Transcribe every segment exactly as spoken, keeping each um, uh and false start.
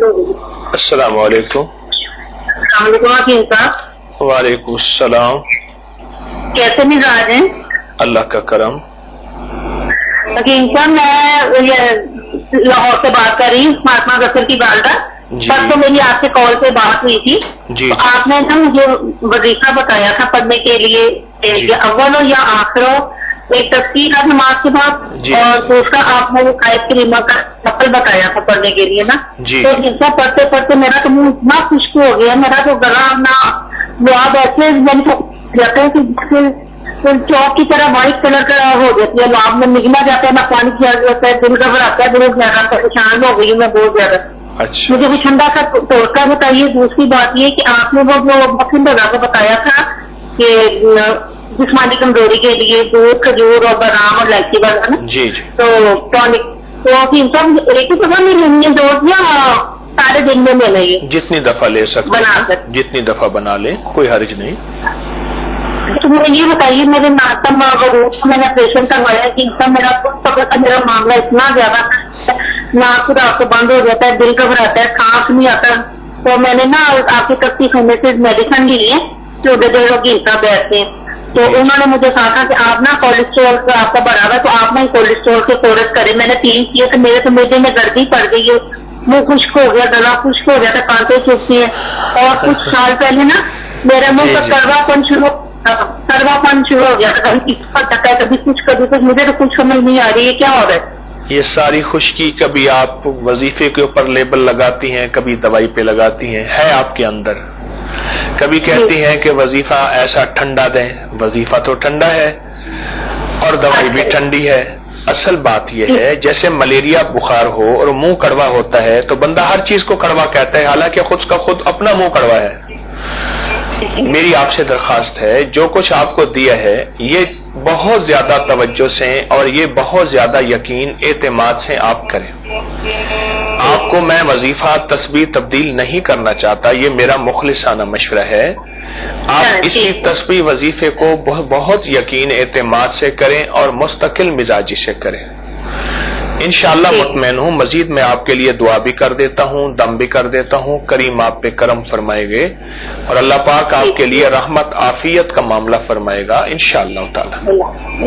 السلام علیکم. السلام علیکم حکیم صاحب. وعلیکم السلام. کیسے مزاج ہیں؟ اللہ کا کرم. حکیم صاحب میں لاہور سے بات کر رہی ہوں، مہاتما ظفر کی والدہ. پر تو میری آپ سے کال پہ بات ہوئی تھی جی. تو آپ نے نا مجھے وظیفہ بتایا تھا پڑھنے کے لیے جی. اول ہو یا آخر ہو، ایک تفسیر ہے نماز کے بعد جی. اور دوسرا آپ نے آیت کریمہ کا نقل بتایا تھا پڑھنے کے لیے نا جی. تو جسا پڑھتے پڑھتے میرا تو منہ اتنا خشک ہو گیا، میرا تو گلا نہ لعاب ایسے جاتے ہیں کہ چوک کی طرح وائٹ کلر کا ہو جاتی ہے، لعاب میں نگلا جاتا ہے، نہ پانی کیا جاتا ہے، دل گھبراتا ہے، دل زیادہ پریشان ہو گئی میں بہت زیادہ. اچھا. مجھے بھی ٹھنڈا سا ٹوٹکا بتائیے. دوسری بات یہ کہ آپ نے وہ مسلم رضا کو بتایا تھا کہ جسمانی کمزوری کے لیے دودھ کھجور اور بادام اور الائچی بنا جی جی تو ٹونک تو ایک ہی دفعہ میں لینی دوست یا سارے دن میں لے لیں گے؟ جتنی دفعہ لے سکتے بنا کر جتنی دفعہ بنا لیں، کوئی حرج نہیں. تو مجھے یہ بتائیے میرے ناتم میں نے آپریشن کروایا کہ میرا میرا معاملہ اتنا زیادہ ناک خدا کو بند ہو جاتا ہے، دل گھبراتا ہے، سانس نہیں آتا. تو میں نے نا آپ کی تفصیل خانے سے میڈیسن لی ہے جو ڈیڑھ گھنٹہ بیٹھتے ہیں. تو انہوں نے مجھے کہا تھا کہ آپ نا کولیسٹرول کا آپ کا بڑھا ہوا ہے تو آپ نا کولیسٹرول کے کورس کریں. میں نے تین کیے تو میرے تو میدے میں گردی پڑ گئی ہے، منہ خشک ہو گیا، گلا خشک ہو جاتا ہے، کانٹیں چبھتی ہیں. اور کچھ سال پہلے نا میرے منہ کا کڑوا پن شروع کڑوا پن شروع ہو گیا تھا، کبھی کبھی کبھی کچھ کبھی کچھ مجھے تو کچھ سمجھ نہیں آ رہی ہے کیا ہو رہا ہے. یہ ساری خشکی کبھی آپ وظیفے کے اوپر لیبل لگاتی ہیں، کبھی دوائی پہ لگاتی ہیں، ہے آپ کے اندر. کبھی کہتی ہیں کہ وظیفہ ایسا ٹھنڈا دیں، وظیفہ تو ٹھنڈا ہے اور دوائی بھی ٹھنڈی ہے. اصل بات یہ ہے جیسے ملیریا بخار ہو اور منہ کڑوا ہوتا ہے تو بندہ ہر چیز کو کڑوا کہتا ہے، حالانکہ خود کا خود اپنا منہ کڑوا ہے. میری آپ سے درخواست ہے جو کچھ آپ کو دیا ہے یہ بہت زیادہ توجہ سے اور یہ بہت زیادہ یقین اعتماد سے آپ کریں. آپ کو میں وظیفہ تسبیح تبدیل نہیں کرنا چاہتا، یہ میرا مخلصانہ مشورہ ہے. آپ اسی تسبیح وظیفے کو بہت یقین اعتماد سے کریں اور مستقل مزاجی سے کریں. انشاءاللہ مطمئن ہوں. مزید میں آپ کے لیے دعا بھی کر دیتا ہوں، دم بھی کر دیتا ہوں. کریم آپ پہ کرم فرمائے گے اور اللہ پاک آپ کے لیے رحمت عافیت کا معاملہ فرمائے گا انشاءاللہ تعالی.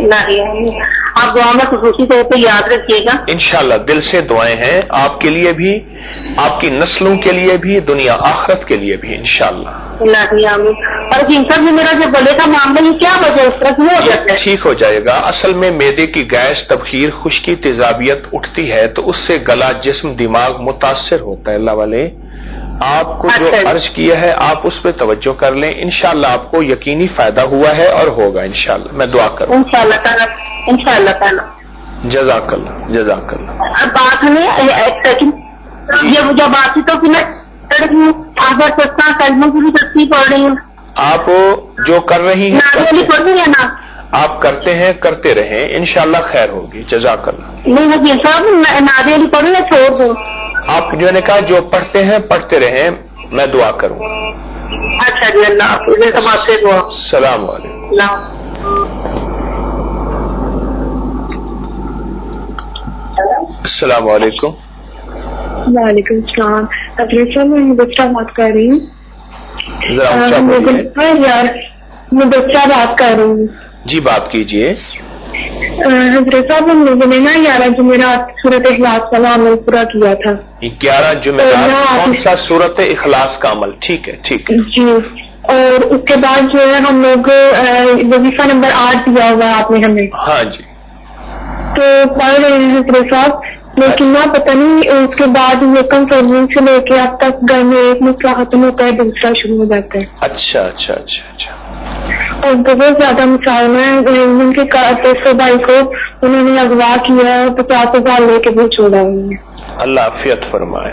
آپ دعا میں خصوصی طور پہ یاد رکھیے گا. انشاءاللہ دل سے دعائیں ہیں آپ کے لیے بھی، آپ کی نسلوں کے لیے بھی، دنیا آخرت کے لیے بھی انشاءاللہ. اور سب میں میرا جو گلے کا معاملہ یہ کیا وجہ اس طرح ہو جاتا ہے؟ ٹھیک ہو جائے گا. اصل میں معدے کی گیس، تبخیر، خشکی، تیزابیت اٹھتی ہے تو اس سے گلا، جسم، دماغ متاثر ہوتا ہے. اللہ والے آپ کو جو عرض کیا ہے آپ اس پہ توجہ کر لیں، انشاءاللہ آپ کو یقینی فائدہ ہوا ہے اور ہوگا انشاءاللہ. میں دعا کروں انشاءاللہ تعالی. انشاءاللہ تعالی. جزاک اللہ جزاک اللہ. اب بات ہمیں ایک سیکنڈ یہ جب بات تھی تو پھر میں کلموں کی بھی تصدیق پڑھ رہی ہوں. آپ جو کر رہی ہیں پڑھ رہی ہے نا، آپ کرتے ہیں کرتے رہیں انشاءاللہ خیر ہوگی. جزاک اللہ. نہیں حکیم صاحب نادے علی پڑھوں یا چھوڑ دوں؟ آپ جو نے کہا جو پڑھتے ہیں پڑھتے رہیں، میں دعا کروں. اچھا جی اللہ حافظ. السلام علیکم. السلام علیکم. وعلیکم السلام. حضرت صاحب میں مبشرہ بات کر رہی ہوں. میں بچہ بات کر رہی ہوں. جی بات کیجیے. حضرت صاحب ہم لوگوں نے نا گیارہ جمعرات صورت اخلاص والا عمل پورا کیا تھا. گیارہ جمعرات کون سا صورت اخلاص کا عمل؟ ٹھیک ہے ٹھیک ہے جی. اور اس کے بعد جو ہے ہم لوگ وظیفہ نمبر آٹھ دیا ہوا آپ نے ہمیں. ہاں جی. تو پڑھ رہے ہیں حضرت صاحب، لیکن نہ پتہ نہیں اس کے بعد یہ کنفرمنٹ سے لے کے اب تک گھر میں ایک مسئلہ ختم ہوتا ہے دوسرا شروع ہو جاتا ہے. اچھا اچھا اچھا اچھا. اور بہت زیادہ مسائل ہیں. ان کے پیسے بھائی کو انہوں نے اغوا کیا ہے، پچاس ہزار لے کے بھی چھوڑا انہوں نے. اللہ عافیت فرمائے.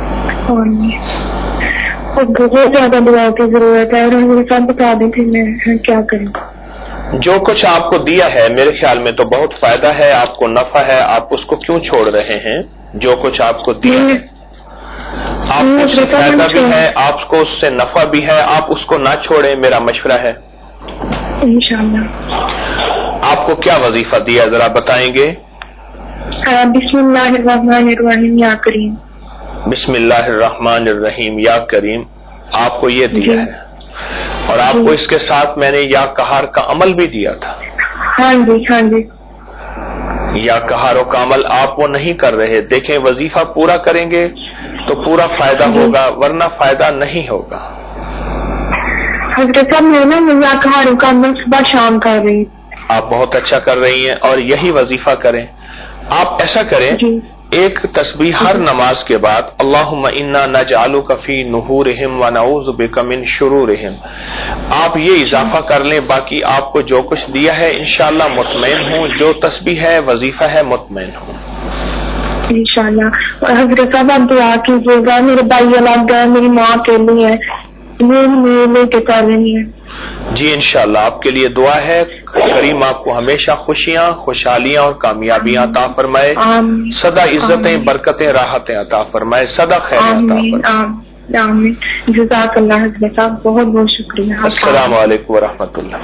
اور بہت زیادہ دعا کی ضرورت ہے. اور میرے ساتھ بتا دیں کہ میں کیا کروں. جو کچھ آپ کو دیا ہے میرے خیال میں تو بہت فائدہ ہے، آپ کو نفع ہے، آپ اس کو کیوں چھوڑ رہے ہیں؟ جو کچھ آپ کو دیا ہے آپ کو اس سے فائدہ بھی ہے، آپ کو اس سے نفع بھی ہے، آپ اس کو نہ چھوڑیں، میرا مشورہ ہے. انشاءاللہ. آپ کو کیا وظیفہ دیا ذرا بتائیں گے؟ بسم اللہ الرحمن الرحیم یا کریم. بسم اللہ الرحمن الرحیم یا کریم آپ کو یہ دیا ہے اور آپ کو اس کے ساتھ میں نے یا قہار کا عمل بھی دیا تھا. ہاں جی ہاں جی. یا قہاروں کا عمل آپ وہ نہیں کر رہے. دیکھیں وظیفہ پورا کریں گے تو پورا فائدہ ہوگا ورنہ فائدہ نہیں ہوگا. حضرت صاحب میں نا یا قہاروں کا عمل صبح شام کر رہی ہوں. آپ بہت اچھا کر رہی ہیں اور یہی وظیفہ کریں. آپ ایسا کریں ایک تسبیح ہر نماز کے بعد اللہم انا نجعلک فی نحورہم ونعوذ بک من شرورہم آپ یہ اضافہ کر لیں. باقی آپ کو جو کچھ دیا ہے انشاءاللہ مطمئن ہوں. جو تسبیح ہے وظیفہ ہے مطمئن ہوں انشاءاللہ. اور حضرت صاحب آپ دعا کیجیے گا. میرے بھائی الگ گئے, میری ماں اکیلی ہے, یہ لے کے کر رہی ہے. جی انشاءاللہ آپ کے لیے دعا ہے. کریم آپ کو ہمیشہ خوشیاں خوشحالیاں اور کامیابیاں عطا فرمائے. سدا عزتیں برکتیں راحتیں عطا فرمائے. سدا خیر عطا فرمائے. آمین. جزاک اللہ حضرت صاحب, بہت بہت شکریہ. السلام علیکم ورحمۃ اللہ.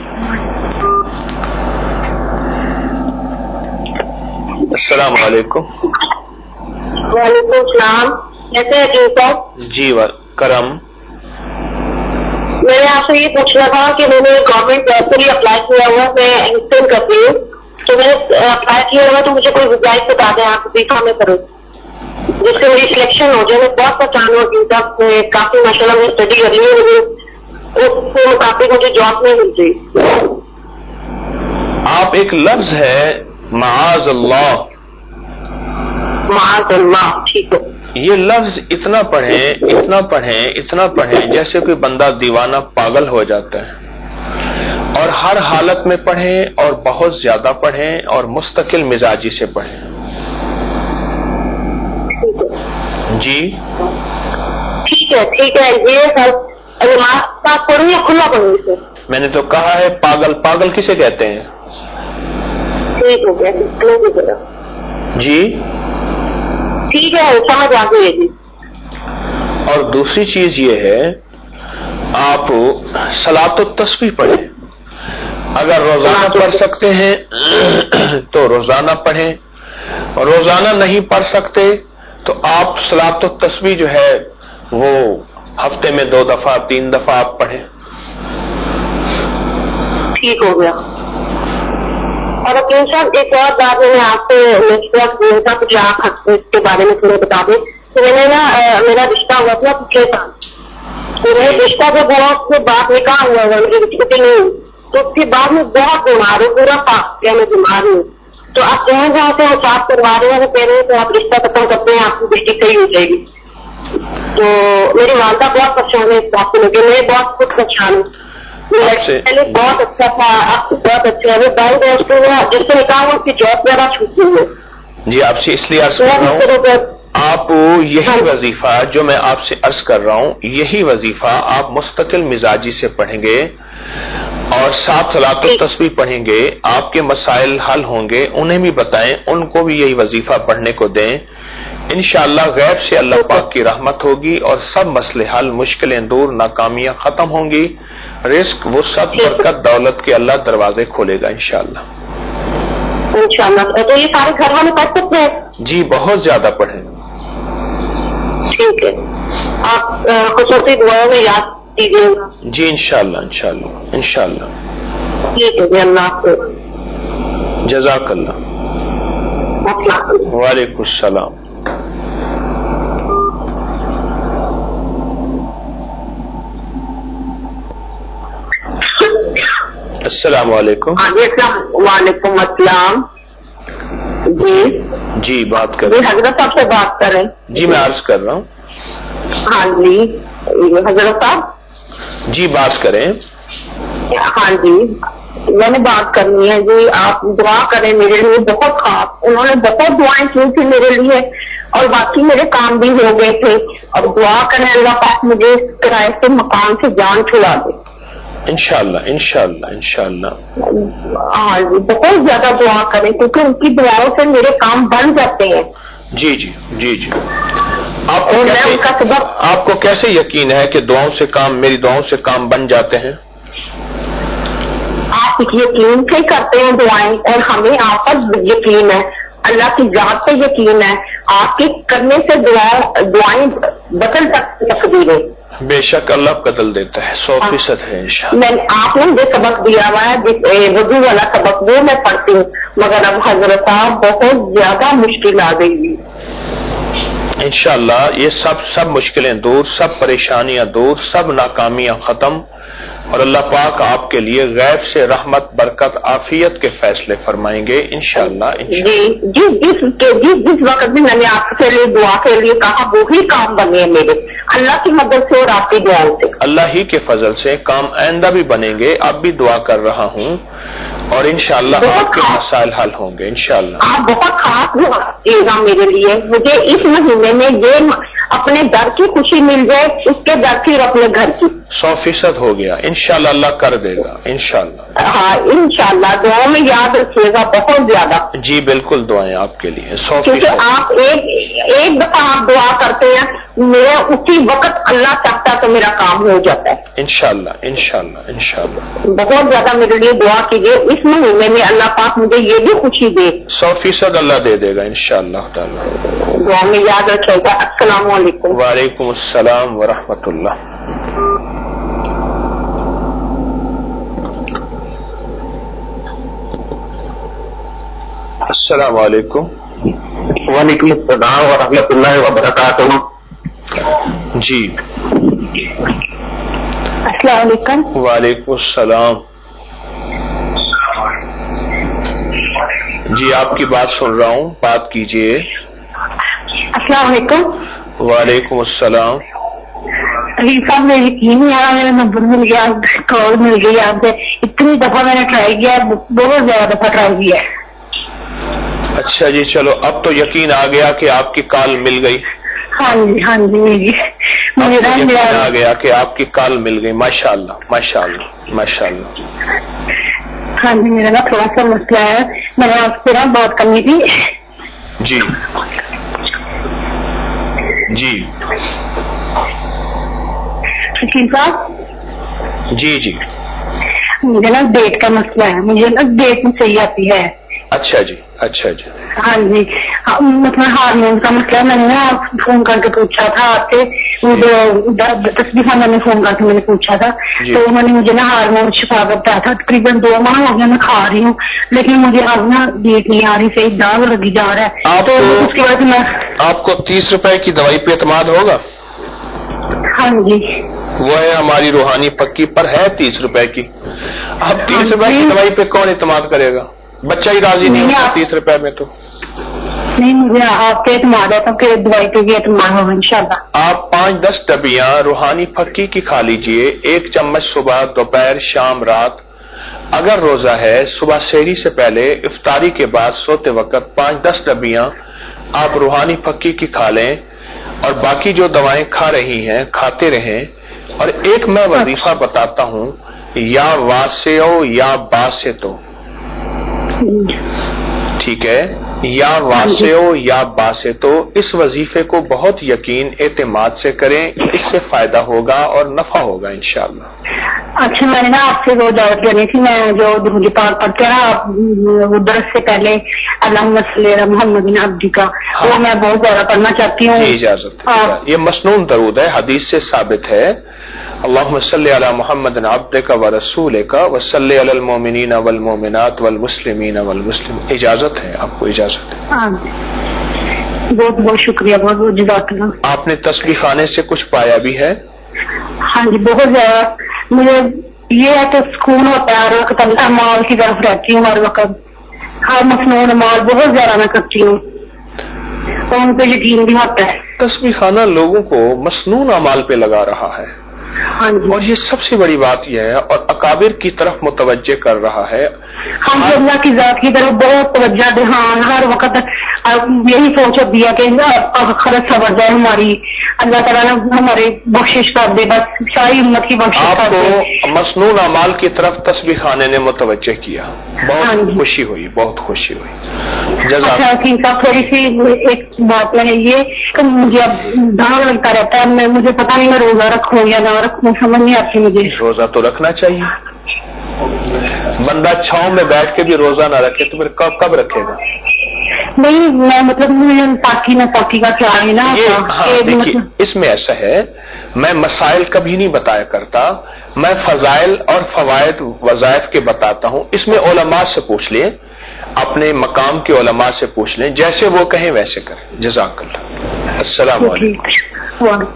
السلام علیکم. وعلیکم السلام. کیسے ہیں جی صاحب؟ جی کرم. میں نے آپ سے یہ پوچھنا تھا کہ میں نے گورنمنٹ جاب کے لیے اپلائی کیا ہوا, میں انسٹل کرتی ہوں, تو میں نے اپلائی کیا ہوا تو مجھے کوئی ویب بتا دیں آپ وظیفہ میں کروں جس سے میری سلیکشن ہو جائے. میں بہت پریشان ہوں جی صاحب, میں کافی ماشاء اللہ میں اسٹڈی کر رہی ہوں لیکن اس کے مطابق مجھے جاب نہیں ملتی. آپ ایک لفظ ہے معاذ اللہ. معاذ اللہ. ٹھیک ہے. یہ لفظ اتنا پڑھیں اتنا پڑھیں اتنا پڑھیں جیسے کوئی بندہ دیوانہ پاگل ہو جاتا ہے, اور ہر حالت میں پڑھیں اور بہت زیادہ پڑھیں اور مستقل مزاجی سے پڑھیں. جی ٹھیک ہے ٹھیک ہے. یہ سر نماز پڑھوں یا کھلا پڑھوں سے؟ میں نے تو کہا ہے پاگل. پاگل کسے کہتے ہیں؟ ٹھیک ہو گیا. جی ٹھیک ہے سمجھ آ گئی جی. اور دوسری چیز یہ ہے آپ صلاۃ التسبیح پڑھیں. اگر روزانہ پڑھ سکتے ہیں تو روزانہ پڑھیں, روزانہ نہیں پڑھ سکتے تو آپ صلاۃ التسبیح جو ہے وہ ہفتے میں دو دفعہ تین دفعہ آپ پڑھیں. ٹھیک ہو گیا. اور اکیل صاحب ایک اور بات میں نے آپ سے کچھ آپ اس کے بارے میں تھوڑا بتا دیں. تو میں نے نا میرا رشتہ ہوا تھا پچھلے سال, تو میرا رشتہ جب ہوا اس کے بعد نکاح ہوا ہوا میری رشتے نہیں ہوئی, تو اس کے بعد میں بہت بیمار ہوں, پورا پاک کیا میں بیمار ہوں. تو آپ جہاں جہاں سے وہ صاف کروا رہے ہیں وہ کہہ رہے ہیں تو آپ رشتہ ختم کرتے ہیں آپ کی بیٹی صحیح ہو جائے گی. تو میری والدہ بہت پریشان ہے اس بات کو لے کے, میں بہت خود پریشان ہوں. پہلے بہت اچھا تھا, اب بہت اچھا ہے. وہ بینک دوست جس سے نکاح ہوا اس کی جاب زیادہ چھوٹی ہے. جی آپ سے اس لیے عرض کر رہا ہوں آپ یہی وظیفہ جو میں آپ سے عرض کر رہا ہوں یہی وظیفہ آپ مستقل مزاجی سے پڑھیں گے اور ساتھ صلاۃ التسبیح پڑھیں گے. آپ کے مسائل حل ہوں گے, انہیں بھی بتائیں, ان کو بھی یہی وظیفہ پڑھنے کو دیں. انشاءاللہ غیب سے اللہ پاک کی رحمت ہوگی اور سب مسئلے حل, مشکلیں دور, ناکامیاں ختم ہوں گی. رزق وسعت برکت دولت کے اللہ دروازے کھولے گا انشاءاللہ. انشاءاللہ. تو یہ سارے گھر والے پڑھ سکتے ہیں؟ جی بہت زیادہ پڑھیں. ٹھیک ہے. آپ خصوصی دعاؤں میں یاد کیجیے گا. جی انشاءاللہ انشاءاللہ انشاءاللہ. ٹھیک ہے جی. اللہ حافظ. جزاک اللہ. وعلیکم السلام. السلام علیکم. وعلیکم السلام. جی جی بات کریں. جی حضرت صاحب سے بات کریں. جی میں عرض کر رہا ہوں. ہاں جی حضرت صاحب. جی بات کریں. ہاں جی میں نے بات کرنی ہے جی. آپ دعا کریں میرے لیے. بہت خاص انہوں نے بہت دعائیں کی تھی میرے لیے اور باقی میرے کام بھی ہو گئے تھے. اور دعا کریں اللہ پاک مجھے اس کرائے سے مکان سے جان چھڑا دے. انشاءاللہ انشاءاللہ انشاءاللہ. ہاں جی بہت زیادہ دعا کریں کیونکہ ان کی دعاؤں سے میرے کام بن جاتے ہیں. جی جی جی جی. آپ کو کیسے, آپ کو کیسے یقین ہے کہ دعاؤں سے کام, میری دعاؤں سے کام بن جاتے ہیں؟ آپ یقین سے کرتے ہیں دعائیں اور ہمیں آپ پر یقین ہے. اللہ کی ذات پہ یقین ہے، آپ کے کرنے سے دعائیں دعائیں بدل سکتی ہے. بے شک اللہ بدل دیتا ہے، سو فیصد ہے انشاءاللہ. میں آپ نے جو سبق دیا ہوا ہے وضو والا سبق وہ میں پڑھتی ہوں، مگر اب حضرت صاحب بہت زیادہ مشکل آ گئی. انشاءاللہ یہ سب سب مشکلیں دور، سب پریشانیاں دور، سب ناکامیاں ختم، اور اللہ پاک آپ کے لیے غیب سے رحمت، برکت، عافیت کے فیصلے فرمائیں گے انشاءاللہ. جی جی جس جس جس وقت بھی میں نے آپ کے لیے دعا کے لیے کہا وہی کام بنے میرے، اللہ کی مدد سے اور آپ کی دعاؤں سے، اللہ ہی کے فضل سے کام آئندہ بھی بنیں گے. اب بھی دعا کر رہا ہوں اور انشاءاللہ آپ کے مسائل حل ہوں گے انشاءاللہ. آپ بہت خاص دعا کیے گا میرے لیے، مجھے اس مہینے میں یہ اپنے در کی خوشی مل جائے، اس کے در کی اور اپنے گھر کی. سو فیصد ہو گیا انشاءاللہ، اللہ کر دے گا انشاءاللہ. ہاں انشاءاللہ دعاؤں میں یاد رکھیے گا بہت زیادہ. جی بالکل دعائیں آپ کے لیے سو فیصد. کیونکہ آپ ایک ایک دفعہ آپ دعا کرتے ہیں، میرا اسی وقت اللہ چاہتا تو میرا کام ہو جاتا ہے انشاءاللہ انشاءاللہ انشاءاللہ. بہت زیادہ میرے لیے دعا کیجیے، اس مہینے میں اللہ پاک مجھے یہ بھی خوشی دے. سو فیصد اللہ دے دے گا انشاءاللہ تعالی. دعا میں یاد رکھے گا. السلام علیکم. وعلیکم السلام ورحمۃ اللہ. السلام علیکم. وعلیکم السلام ورحمۃ اللہ وبرکاتہ. جی السلام علیکم. وعلیکم السلام. جی آپ کی بات سن رہا ہوں، بات کیجیے. السلام علیکم. وعلیکم السلام. علی صاحب میں یقین نہیں آیا، میرا نمبر مل گیا، کال مل گئی آپ سے. اتنی دفعہ میں نے ٹرائی کیا، بہت زیادہ دفعہ ٹرائی کیا. اچھا جی چلو اب تو یقین آ گیا کہ آپ کی کال مل گئی. ہاں جی ہاں جی مجھے یقین آ گیا کہ آپ کی کال مل گئی. ماشاء اللہ ماشاء اللہ ماشاء اللہ. ہاں جی میرا نا تھوڑا سا مسئلہ ہے، میں نے آپ سے نا بات کرنی تھی. جی جی شکیل صاحب. جی جی مجھے نا ڈیٹ کا مسئلہ ہے، مجھے نا ڈیٹ میں صحیح آتی ہے. اچھا جی اچھا جی. ہاں جی مطلب ہارمون کا مسئلہ. میں نے نا فون کر کے پوچھا تھا آپ سے، تصویر خانہ میں فون کر کے میں نے پوچھا تھا تو انہوں نے مجھے نا ہارمون شفا بتایا تھا. تقریباً دو ماہ ہو گیا میں کھا رہی ہوں، لیکن مجھے اب نا ڈیٹ نہیں آ رہی، صحیح داغ لگی جا رہا ہے. تو اس کی وجہ سے میں آپ کو تیس روپے کی دوائی پہ اعتماد ہوگا؟ ہاں جی وہ ہے ہماری روحانی پکی پر ہے تیس روپے کی. اب تیس روپے کی دوائی پہ کون اعتماد کرے گا؟ بچہ ہی راضی نہیں ہوگا تیس روپے میں. تو نہیں مجھے آپ پہ اعتماد ہے تو پھر دوائی پہ بھی اعتماد ہوگا انشاءاللہ. آپ پانچ دس ڈبیاں روحانی پکی کی کھا لیجئے، ایک چمچ صبح، دوپہر، شام، رات. اگر روزہ ہے صبح سحری سے پہلے، افطاری کے بعد، سوتے وقت پانچ دس ڈبیاں آپ روحانی پکی کی کھا لیں، اور باقی جو دوائیں کھا رہی ہیں کھاتے رہیں. اور ایک میں وظیفہ بتاتا ہوں، یا واسعو یا باسطو، ٹھیک ہے، یا واسعو یا باسطو. اس وظیفے کو بہت یقین اعتماد سے کریں، اس سے فائدہ ہوگا اور نفع ہوگا انشاءاللہ. اچھا میں نے نا آپ سے وہ دعوت کرنی تھی، میں جو درود پاک پڑھتے ہیں آپ وہ درس سے پہلے اللہم صلی علی محمد عبدک کا، وہ میں بہت زیادہ پڑھنا چاہتی ہوں. جی اجازت ہے. یہ مسنون درود ہے، حدیث سے ثابت ہے. اللہم صلی علی محمد عبدک ورسولک وصلی علی المؤمنین والمؤمنات والمسلمین والمسلمات. اجازت ہے آپ کو؟ اجازت ہے. بہت بہت شکریہ، بہت بہت جزاک اللہ. آپ نے تسبیح خانے سے کچھ پایا بھی ہے؟ ہاں جی بہت زیادہ. مجھے یہ ہے کہ سکون ہوتا ہے، ہر وقت اللہ مال کی طرف رہتی ہوں، ہر وقت ہر مسنون مال بہت زیادہ میں کرتی ہوں اور ان پہ یقین بھی ہوتا ہے. تسبیح خانہ لوگوں کو مسنون اعمال پہ لگا رہا ہے. ہاں جی. اور یہ سب سے بڑی بات یہ ہے، اور اکابر کی طرف متوجہ کر رہا ہے. ہم اللہ کی ذات کی طرف بہت توجہ دھیان ہر وقت یہی سوچ دیا کہ خرچ سبر جائے ہماری، اللہ تعالیٰ نے ہماری بخشش کر دے، بس ساری امت کی بخشش کر دے. آپ کو مسنون اعمال کی طرف تسبیح خانے نے متوجہ کیا، بہت خوشی ہوئی، بہت خوشی ہوئی. اچھا ٹھیک ہے. تھوڑی سی ایک بات ہے یہ کہ مجھے اب داغ لگتا رہتا ہے، میں مجھے پتا نہیں میں روزہ رکھوں یا نہ رکھوں، سمجھ نہیں آتی مجھے. روزہ تو رکھنا چاہیے. بندہ چھاؤں میں بیٹھ کے بھی روزہ نہ رکھے تو پھر کب کب رکھے گا؟ نہیں میں مطلب مجھے پاکی نہ پاکی کا کیا ہے نا. ہاں دیکھیے اس میں ایسا ہے میں مسائل کبھی نہیں بتایا کرتا, میں فضائل اور فوائد وظائف کے بتاتا ہوں. اس میں علماء سے پوچھ لیں, اپنے مقام کے علماء سے پوچھ لیں, جیسے وہ کہیں ویسے کریں. جزاک اللہ. السلام علیکم.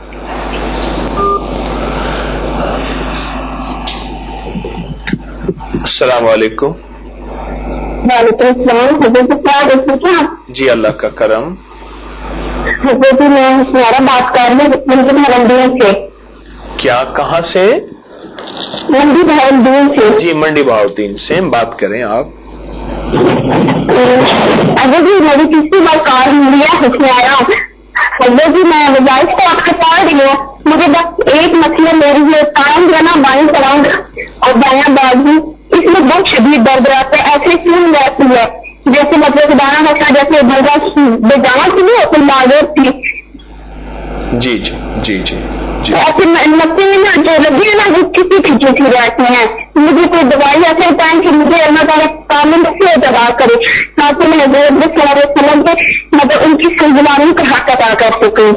السلام علیکم. وعلیکم السلام. حضرت کیا جی اللہ کا کرم. حضرت میں تمہارا بات کر رہی ہوں منڈی سے. کیا کہاں سے؟ منڈی بہاؤدین سے. جی منڈی بہاؤدین سے بات کریں آپ. اگر جی میری تیسری بار کار ملی ہے ہتھیارا. اگر جی میں وظائف کو آپ کے پڑھ رہی ہوں, مجھے بس ایک مسئلہ میری ہے کام جو نا بائیں کراؤں اور بایاں بازو, اس میں بہت شدید درد رہتا ہے. ایسے کیوں رہتی ہے جیسے مطلب دانا ہوتا جیسے بجانا کی نہیں ہوتی معذرت تھی. جی جی جی جی جی ایسے لگتے ہیں نا جو لگے نا وہ کسی پیچھے سی رہتی ہیں. مجھے کوئی دوائی ایسے بتائیں کہ مجھے اللہ تعالیٰ کامل سے دبا کرے تاکہ میں حضرت سارے سلم کے مطلب ان کی سنجمانی کا حق ادا کر سکوں.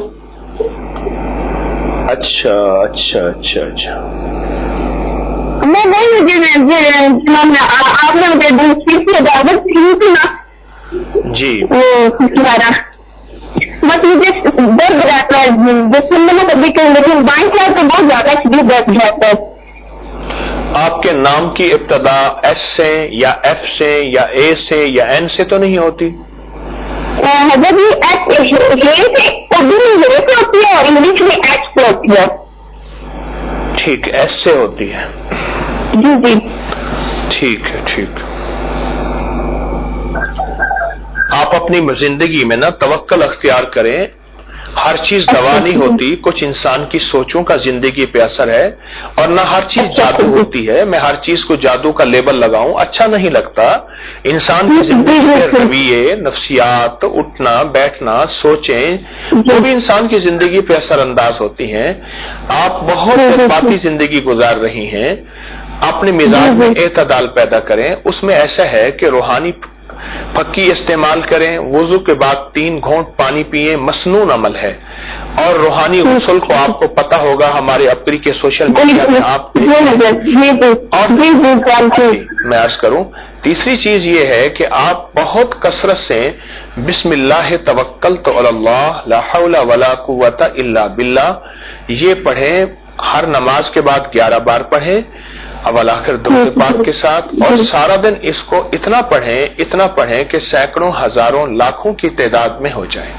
اچھا اچھا اچھا اچھا میں نہیں مجھے آپ نے مجھے دوسری سے اجازت تھی تھی نا جی وہ بس مجھے درد رہتا ہے جو سننے میں کبھی کہیں لیکن بائیں سائڈ تو بہت زیادہ شدید درد رہتا ہے. آپ کے نام کی ابتدا ایس سے یا ایف سے یا اے سے یا این سے تو نہیں ہوتی؟ حضرت جی ایس اردو میں اے سے ہوتی ہے اور انگلش میں ایچ سے ہوتی ہے. ٹھیک ایس سے ہوتی ہے. جی جی ٹھیک ہے ٹھیک. آپ اپنی زندگی میں نا توکل اختیار کریں. ہر چیز دوا نہیں ہوتی, کچھ انسان کی سوچوں کا زندگی پہ اثر ہے, اور نہ ہر چیز جادو ہوتی ہے. میں ہر چیز کو جادو کا لیبل لگاؤں اچھا نہیں لگتا. انسان کی زندگی کے رویے, نفسیات, اٹھنا بیٹھنا, سوچیں جو بھی انسان کی زندگی پہ اثر انداز ہوتی ہیں. آپ بہت جذباتی زندگی گزار رہی ہیں, اپنے مزاج میں اعتدال پیدا کریں. اس میں ایسا ہے کہ روحانی پھکی استعمال کریں, وضو کے بعد تین گھونٹ پانی پیئیں, مسنون عمل ہے. اور روحانی غسل کو آپ کو پتہ ہوگا ہمارے اپری کے سوشل میڈیا میں آپ میں عرض کروں. تیسری چیز یہ ہے کہ آپ بہت کثرت سے بسم اللہ توکلت علی اللہ لا حول ولا قوت الا باللہ یہ پڑھیں. ہر نماز کے بعد گیارہ بار پڑھیں اول آخر درود پاک کے ساتھ, اور سارا دن اس کو اتنا پڑھیں اتنا پڑھیں کہ سینکڑوں ہزاروں لاکھوں کی تعداد میں ہو جائے.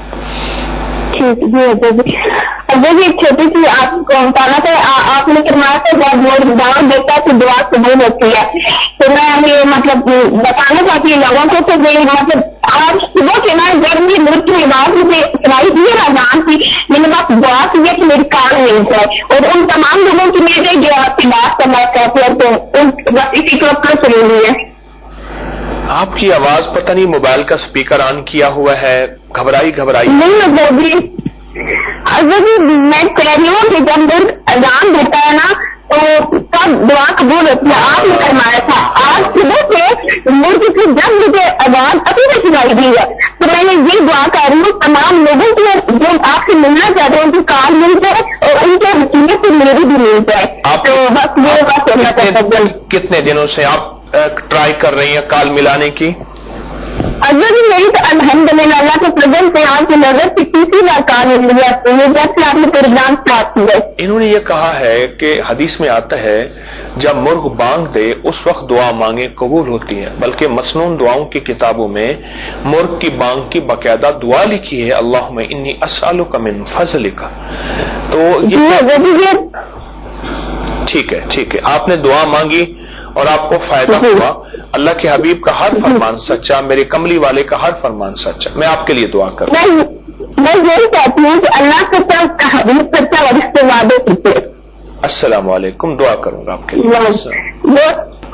ابھی بھی ایک چھوٹی سی آپ کو بتانا تھا, آپ نے فرمایا تھا جب وہ دعوت دیتا ہے تو دعا قبول ہوتی ہے. تو میں یہ مطلب بتانا چاہتی ہوں لوگوں کو تو مطلب آج صبح کے نا جب میری ملک کی آواز مجھے سنائی دی ہے اذان کی, میں نے بس دعا کی ہے کہ میری کار مل جائے, اور ان تمام لوگوں کی میرے جو آپ کی بات کرنا چاہتے ہیں تو بس اسی طرف پر چلی ہوئی ہے. آپ کی آواز پتہ نہیں موبائل کا اسپیکر آن کیا ہوا ہے, گھبرائی گھبرائی نہیں مطلب جی میں کہہ رہی ہوں کہ جب ملک اذان دیتا ہے نا تو تب دعا قبول ہوتی ہے. آپ نے فرمایا تھا آج صبح سے ملک کی جب مجھے اذان ابھی بھی سنائی دی ہے تو میں نے یہ دعا کر رہی ہوں تمام لوگوں کی جو آپ سے ملنا چاہتے ہیں ان کی کار مل جائے اور ان کے وسیلے سے میری بھی مل جائے. تو بس یہ بات کرنا چاہتا ہوں. کتنے دنوں سے آپ ٹرائی کر رہی ہیں کال ملانے کی؟ اگر بھی میری تو الحمد للہ اللہ کے فضل سے آپ کی نظر سے تیسری بار کار مل گیا جب سے آپ نے پروگرام اسٹارٹ کیا. انہوں نے یہ کہا ہے کہ حدیث میں آتا ہے جب مرغ بانگ دے اس وقت دعا مانگے قبول ہوتی ہے, بلکہ مسنون دعاؤں کی کتابوں میں مرغ کی بانگ کی باقاعدہ دعا لکھی ہے اللہم انی اسألک من فضلک. تو یہ ٹھیک ہے ٹھیک ہے آپ نے دعا مانگی اور آپ کو فائدہ ہوا. اللہ کے حبیب کا ہر فرمان سچا, میرے کملی والے کا ہر فرمان سچا. میں آپ کے لیے دعا کروں. میں یہی چاہتی ہوں کہ اللہ سچا اس کا حبیب سچا اور اس سے وعدے سچے. السلام علیکم. دعا کروں گا آپ کے لیے.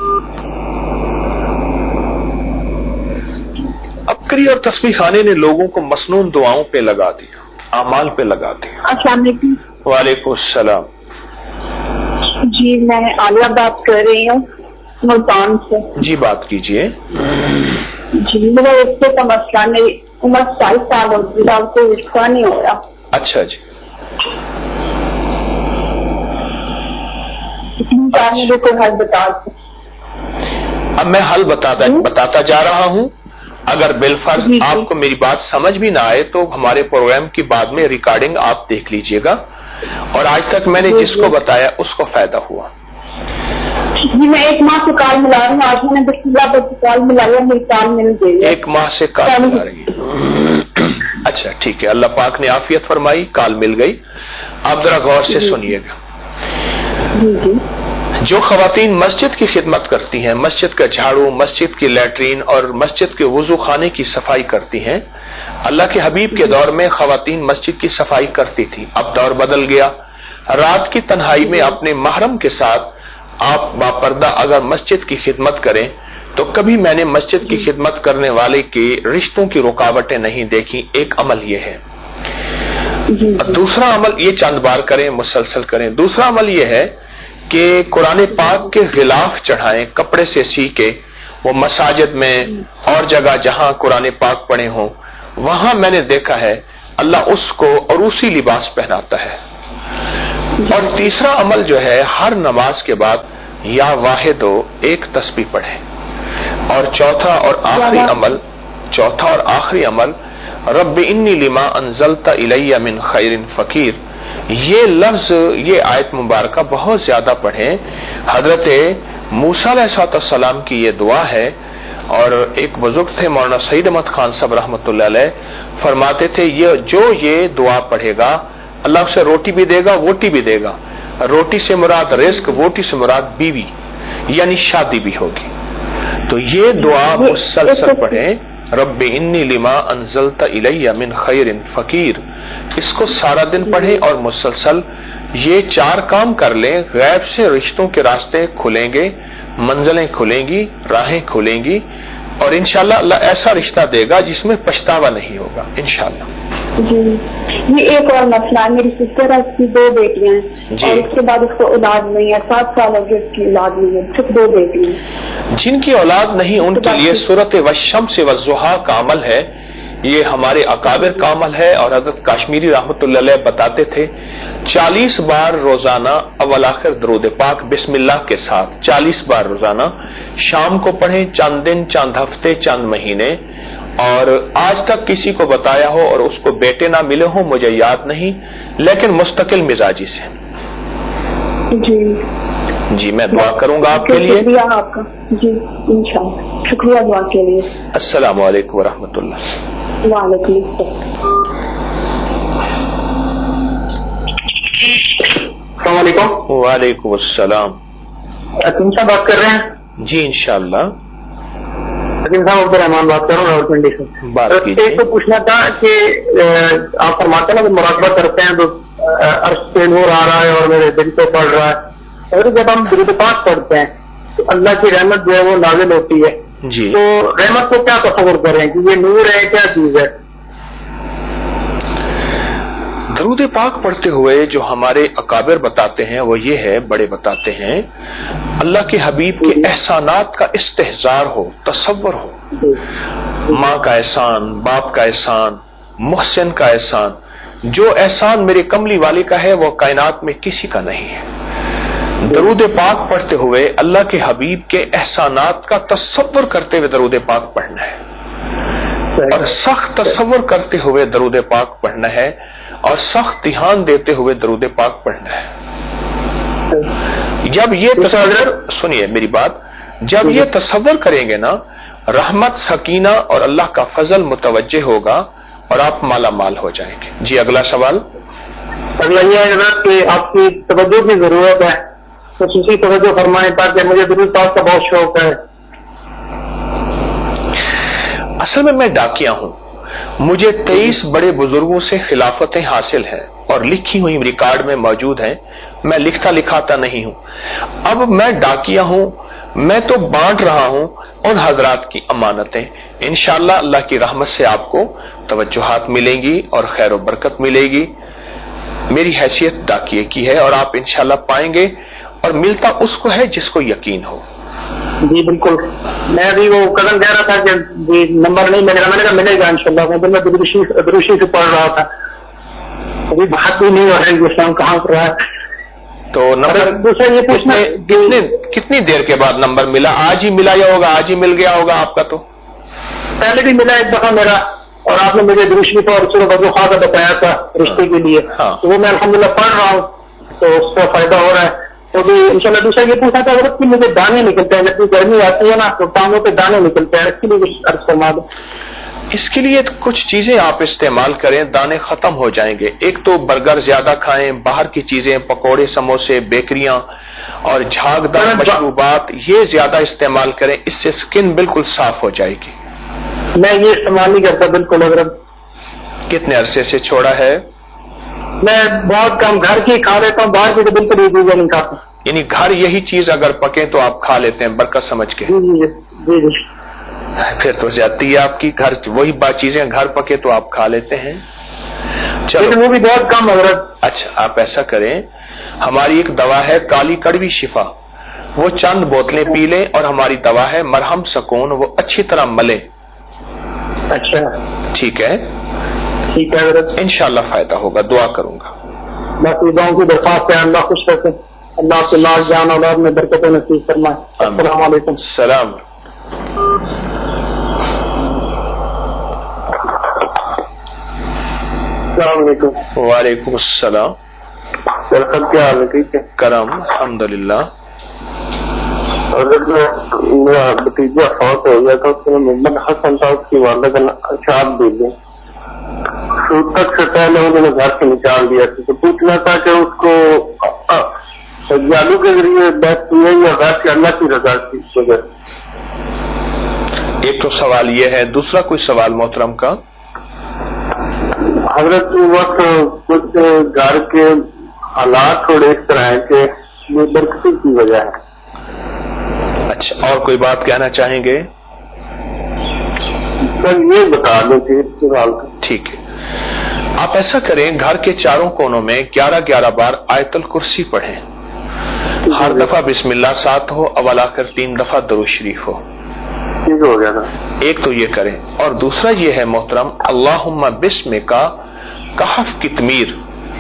عبقری اور تسبیح خانے نے لوگوں کو مسنون دعاؤں پہ لگا دیا, اعمال پہ لگا دیا. السلام علیکم. وعلیکم السلام. جی میں عالیہ بات کر رہی ہوں ملتان سے. جی بات کیجیے. جی میرا اس سے کا مسئلہ نہیں عمر چالیس سال ہو گئی، اب کوئی رشتہ نہیں ہو رہا. اچھا جی. مجھے کوئی حل بتا دیں. اب میں حل بتاتا بتاتا جا رہا ہوں. اگر بالفرض جی جی. آپ کو میری بات سمجھ بھی نہ آئے تو ہمارے پروگرام کی بعد میں ریکارڈنگ آپ دیکھ لیجئے گا، اور آج تک میں نے جس کو بتایا اس کو فائدہ ہوا. جی میں ایک ماہ سے کال ملا رہی ہوں، آج میں نے بسم اللہ پر کال ملایا، میری کال مل گئی. ایک ماہ سے کال ملا رہی ہے. اچھا ٹھیک ہے، اللہ پاک نے عافیت فرمائی، کال مل گئی. آپ ذرا غور سے سنیے گا. جی جی. جو خواتین مسجد کی خدمت کرتی ہیں، مسجد کا جھاڑو، مسجد کی لیٹرین اور مسجد کے وضو خانے کی صفائی کرتی ہیں، اللہ کے حبیب کے دور میں خواتین مسجد کی صفائی کرتی تھی. اب دور بدل گیا. رات کی تنہائی میں اپنے محرم کے ساتھ آپ باپردہ اگر مسجد کی خدمت کریں تو کبھی میں نے مسجد کی خدمت کرنے والے کے رشتوں کی رکاوٹیں نہیں دیکھی. ایک عمل یہ ہے. دوسرا عمل یہ چند بار کریں، مسلسل کریں. دوسرا عمل یہ ہے کہ قرآن پاک کے غلاف چڑھائیں کپڑے سے سی کے، وہ مساجد میں اور جگہ جہاں قرآن پاک پڑھے ہوں وہاں میں نے دیکھا ہے اللہ اس کو عروسی لباس پہناتا ہے. اور تیسرا عمل جو ہے، ہر نماز کے بعد یا واحد ہو ایک تسبیح پڑھیں. اور چوتھا اور آخری عمل چوتھا اور آخری عمل رب انی لما انزلت الی من خیر فقیر. یہ لفظ، یہ آیت مبارکہ بہت زیادہ پڑھیں. حضرت موسیٰ علیہ السلام کی یہ دعا ہے، اور ایک بزرگ تھے مولانا سعید احمد خان صاحب رحمۃ اللہ علیہ، فرماتے تھے یہ جو یہ دعا پڑھے گا اللہ اسے روٹی بھی دے گا، ووٹی بھی دے گا. روٹی سے مراد رزق، ووٹی سے مراد بیوی، یعنی شادی بھی ہوگی. تو یہ دعا مسلسل پڑھیں، رب انی لما انزلت الی من خیر فقیر. اس کو سارا دن پڑھیں اور مسلسل یہ چار کام کر لیں. غیب سے رشتوں کے راستے کھلیں گے، منزلیں کھلیں گی، راہیں کھلیں گی، اور انشاءاللہ اللہ ایسا رشتہ دے گا جس میں پچھتاوا نہیں ہوگا انشاءاللہ. جی یہ ایک اور مسئلہ ہے، میری سسٹر ہے، اس کی دو بیٹیاں ہیں جی. اور اس کے بعد اس کو اولاد نہیں ہے، سات سال ہو گئے اس کی اولاد نہیں ہے، صرف دو بیٹیاں ہیں. جن کی اولاد نہیں ان کے لیے سورۃ والشمس والضحیٰ کا عمل ہے. یہ ہمارے اکابر کا عمل ہے، اور حضرت کاشمیری رحمۃ اللہ علیہ بتاتے تھے چالیس بار روزانہ اول آخر درود پاک بسم اللہ کے ساتھ چالیس بار روزانہ شام کو پڑھیں، چند دن، چند ہفتے، چند مہینے. اور آج تک کسی کو بتایا ہو اور اس کو بیٹے نہ ملے ہوں مجھے یاد نہیں، لیکن مستقل مزاجی سے. جی جی میں دعا کروں گا آپ کے لیے. شکریہ آپ کا. جی انشاءاللہ شکریہ دعا کے لیے. السلام علیکم ورحمۃ اللہ. وعلیکم السلام. السلام علیکم. وعلیکم السلام. عظیم صاحب بات کر رہے ہیں؟ جی انشاءاللہ. عظیم صاحب عبد الرحمان بات کر رہا ہوں راولپنڈی سے. بات کیجیے. ایک تو پوچھنا تھا کہ آپ فرماتے ہیں نا کہ مراقبہ کرتے ہیں تو عرش سے نور آ رہا ہے اور میرے دل کو پڑھ رہا ہے، اور جب ہم درود پاک پڑھتے ہیں تو اللہ کی رحمت جو ہے وہ نازل ہوتی ہے. جی تو رحمت کو کیا تصور کریں کہ یہ نور ہے، کیا چیز ہے؟ درود پاک پڑھتے ہوئے جو ہمارے اکابر بتاتے ہیں وہ یہ ہے، بڑے بتاتے ہیں، اللہ کے حبیب کے احسانات کا استحضار ہو، تصور ہو. ماں کا احسان، باپ کا احسان، محسن کا احسان. جو احسان میرے کملی والے کا ہے وہ کائنات میں کسی کا نہیں ہے. درود پاک پڑھتے ہوئے اللہ کے حبیب کے احسانات کا تصور کرتے ہوئے درود پاک پڑھنا ہے، اور سخت تصور کرتے ہوئے درود پاک پڑھنا ہے، اور سخت دھیان دیتے ہوئے درود پاک پڑھنا ہے. جب یہ تصور، سنیے میری بات، جب یہ تصور کریں گے نا رحمت، سکینہ اور اللہ کا فضل متوجہ ہوگا اور آپ مالا مال ہو جائیں گے. جی اگلا سوال. اگلا یہ ہے جناب کہ آپ کی توجہ کی ضرورت ہے، خصوصی توجہ فرمائیں تاکہ مجھے درود پاک کا بہت شوق ہے. اصل میں میں ڈاکیا ہوں، مجھے تیئیس بڑے بزرگوں سے خلافتیں حاصل ہیں اور لکھی ہوئی ریکارڈ میں موجود ہیں. میں لکھتا لکھاتا نہیں ہوں. اب میں ڈاکیا ہوں، میں تو بانٹ رہا ہوں ان حضرات کی امانتیں. انشاءاللہ اللہ کی رحمت سے آپ کو توجہات ملیں گی اور خیر و برکت ملے گی. میری حیثیت ڈاکیے کی ہے اور آپ انشاءاللہ پائیں گے، اور ملتا اس کو ہے جس کو یقین ہو. جی بالکل. میں ابھی وہ کزن کہہ رہا تھا کہ جی نمبر نہیں ملے گا, میں نے کہا ملے گا انشاءاللہ. میں دروشی سے پڑھ رہا تھا, ابھی بات بھی نہیں ہو رہی ہے اسلام کہاں پر رہا ہے. تو نمبر دوسرا یہ پوچھنا کتنے کتنی دیر کے بعد نمبر ملا؟ آج ہی ملا یا ہوگا؟ آج ہی مل گیا ہوگا آپ کا؟ تو پہلے بھی ملا ایک دفعہ میرا, اور آپ نے مجھے دروشی کو اور سورۃ الضحیٰ کا بتایا تھا رشتے کے لیے, تو وہ میں الحمدللہ پڑھ رہا ہوں تو اس کا فائدہ ہو رہا ہے. تو بھی انشاءاللہ دوسرا یہ پوچھا تھا عورت کی مجھے دانے نکلتے ہیں, جب گرمی آتی ہے نا تو ٹانگوں پہ دانے نکلتے ہیں, اس کے لیے کچھ عرض فرما دو. اس کے لیے کچھ چیزیں آپ استعمال کریں, دانے ختم ہو جائیں گے. ایک تو برگر زیادہ کھائیں, باہر کی چیزیں پکوڑے سموسے بیکریاں اور جھاگدار مشروبات یہ زیادہ استعمال کریں, اس سے سکن بالکل صاف ہو جائے گی. میں یہ استعمال نہیں کرتا بالکل. حضرت کتنے عرصے سے چھوڑا ہے؟ میں بہت کم گھر کی کھا لیتا ہوں, باہر کی تو بالکل بھی نہیں کھاتا. یعنی گھر یہی چیز اگر پکے تو آپ کھا لیتے ہیں برکت سمجھ کے؟ جی جی جی جی. پھر تو زیادتی ہے آپ کی. گھر وہی بات چیزیں گھر پکے تو آپ کھا لیتے ہیں. چلو وہ بھی بہت کم حضرت. اچھا آپ ایسا کریں, ہماری ایک دوا ہے کالی کڑوی شفا, وہ چند بوتلیں پی لیں, اور ہماری دوا ہے مرہم سکون, وہ اچھی طرح ملیں. اچھا ٹھیک ہے ٹھیک ہے حضرت, انشاءاللہ فائدہ ہوگا. دعا کروں گا. باقی دعاؤں کی درخواست ہے, اللہ خوش رکھے, اللہ آپ کے مال جان اولاد میں برکت نصیب فرمائے. السلام علیکم. السلام. السلام علیکم. وعلیکم السلام. سب کیا حال ہے؟ ٹھیک ہے کرم الحمدللہ. میرا بھتیجا فوت ہو گیا تھا, اس میں محمد حسن تھا, اس کی والدہ کا اشعار بھیجے, تک سے پہلے انہوں نے گھر سے نکال دیا تھا. تو پوچھنا تھا کہ اس کو جادو کے ذریعے بیت کی ہے یا بیت کے اللہ کی رضا کی وجہ؟ ایک تو سوال یہ ہے. دوسرا کوئی سوال محترم کا؟ حضرت وقت کچھ گھر کے حالات تھوڑے اس طرح ہیں کہ یہ برکتی کی وجہ ہے. اچھا, اور کوئی بات کہنا چاہیں گے؟ سر یہ بتا دیں کہ اس کے حال. ٹھیک ہے, آپ ایسا کریں, گھر کے چاروں کونوں میں گیارہ گیارہ بار آیت الکرسی پڑھیں. ہر دفعہ بسم اللہ ساتھ ہو, اول آخر تین دفعہ درود شریف ہو. ٹھیک ہو گیا تھا. ایک تو یہ کریں, اور دوسرا یہ ہے محترم, اللہم بسم کا کہف کتمیر.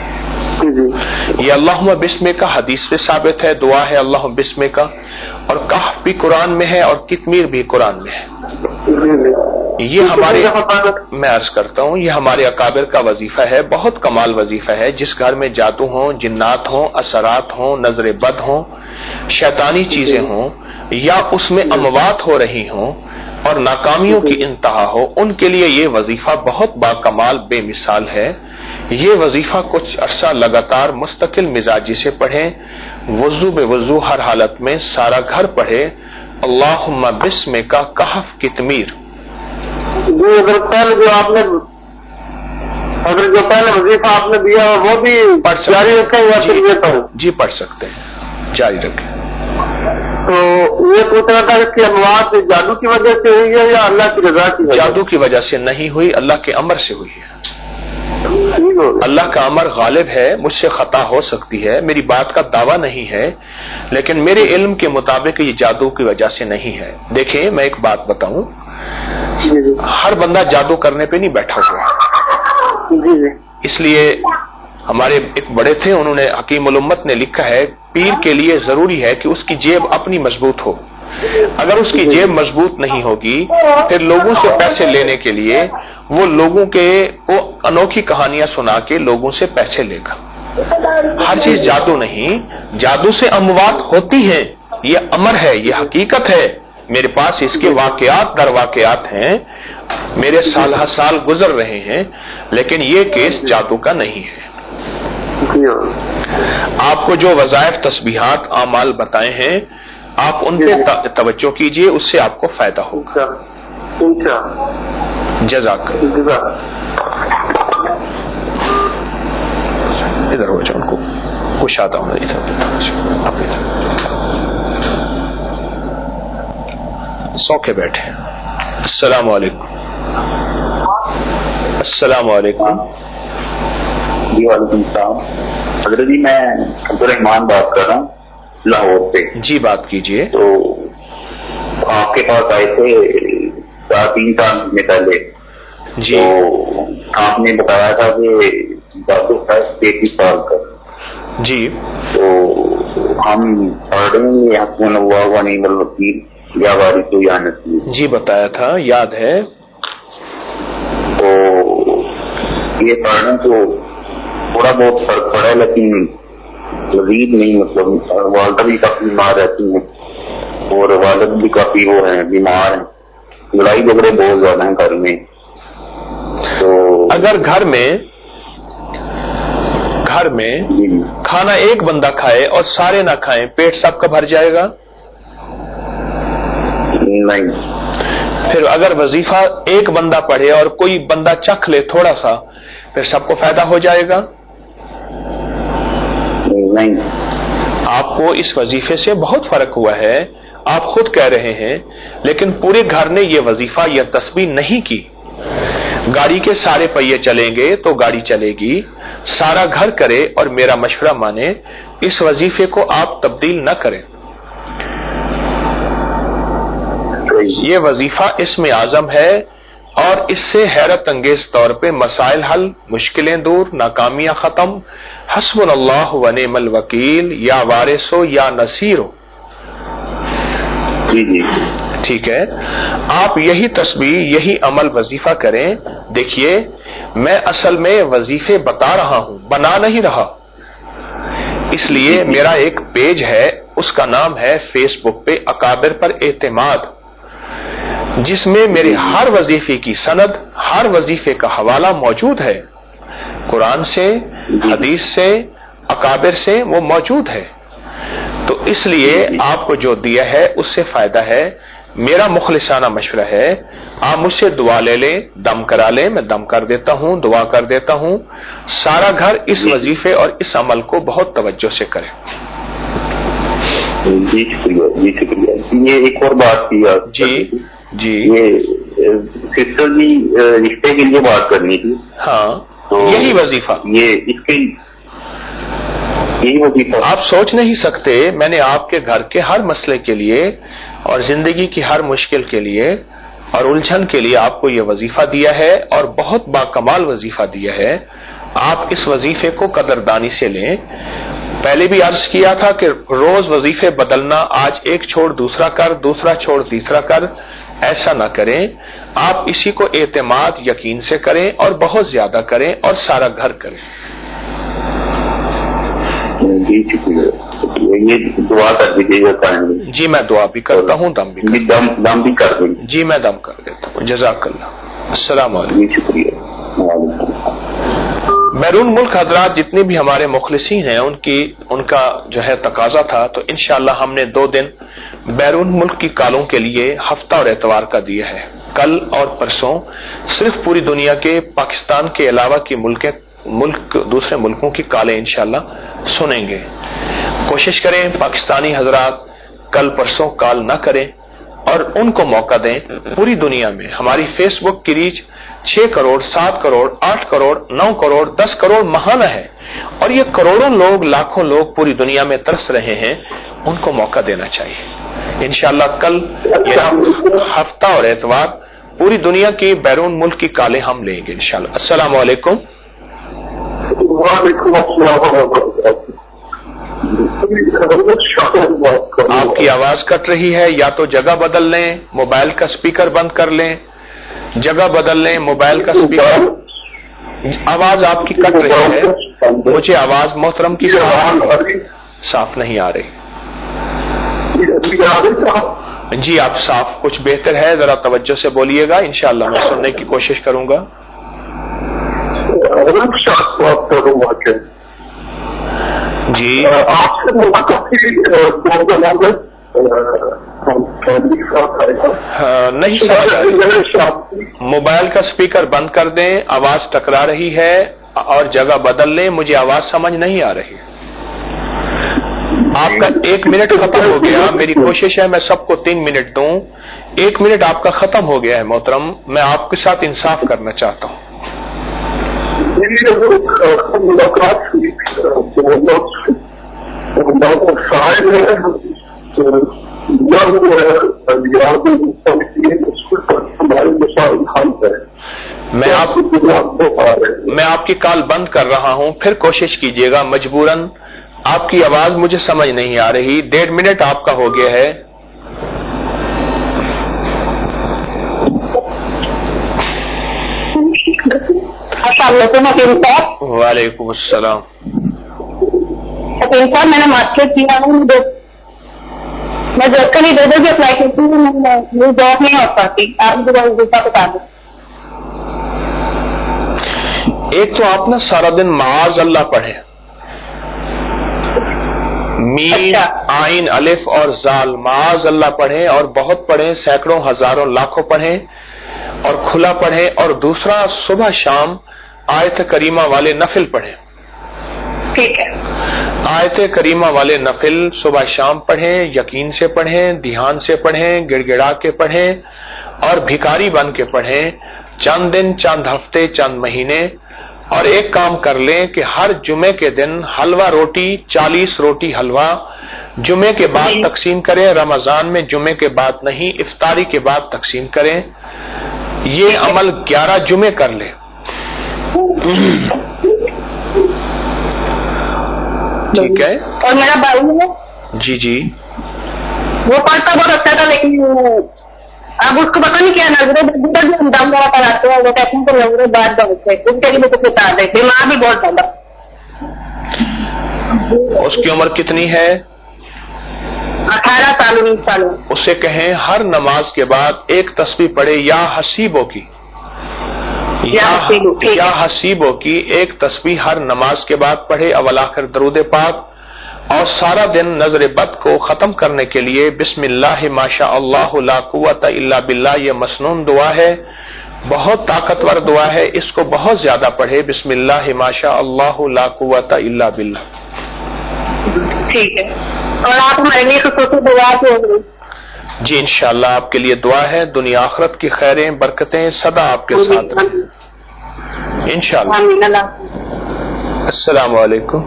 یہ اللہم بسم کا حدیث سے ثابت ہے, دعا ہے اللہم بسم کا, اور کہف بھی قرآن میں ہے اور کتمیر بھی قرآن میں ہے. یہ ہمارے, میں عرض کرتا ہوں, یہ ہمارے اکابر کا وظیفہ ہے, بہت کمال وظیفہ ہے. جس گھر میں جادو ہوں, جنات ہوں, اثرات ہوں, نظر بد ہوں, شیطانی چیزیں ہوں, یا اس میں اموات ہو رہی ہوں اور ناکامیوں کی انتہا ہو, ان کے لیے یہ وظیفہ بہت باکمال بے مثال ہے. یہ وظیفہ کچھ عرصہ لگاتار مستقل مزاجی سے پڑھیں, وضو بے وضو ہر حالت میں سارا گھر پڑھے, اللہم بسم کا کہف کتمیر. جی اگر پہلے جو آپ نے اگر جو پہلے وظیفہ آپ نے دیا وہ بھی جاری رکھیں یا پھر یہ پڑھیں؟ جی پڑھ سکتے ہیں, جاری رکھیں. تو یہ پوچھنا تھا کہ اموات جادو کی وجہ سے ہوئی ہے یا اللہ کی رضا کی وجہ؟ جادو کی وجہ سے نہیں ہوئی, اللہ کے امر سے ہوئی ہے. اللہ کا امر غالب ہے, مجھ سے خطا ہو سکتی ہے, میری بات کا دعویٰ نہیں ہے, لیکن میرے علم کے مطابق یہ جادو کی وجہ سے نہیں ہے. دیکھیں میں ایک بات بتاؤں, ہر بندہ جادو کرنے پہ نہیں بیٹھا ہوا. اس لیے ہمارے ایک بڑے تھے, انہوں نے, حکیم الامت نے لکھا ہے, پیر کے لیے ضروری ہے کہ اس کی جیب اپنی مضبوط ہو. اگر اس کی جیب مضبوط نہیں ہوگی پھر لوگوں سے پیسے لینے کے لیے وہ لوگوں کے وہ انوکھی کہانیاں سنا کے لوگوں سے پیسے لے گا. ہر چیز جادو نہیں, جادو سے اموات ہوتی ہیں, یہ امر ہے, یہ حقیقت ہے. میرے پاس اس کے واقعات در واقعات ہیں, میرے سال ہر سال گزر رہے ہیں, لیکن یہ کیس جادو کا نہیں ہے. آپ کو جو وظائف تسبیحات اعمال بتائے ہیں آپ ان پہ توجہ کیجئے, اس سے آپ کو فائدہ ہوگا. جزاک اللہ. ادھر ہو جاؤ, ان کو کشادہ ہونا. ادھر سو کے بیٹھے. السلام علیکم. السلام علیکم. جی وعلیکم السلام. حضرت جی میں عبد الرحمان بات کر رہا ہوں لاہور سے. جی بات کیجئے. تو آپ کے پاس آئے تھے تین سال میں پہلے جی. تو آپ نے بتایا تھا کہ دادو ہے تینتیس سال کا. جی. تو ہم پڑھ رہے ہیں حسبنا اللہ و نعم الوکیل یا وارث یا نصیر. جی بتایا تھا، یاد ہے. تو یہ پڑھ رہے تو تھوڑا بہت فرق پڑا ہے، لیکن مزید نہیں. مطلب والدہ بھی کافی بیمار رہتی ہیں اور والد بھی کافی وہ ہیں بیمار ہیں، لڑائی جھگڑے بہت زیادہ ہیں گھر میں. تو اگر گھر میں گھر میں کھانا ایک بندہ کھائے اور سارے نہ کھائیں، پیٹ سب کا بھر جائے گا؟ نہیں. پھر اگر وظیفہ ایک بندہ پڑھے اور کوئی بندہ چکھ لے تھوڑا سا، پھر سب کو فائدہ ہو جائے گا؟ نہیں. آپ کو اس وظیفے سے بہت فرق ہوا ہے، آپ خود کہہ رہے ہیں، لیکن پورے گھر نے یہ وظیفہ یا تسبیح نہیں کی. گاڑی کے سارے پہیے چلیں گے تو گاڑی چلے گی، سارا گھر کرے اور میرا مشورہ مانے، اس وظیفے کو آپ تبدیل نہ کریں. یہ وظیفہ اسم اعظم ہے اور اس سے حیرت انگیز طور پہ مسائل حل، مشکلیں دور، ناکامیاں ختم. حسبنا اللہ و نعم الوکیل یا وارثو یا نصیرو. جی جی ٹھیک ہے، آپ یہی تسبیح، یہی عمل وظیفہ کریں. دیکھیے میں اصل میں وظیفے بتا رہا ہوں، بنا نہیں رہا. اس لیے میرا ایک پیج ہے، اس کا نام ہے فیس بک پہ اکابر پر اعتماد، جس میں میرے ہر وظیفے کی سند، ہر وظیفے کا حوالہ موجود ہے، قرآن سے، حدیث سے، اکابر سے وہ موجود ہے. تو اس لیے آپ کو جو دیا ہے اس سے فائدہ ہے. میرا مخلصانہ مشورہ ہے آپ مجھ سے دعا لے لیں، دم کرا لیں، میں دم کر دیتا ہوں، دعا کر دیتا ہوں. سارا گھر اس وظیفے اور اس عمل کو بہت توجہ سے کرے. جی شکریہ. جی شکریہ. یہ ایک اور بات تھی آپ جی جی یہ سسٹر جی رشتے کے لیے بات کرنی تھی. ہاں یہی وظیفہ، یہ اس کے یہی وظیفہ آپ سوچ نہیں سکتے. میں نے آپ کے گھر کے ہر مسئلے کے لیے اور زندگی کی ہر مشکل کے لیے اور الجھن کے لیے آپ کو یہ وظیفہ دیا ہے اور بہت باکمال وظیفہ دیا ہے. آپ اس وظیفے کو قدردانی سے لیں. پہلے بھی عرض کیا تھا کہ روز وظیفے بدلنا، آج ایک چھوڑ دوسرا کر، دوسرا چھوڑ تیسرا کر، ایسا نہ کریں. آپ اسی کو اعتماد، یقین سے کریں اور بہت زیادہ کریں اور سارا گھر کریں. جی شکریہ. یہ دعا کر دیجیے گا. جی میں دعا بھی کرتا ہوں، دم بھی کرتا دم دم بھی کر دیں. جی میں دم کر دیتا ہوں. جزاک اللہ. السلام علیکم. جی شکریہ. بیرون ملک حضرات جتنے بھی ہمارے مخلصین ہیں، ان کی ان کا جو ہے تقاضا تھا، تو انشاءاللہ ہم نے دو دن بیرون ملک کی کالوں کے لیے ہفتہ اور اتوار کا دیا ہے. کل اور پرسوں صرف پوری دنیا کے، پاکستان کے علاوہ کی ملک ملک دوسرے ملکوں کی کالیں انشاءاللہ سنیں گے. کوشش کریں پاکستانی حضرات کل پرسوں کال نہ کریں اور ان کو موقع دیں. پوری دنیا میں ہماری فیس بک کی ریچ چھ کروڑ، سات کروڑ، آٹھ کروڑ، نو کروڑ، دس کروڑ ماہانہ ہے، اور یہ کروڑوں لوگ، لاکھوں لوگ پوری دنیا میں ترس رہے ہیں. ان کو موقع دینا چاہیے. انشاءاللہ کل یہ ہفتہ اور اتوار پوری دنیا کی بیرون ملک کی کالیں ہم لیں گے انشاءاللہ. السلام علیکم. وعلیکم السلام. آپ کی آواز کٹ رہی ہے، یا تو جگہ بدل لیں، موبائل کا سپیکر بند کر لیں. جگہ بدل لیں، موبائل کا سپیکر. آواز آپ کی کٹ رہی ہے، مجھے آواز محترم کی صاف نہیں آ رہی. جی آپ صاف، کچھ بہتر ہے، ذرا توجہ سے بولیے گا، انشاءاللہ میں سننے کی کوشش کروں گا. جی آپ سے نہیں سمجھ. موبائل کا سپیکر بند کر دیں، آواز ٹکرا رہی ہے، اور جگہ بدل لیں، مجھے آواز سمجھ نہیں آ رہی. آپ کا ایک منٹ ختم ہو گیا. میری کوشش ہے میں سب کو تین منٹ دوں. ایک منٹ آپ کا ختم ہو گیا ہے محترم، میں آپ کے ساتھ انصاف کرنا چاہتا ہوں. ملاقات میں آپ میں آپ کی کال بند کر رہا ہوں، پھر کوشش کیجیے گا، مجبوراً آپ کی آواز مجھے سمجھ نہیں آ رہی. ڈیڑھ منٹ آپ کا ہو گیا ہے. السلام علیکم حکیم صاحب. وعلیکم السلام. حکیم صاحب میں نے ماسٹر کیا ہوں، میں جب کبھی دو دو سے اپلائی کرتی ہوں میری جاب نہیں ہو پاتی. آپ مجھے وظیفہ بتا دیں. ایک تو آپ نا سارا دن معاذ اللہ پڑھے، میم عین الف اور زال، معاذ اللہ پڑھیں اور بہت پڑھیں، سینکڑوں ہزاروں لاکھوں پڑھیں اور کھلا پڑھیں. اور دوسرا صبح شام آیت کریمہ والے نفل پڑھیں. ٹھیک ہے. آیت کریمہ والے نفل صبح شام پڑھیں، یقین سے پڑھیں، دھیان سے پڑھیں، گڑ گڑا کے پڑھیں اور بھکاری بن کے پڑھیں. چند دن، چند ہفتے، چند مہینے. اور ایک کام کر لیں کہ ہر جمعے کے دن حلوہ روٹی، چالیس روٹی حلوہ جمعے کے بعد تقسیم کریں. رمضان میں جمعے کے بعد نہیں، افطاری کے بعد تقسیم کریں. یہ عمل گیارہ جمعے کر لیں. ٹھیک ہے. اور میرا بھائی ہے جی جی وہ پڑھتا بہت اچھا تھا، لیکن اب اس کو پتا نہیں کیا نظریں جو اندام وغیرہ کراتے ہیں وہ کہتے ہیں کہ نظریں بات بہت ہے، اس کے لیے مجھے بتا دیں. بیمار بھی بہت زیادہ. اس کی عمر کتنی ہے؟ اٹھارہ سال انیس سال. اسے کہیں ہر نماز کے بعد ایک تسبیح پڑھے، یا حسیبوں کی یا حسیبوں کی ایک تسبیح ہر نماز کے بعد پڑھے، اول آخر درود پاک. اور سارا دن نظر بد کو ختم کرنے کے لیے بسم اللہ ماشاء اللہ لا قوت الا باللہ، یہ مسنون دعا ہے، بہت طاقتور دعا ہے، اس کو بہت زیادہ پڑھے. بسم اللہ ماشاء اللہ لا قوت الا باللہ. ٹھیک ہے. اور آپ ہمارے لیے خصوصی دعا کیجیے. جی انشاءاللہ آپ کے لیے دعا ہے. دنیا آخرت کی خیریں برکتیں سدا آپ کے ساتھ رہیں انشاءاللہ. السلام علیکم.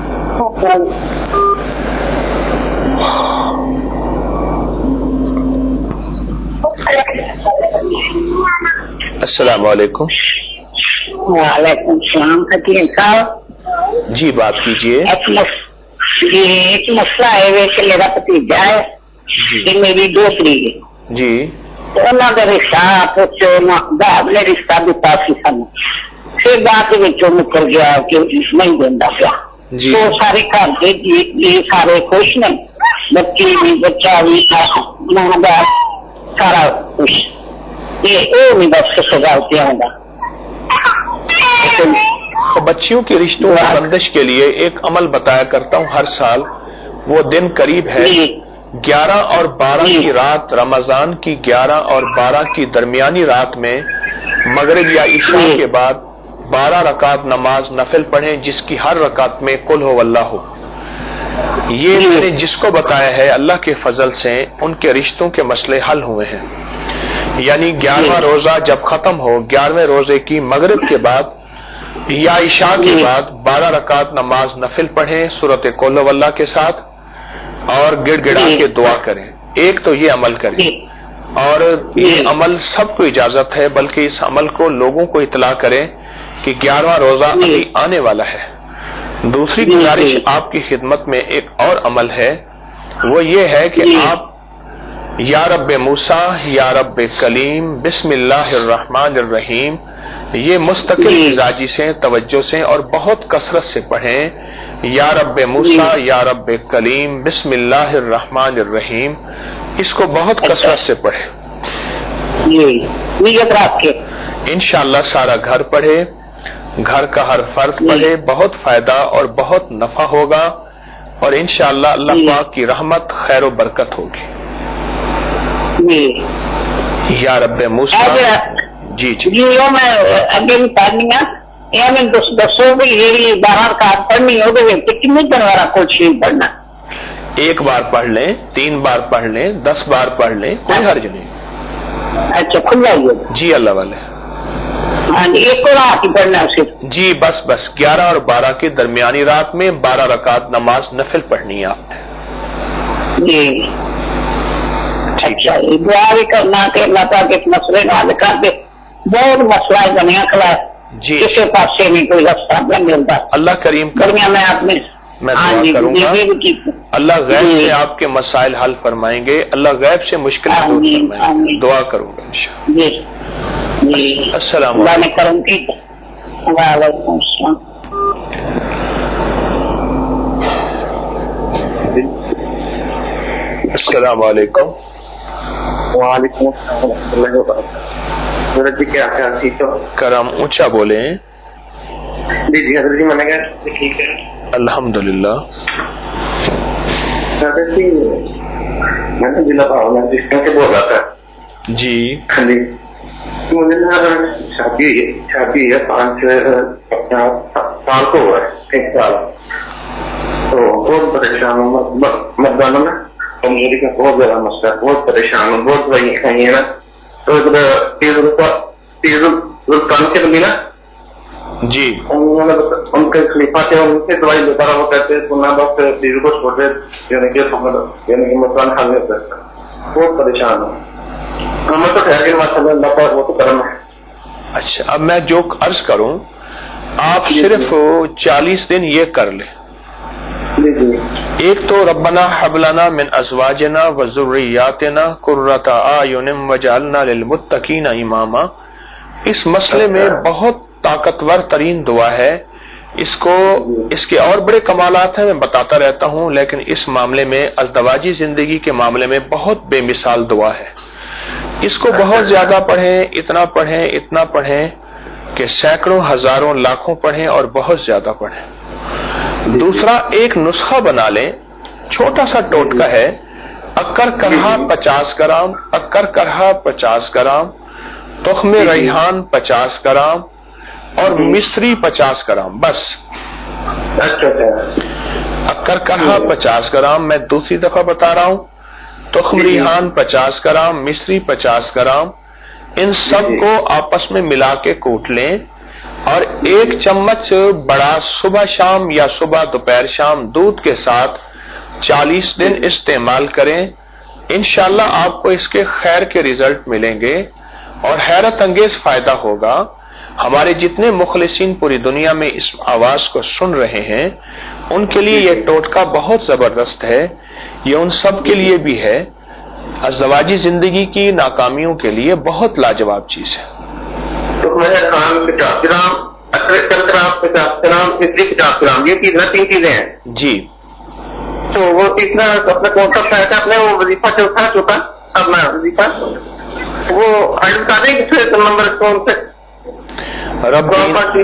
السلام علیکم. وعلیکم السلام. حکیم صاحب جی بات کیجیے. جی ایک مسئلہ ہے ویسے میرا بھتیجا ہے کہ میری دوسری ہے جی انہوں کا رشتہ کچھ نے رشتہ دتا سی سن پھر بعد مکر گیا کہ نہیں دینا پیا. تو سارے گھر کے جی سارے خوش نے، بچی بھی بچہ بھی ماں باپ سارا خوش. یہ نہیں بس سزا پیا ہوگا. بچیوں کے رشتوں کی بندش کے لیے ایک عمل بتایا کرتا ہوں ہر سال. وہ دن قریب ہے گیارہ اور بارہ کی رات، رمضان کی گیارہ اور بارہ کی درمیانی رات میں مغرب یا عشاء کے بعد بارہ رکعت نماز نفل پڑھیں، جس کی ہر رکعت میں قل ہو اللہ ہو. یہ میں نے جس کو بتایا ہے اللہ کے فضل سے ان کے رشتوں کے مسئلے حل ہوئے ہیں. یعنی گیارہواں روزہ جب ختم ہو، گیارہویں روزے کی مغرب کے بعد یا عشاء کے بعد بارہ رکعت نماز نفل پڑھیں سورۃ قل ہو اللہ کے ساتھ اور گڑ گڑا کے دعا کریں. ایک تو یہ عمل کریں، اور یہ عمل سب کو اجازت ہے، بلکہ اس عمل کو لوگوں کو اطلاع کریں کہ گیارہواں روزہ ابھی آنے والا ہے. دوسری گزارش آپ کی خدمت میں ایک اور عمل ہے، وہ یہ ہے کہ آپ یا رب موسیٰ یا رب کلیم بسم اللہ الرحمن الرحیم یہ مستقل مزاجی سے، توجہ سے اور بہت کثرت سے پڑھیں. یا رب موسیٰ یا رب کلیم بسم اللہ الرحمن الرحیم، اس کو بہت کثرت سے پڑھیں. انشاءاللہ سارا گھر پڑھے، گھر کا ہر فرد پڑھے، بہت فائدہ اور بہت نفع ہوگا، اور انشاءاللہ اللہ پاک کی رحمت خیر و برکت ہوگی. یا رب موسیٰ جی جی جی وہ میں اگے بھی پڑھنی ہوں. یا میں دسو بھی یہ بارہ رکعت پڑھنی ہو تو کتنے دن والا کچھ پڑھنا؟ ایک بار پڑھ لیں، تین بار پڑھ لیں، دس بار پڑھ لیں، کوئی حرج نہیں. اچھا کھلا ہی جی اللہ والے. ہاں جی ایک اور رات ہی پڑھنا صرف؟ جی بس بس گیارہ اور بارہ کی درمیانی رات میں بارہ رکعت نماز نفل پڑھنی ہے آپ نے. جی اچھا جی، دعا بھی کرنا کہ اللہ تعالیٰ اس مسئلے کو حل کر دے. بہت مسئلہ ہے بنیا کھڑا ہے جی، کسی پاس سے نہیں کوئی رستہ نہیں ملتا. اللہ کریم بڑھیا میں آپ نے میں دعا کروں گا اللہ غیب سے آپ کے مسائل حل فرمائیں گے، اللہ غیب سے مشکل دور فرمائیں گے. دعا کروں گا انشاءاللہ. جی جی السلام علیکم. کروں گی. وعلیکم السلام. السلام علیکم. وعلیکم السلام ورحمۃ اللہ وبرکاتہ. حضرت جی کیا خیال ٹھیک ہو؟ کرم اونچا بولیں. جی جی حضرت جی میں نے کہا ٹھیک ہے الحمدللہ. حضرت جی میں نے ضلع بھاؤ جس طرح سے بول رہا تھا جی ہاں جی مجھے نا شادی شادی ہے پانچ سال کو ہوا ہے ایک سال تو بہت پریشان ہوں مردانہ میں کمزوری کا بہت زیادہ مسئلہ ہے. بہت پریشان ہوں. بہت دوائی کھائی ہے نا تو تیز کام سے ملی نا جی ان کے خلیفہ تھے ان سے دوائی لیتا رہا وہ کہتے تو نہ بس تیز کو چھوڑتے یعنی کہ یعنی کہ مسئلہ حل نہیں کرتا. بہت پریشان ہوں. ہمیں تو خیر کے ماشاء اللہ کا وہ تو کرم ہے. اچھا اب میں جو عرض کروں آپ صرف چالیس دن یہ کر لیں. ایک تو ربنا ہب لنا من ازواجنا وذریاتنا قرۃ اعین واجعلنا للمتقین اماما. اس مسئلے میں بہت طاقتور ترین دعا ہے. اس کو اس کے اور بڑے کمالات ہیں میں بتاتا رہتا ہوں لیکن اس معاملے میں ازدواجی زندگی کے معاملے میں بہت بے مثال دعا ہے. اس کو بہت زیادہ پڑھیں، اتنا پڑھیں اتنا پڑھیں کہ سینکڑوں ہزاروں لاکھوں پڑھیں اور بہت زیادہ پڑھیں. دوسرا ایک نسخہ بنا لیں، چھوٹا سا ٹوٹکا ہے. اکر کرہا پچاس گرام اکر کرہا پچاس گرام تخم ریحان پچاس گرام اور مصری پچاس گرام بس. اکر کرہا پچاس گرام میں دوسری دفعہ بتا رہا ہوں. تخم ریحان پچاس گرام مصری پچاس گرام ان سب کو آپس میں ملا کے کوٹ لیں اور ایک چمچ بڑا صبح شام یا صبح دوپہر شام دودھ کے ساتھ چالیس دن استعمال کریں. انشاءاللہ آپ کو اس کے خیر کے ریزلٹ ملیں گے اور حیرت انگیز فائدہ ہوگا. ہمارے جتنے مخلصین پوری دنیا میں اس آواز کو سن رہے ہیں ان کے لیے یہ ٹوٹکا بہت زبردست ہے. یہ ان سب کے لیے بھی ہے. ازدواجی زندگی کی ناکامیوں کے لیے بہت لاجواب چیز ہے. تو میرے خان پچاس گرام اکر گرام پچاس گرام مصری پچاس گرام یہ تیسرا تین چیزیں ہیں جی. تو وہ تیسرا اپنا کون سا ہے اپنے وہ وظیفہ چوتھا چوتھا اپنا وظیفہ وہ آئیڈ بتا دیں کس نمبر کون سے رب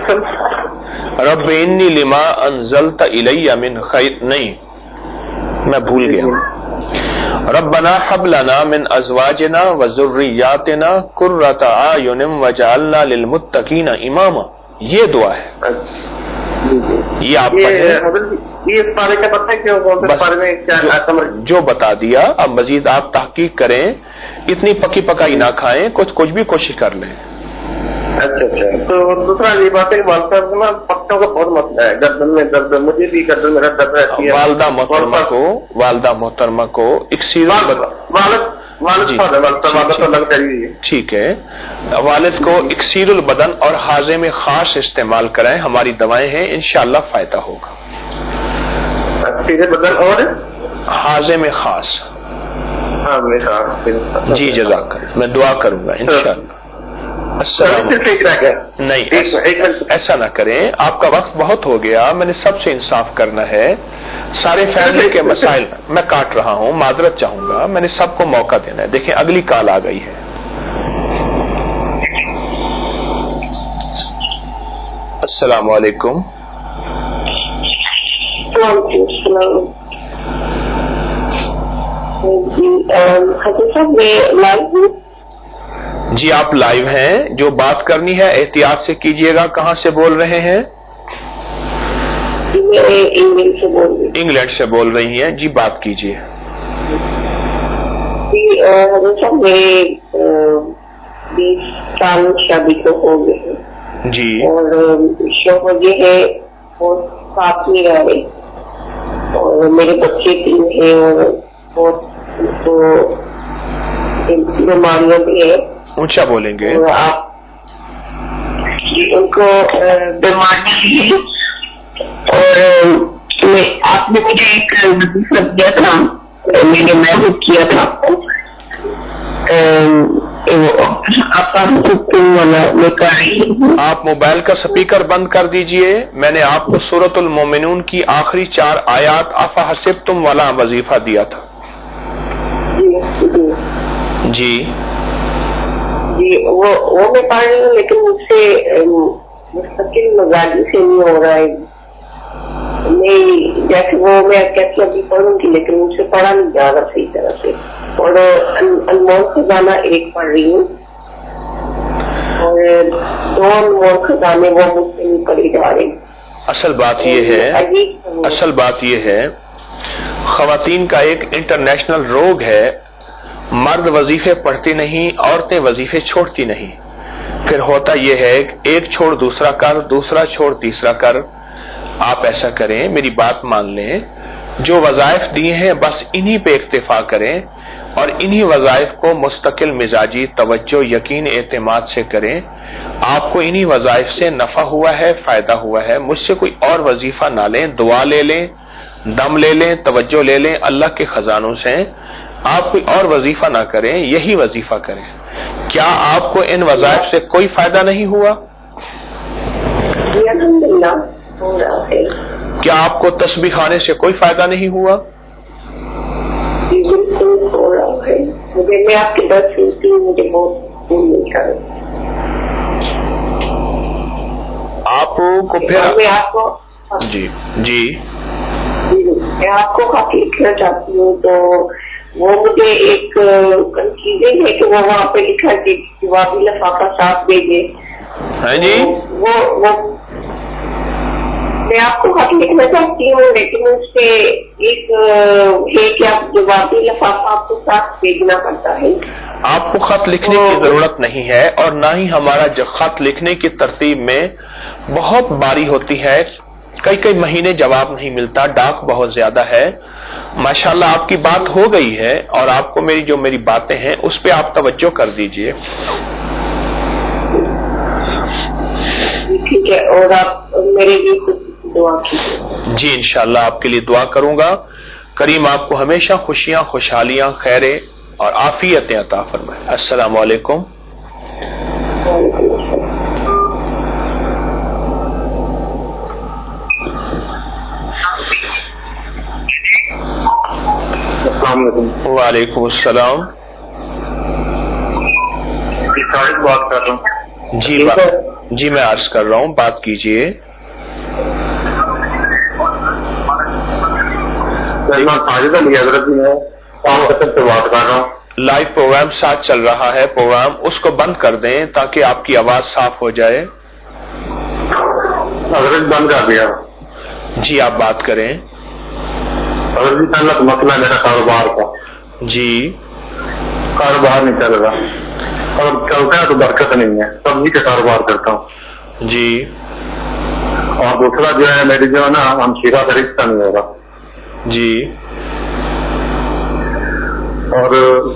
رب انی لما انزلت الی من خیر نہیں میں بھول گیا. ربنا حب لنا من ازواجنا وذریاتنا قرۃ اعین واجعلنا للمتقین اماما. یہ دعا ہے. یہ آپ جو بتا دیا. اب مزید آپ تحقیق کریں، اتنی پکی پکائی نہ کھائیں، کچھ کچھ بھی کوشش کر لیں. اچھا اچھا. تو دوسرا یہ بات ہے پٹوں کا بہت مسئلہ ہے، گردن میں درد، مجھے بھی گردن میں درد رہتی ہے. والدہ محترمہ کو والدہ محترمہ کو اکسیر ٹھیک ہے والد کو اکسیر البدن اور حازم خاص استعمال کریں. ہماری دوائیں ہیں انشاءاللہ فائدہ ہوگا. اکسیر بدن اور حازم خاص. جی جزاک اللہ. میں دعا کروں گا انشاءاللہ. نہیں ایسا نہ کریں، آپ کا وقت بہت ہو گیا. میں نے سب سے انصاف کرنا ہے. سارے فیملی کے مسائل میں کاٹ رہا ہوں، معذرت چاہوں گا. میں نے سب کو موقع دینا ہے. دیکھیں اگلی کال آ گئی ہے. السلام علیکم. جی آپ لائیو ہیں. جو بات کرنی ہے احتیاط سے کیجئے گا. کہاں سے بول رہے ہیں؟ انگلینڈ سے بول رہی ہوں. انگلینڈ سے بول رہی ہیں. جی بات کیجئے. جی حضرت صاحب میرے بیس سال شادی کو ہو گئے جی اور شوہر یہ ہے وہ ساتھ میں رہ رہے اور میرے بچے تین ہیں اور تو بیماریاں بھی ہیں. اونچا بولیں گے. آپ ان کو بیماریاں بھی ہیں اور آپ نے مجھے ایک وظیفہ دیا تھا, میں نے محسوس کیا تھا آپ کو, آپ موبائل کا سپیکر بند کر دیجئے. میں نے آپ کو سورۃ المومنون کی آخری چار آیات افحسبتم والا وظیفہ دیا تھا. جی جی وہ وہ میں پڑھ رہی ہوں, لیکن مجھ سے مستقل مزاجی سے نہیں ہو رہا ہے. نہیں جیسے وہ میں کیسے ابھی پڑھوں گی, لیکن مجھ سے پڑھا نہیں جا رہا صحیح طرح سے. اور انمول خزانہ ایک پڑھ رہی ہوں اور دو انمول خزانے وہ مجھ سے نہیں پڑھی جا رہے. اصل بات یہ ہے اصل بات یہ ہے خواتین کا ایک انٹرنیشنل روگ ہے, مرد وظیفے پڑھتی نہیں, عورتیں وظیفے چھوڑتی نہیں. پھر ہوتا یہ ہے ایک چھوڑ دوسرا کر, دوسرا چھوڑ تیسرا کر. آپ ایسا کریں, میری بات مان لیں, جو وظائف دیے ہیں بس انہی پہ اکتفا کریں اور انہی وظائف کو مستقل مزاجی توجہ یقین اعتماد سے کریں. آپ کو انہی وظائف سے نفع ہوا ہے, فائدہ ہوا ہے. مجھ سے کوئی اور وظیفہ نہ لیں, دعا لے لیں, دم لے لیں, توجہ لے لیں, اللہ کے خزانوں سے. آپ کوئی اور وظیفہ نہ کریں, یہی وظیفہ کریں. کیا آپ کو ان وظائف سے کوئی فائدہ نہیں ہوا؟ الحمدللہ ہو رہا ہے. کیا آپ کو تسبیح خانے سے کوئی فائدہ نہیں ہوا؟ بالکل ہو رہا ہے. مجھے میں آپ کے درد سنتی ہوں, مجھے بہت خون ملتا ہے. آپ کو پھر میں آپ کو جی جی میں آپ کو خط لکھنا چاہتی ہوں, تو وہ مجھے ایک کنفیوژن ہے کہ وہ وہاں پہ لکھا کہ جوابی لفافہ ساتھ بھیجے. ہاں جی وہ وہ میں آپ کو خط لکھنا چاہتی ہوں, لیکن اس سے ایک ہے کہ آپ جوابی لفافہ آپ کو ساتھ بھیجنا پڑتا ہے. آپ کو خط لکھنے کی ضرورت نہیں ہے, اور نہ ہی ہمارا جو خط لکھنے کی ترتیب میں بہت باری ہوتی ہے. کئی کئی مہینے جواب نہیں ملتا, ڈاک بہت زیادہ ہے. ماشاءاللہ آپ کی بات ہو گئی ہے, اور آپ کو میری جو میری باتیں ہیں اس پہ آپ توجہ کر دیجئے. ٹھیک ہے, اور آپ میرے لیے کچھ دعا کیجیے. جی انشاءاللہ آپ کے لیے دعا کروں گا. کریم آپ کو ہمیشہ خوشیاں, خوشحالیاں, خیریں اور عافیتیں عطا فرمائے. السلام علیکم. السلام علیکم. وعلیکم السلام. بات کر رہا ہوں. جی جی میں عرض کر رہا ہوں, بات کیجیے. حضرت میں سے بات کر رہا ہوں. لائیو پروگرام ساتھ چل رہا ہے, پروگرام اس کو بند کر دیں تاکہ آپ کی آواز صاف ہو جائے. حضرت بند کر دیا. جی آپ بات کریں. حضرت جی پہلا مسئلہ میرا کاروبار کا. جی کاروبار نہیں چل رہا, اور چلتا ہے تو برکت نہیں ہے. سبزی کا کاروبار کرتا ہوں. جی اور دوسرا جو ہے میری جو ہے نا ہم شیرا کا رشتہ نہیں ہو رہا. جی اور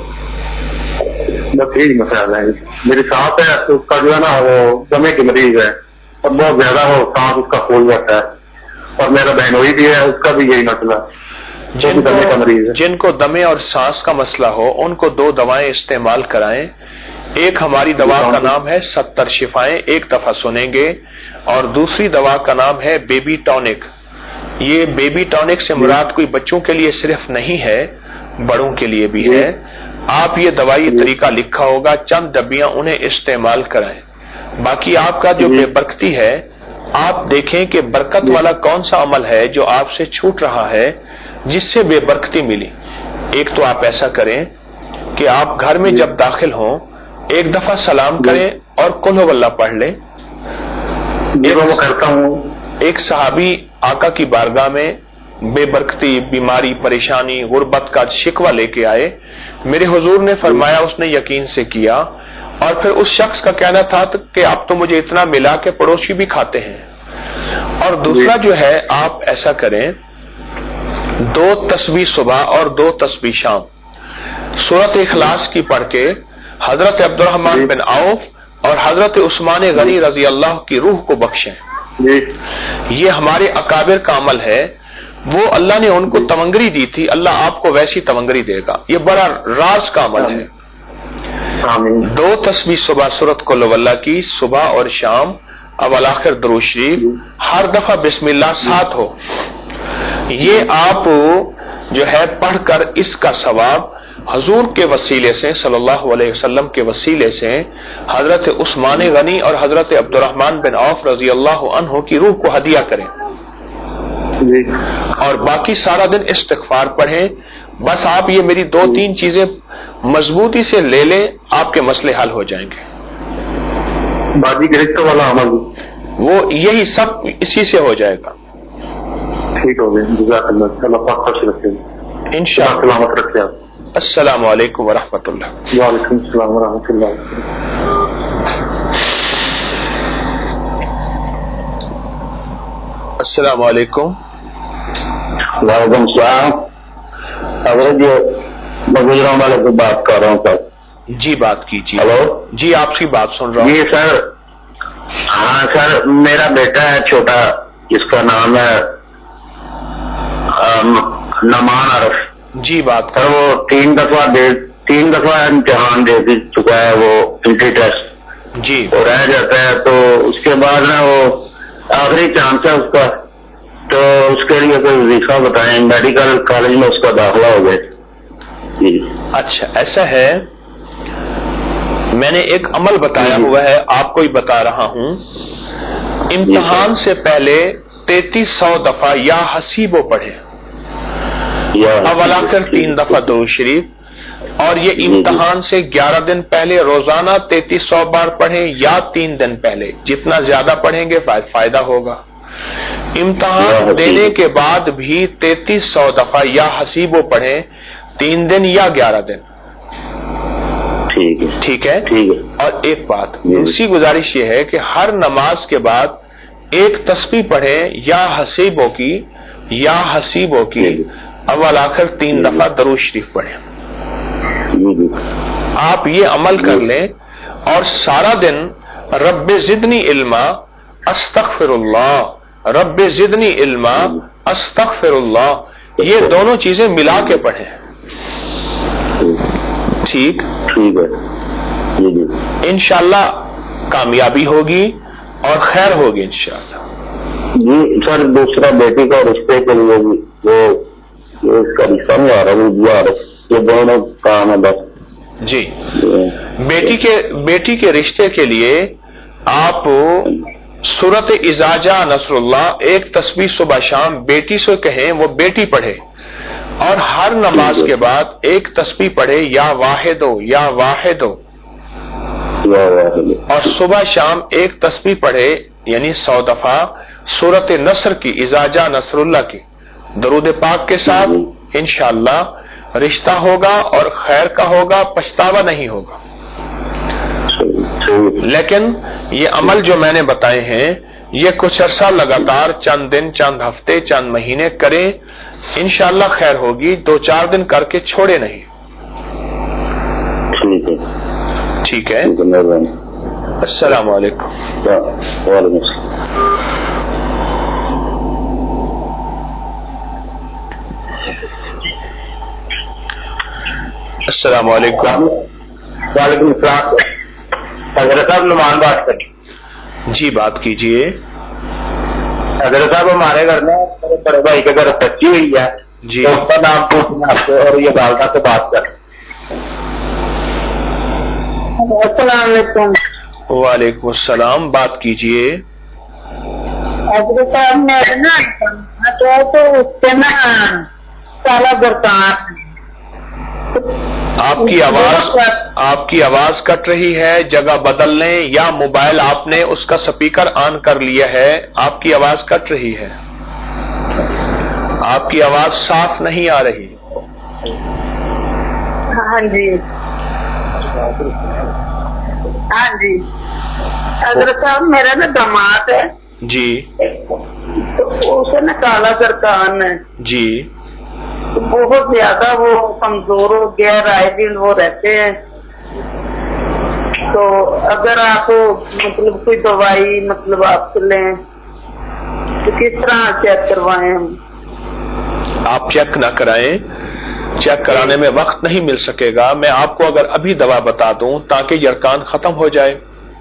بس یہی مسئلہ ہے. میری سانس ہے تو اس کا جو ہے نا وہ دمے کی مریض ہے, اور بہت زیادہ وہ سانس اس کا پھول جاتا ہے. اور میرا بہنوئی بھی ہے, اس کا بھی یہی مسئلہ. جن کو جن کو دمے اور سانس کا مسئلہ ہو ان کو دو دوائیں استعمال کرائیں. ایک ہماری دوا کا نام ہے ستر شفائیں, ایک دفعہ سنیں گے. اور دوسری دوا کا نام ہے بیبی ٹونک. یہ بیبی ٹونک سے مراد کوئی بچوں کے لیے صرف نہیں ہے, بڑوں کے لیے بھی ہے. آپ یہ دوائی طریقہ لکھا ہوگا, چند ڈبیاں انہیں استعمال کرائیں. باقی آپ کا جو بے برکتی ہے, آپ دیکھیں کہ برکت والا کون سا عمل ہے جو آپ سے چھوٹ رہا ہے جس سے بے برکتی ملی. ایک تو آپ ایسا کریں کہ آپ گھر میں جب داخل ہوں ایک دفعہ سلام کریں اور قل هو اللہ پڑھ لیں. وہ کرتا ہوں. ایک صحابی آقا کی بارگاہ میں بے برکتی, بیماری, پریشانی, غربت کا شکوہ لے کے آئے. میرے حضور نے فرمایا اس نے یقین سے کیا, اور پھر اس شخص کا کہنا تھا کہ اب تو مجھے اتنا ملا کہ پڑوسی بھی کھاتے ہیں. اور دوسرا جو ہے آپ ایسا کریں, دو تسبیح صبح اور دو تسبیح شام. सूरत इखलास की पढ़ के हजरत अब्दुर्रहमान बिन औफ और हजरत उस्मान गनी रजी अल्लाह की रूह को बख्शें। ये हमारे अकाबिर का अमल है। वो अल्लाह ने उनको तमंगरी दी थी, अल्लाह आपको वैसी तमंगरी देगा। ये बड़ा राज का अमल है। दो तस्बीह सुबह सूरत कुल वल्लाह की सुबह और शाम, अवल आखिर दुरूद शरीफ, हर दफा बिस्मिल्लाह साथ हो। ये आप जो है पढ़कर इसका सवाब हजूर के वसीले से सल्लल्लाहु अलैहि वसल्लम के वसीले से हजरत उस्मान गनी और हजरत अब्दुर्रहमान बिन औफ रजी अल्लाह अन्हु की रूह को हदिया करें और बाकी सारा दिन इस्तिगफार पढ़ें। बस आप ये मेरी दो तीन चीजें मजबूती से ले लें, आपके मसले हल हो जाएंगे। बाजी गिरफ्त वाला अमल वो यही सब इसी से हो जाएगा। ठीक हो गया, इंशाअल्लाह सलामत रखे आप। अस्सलाम वालेकुम वरहमतुल्लाह। वालेकुम अस्सलाम वरहमतुल्लाह। अस्सलाम वालेकुम। वालेकुम सलाम। अगर जो गुजरां वाले से बात कर रहा हूँ सर। जी बात कीजिए। हेलो जी आपकी बात सुन रहा हूँ। जी सर, हाँ सर, मेरा बेटा है छोटा, जिसका नाम है नमान अरफ। जी बात सर, वो तीन दफा दे तीन दफा इम्तिहान दे चुका है, वो एंट्री टेस्ट जी, वो रह जाता है। तो उसके बाद ना वो आखिरी चांस है उसका, तो उसके लिए कोई वजीफा बताएं। मेडिकल कॉलेज में उसका दाखिला हो गया जी। अच्छा ऐसा है, मैंने एक अमल बताया हुआ है, आपको ही बता रहा हूँ। इम्तिहान से पहले तैतीस सौ दफा या हसीबो पढ़े, अवल आखिर तीन दफा दुरूद शरीफ, और ये इम्तिहान से ग्यारह दिन पहले रोजाना तैतीस सौ बार पढ़ें या तीन दिन पहले, जितना ज्यादा पढ़ेंगे फायदा होगा। इम्तिहान देने के बाद भी तैतीस सौ दफा या हसीबो पढ़ें, तीन दिन या ग्यारह दिन। ठीक है ठीक है ठीक है। और एक बात दूसरी गुजारिश ये है कि हर नमाज के बाद एक तस्बीह पढ़ें या हसीबो की या हसीबो की, अव्वल आखिर तीन दफा दरूद शरीफ पढ़ें। आप ये अमल कर लें और सारा दिन रब्बे जिदनी इल्मा अस्तगफिरुल्लाह, रब्बे जिदनी इल्मा अस्तगफिरुल्लाह, ये दोनों चीजें मिला के पढ़ें। ठीक ठीक है, इंशाअल्लाह कामयाबी होगी और खैर होगी इंशाअल्लाह। जी सर, दूसरा बेटी का रिश्ते के लिए भी वो इसका रिश्ता नहीं आ रहा, वो आ रहा, ये दोनों काम है बस। जी, बेटी के बेटी के रिश्ते के लिए आप सूरत इजाजा नसरुल्लाह एक तस्बीह सुबह शाम बेटी से कहें, वो बेटी पढ़े, और हर नमाज के बाद एक तस्बीह पढ़े, या वाहिदो या वाहिदो, और सुबह शाम एक तस्बीह पढ़े, यानी सौ दफा सूरत नसर की, इजाजा नसरुल्लाह की दरूद पाक के साथ। इंशाअल्लाह रिश्ता होगा और खैर का होगा, पछतावा नहीं होगा। लेकिन ये अमल जो मैंने बताए हैं, ये कुछ अर्सा लगातार, चंद दिन, चंद हफ्ते, चंद महीने करें, इंशाअल्लाह खैर होगी। दो चार दिन करके छोड़े नहीं। ठीक है ठीक है। अस्सलाम वालेकुम। अस्सलाम वालेकुम। वालेकुम सलाम। हजरत साहब नुमान बात करें। जी बात कीजिए। हजरत साहब, हमारे घर में मेरे बड़े भाई के घर बच्ची हुई है जी, तो उसका नाम पूछना आपसे, और ये वालदा से बात कर। अस्सलाम वालेकुम। वालेकुम अस्सलाम, बात कीजिए। हजरत साहब मेरे ना तो तो उससे ना साला बरसात, आपकी आवाज आपकी आवाज कट रही है, जगह बदल लें, या मोबाइल आपने उसका स्पीकर ऑन कर लिया है, आपकी आवाज कट रही है, आपकी आवाज साफ नहीं आ रही। हाँ जी हाँ जी। हजरत साहब मेरा ना दामाद है जी, तो उसे ना काला सरकान है जी, بہت زیادہ وہ کمزور ہو گیا، رائے دن وہ رہتے ہیں. تو اگر آپ مطلب کوئی دوائی مطلب آپ لیں تو کس طرح چیک کروائیں ہم؟ آپ چیک نہ کرائیں، چیک کرانے میں وقت نہیں مل سکے گا. میں آپ کو اگر ابھی دوا بتا دوں تاکہ یرکان ختم ہو جائے.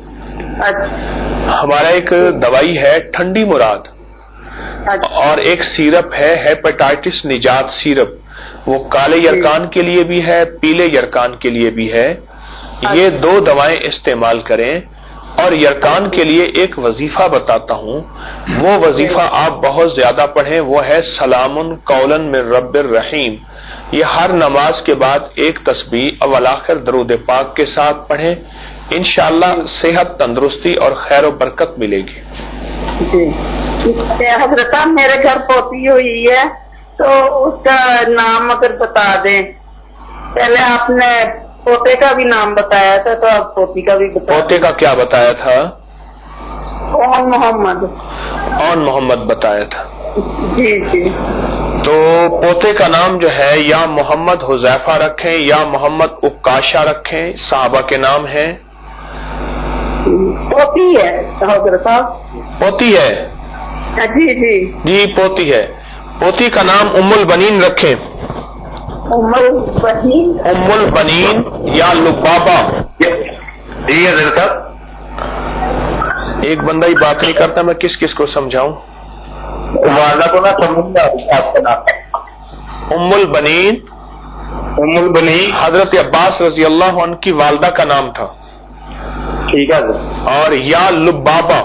ہمارا ایک دوائی ہے ٹھنڈی مراد، اور ایک سیرپ ہے ہیپاٹائٹس نجات سیرپ. وہ کالے یرکان کے لیے بھی ہے، پیلے یرکان کے لیے بھی ہے. یہ دو دوائیں استعمال کریں. اور یرکان کے لیے ایک وظیفہ بتاتا ہوں، وہ وظیفہ آپ بہت زیادہ پڑھیں. وہ ہے سلام قولا من رب الرحیم. یہ ہر نماز کے بعد ایک تسبیح اول آخر درود پاک کے ساتھ پڑھیں. انشاءاللہ صحت، تندرستی اور خیر و برکت ملے گی. جی حضرت، میرے گھر پوتی ہوئی ہے تو اس کا نام اگر بتا دیں. پہلے آپ نے پوتے کا بھی نام بتایا تھا تو آپ پوتی کا بھی بتا. پوتے کا کیا بتایا تھا؟ اون محمد. اون محمد بتایا تھا. جی جی. تو پوتے کا نام جو ہے یا محمد حذیفہ رکھیں یا محمد اکاشا رکھیں، صحابہ کے نام ہیں. پوتی ہے حضرت صاحب. پوتی ہے؟ جی جی جی پوتی ہے. پوتی کا نام ام البنین رکھیں. ام البنین. ام البنین یا لبابہ. جی حضرت صاحب. ایک بندہ ہی بات نہیں کرتا، میں کس کس کو سمجھاؤں؟ والدہ کو نہ سمجھنا آپ کا نام. ام البنین. ام البنین حضرت عباس رضی اللہ عنہ کی والدہ کا نام تھا. ٹھیک ہے. اور یا لبابہ.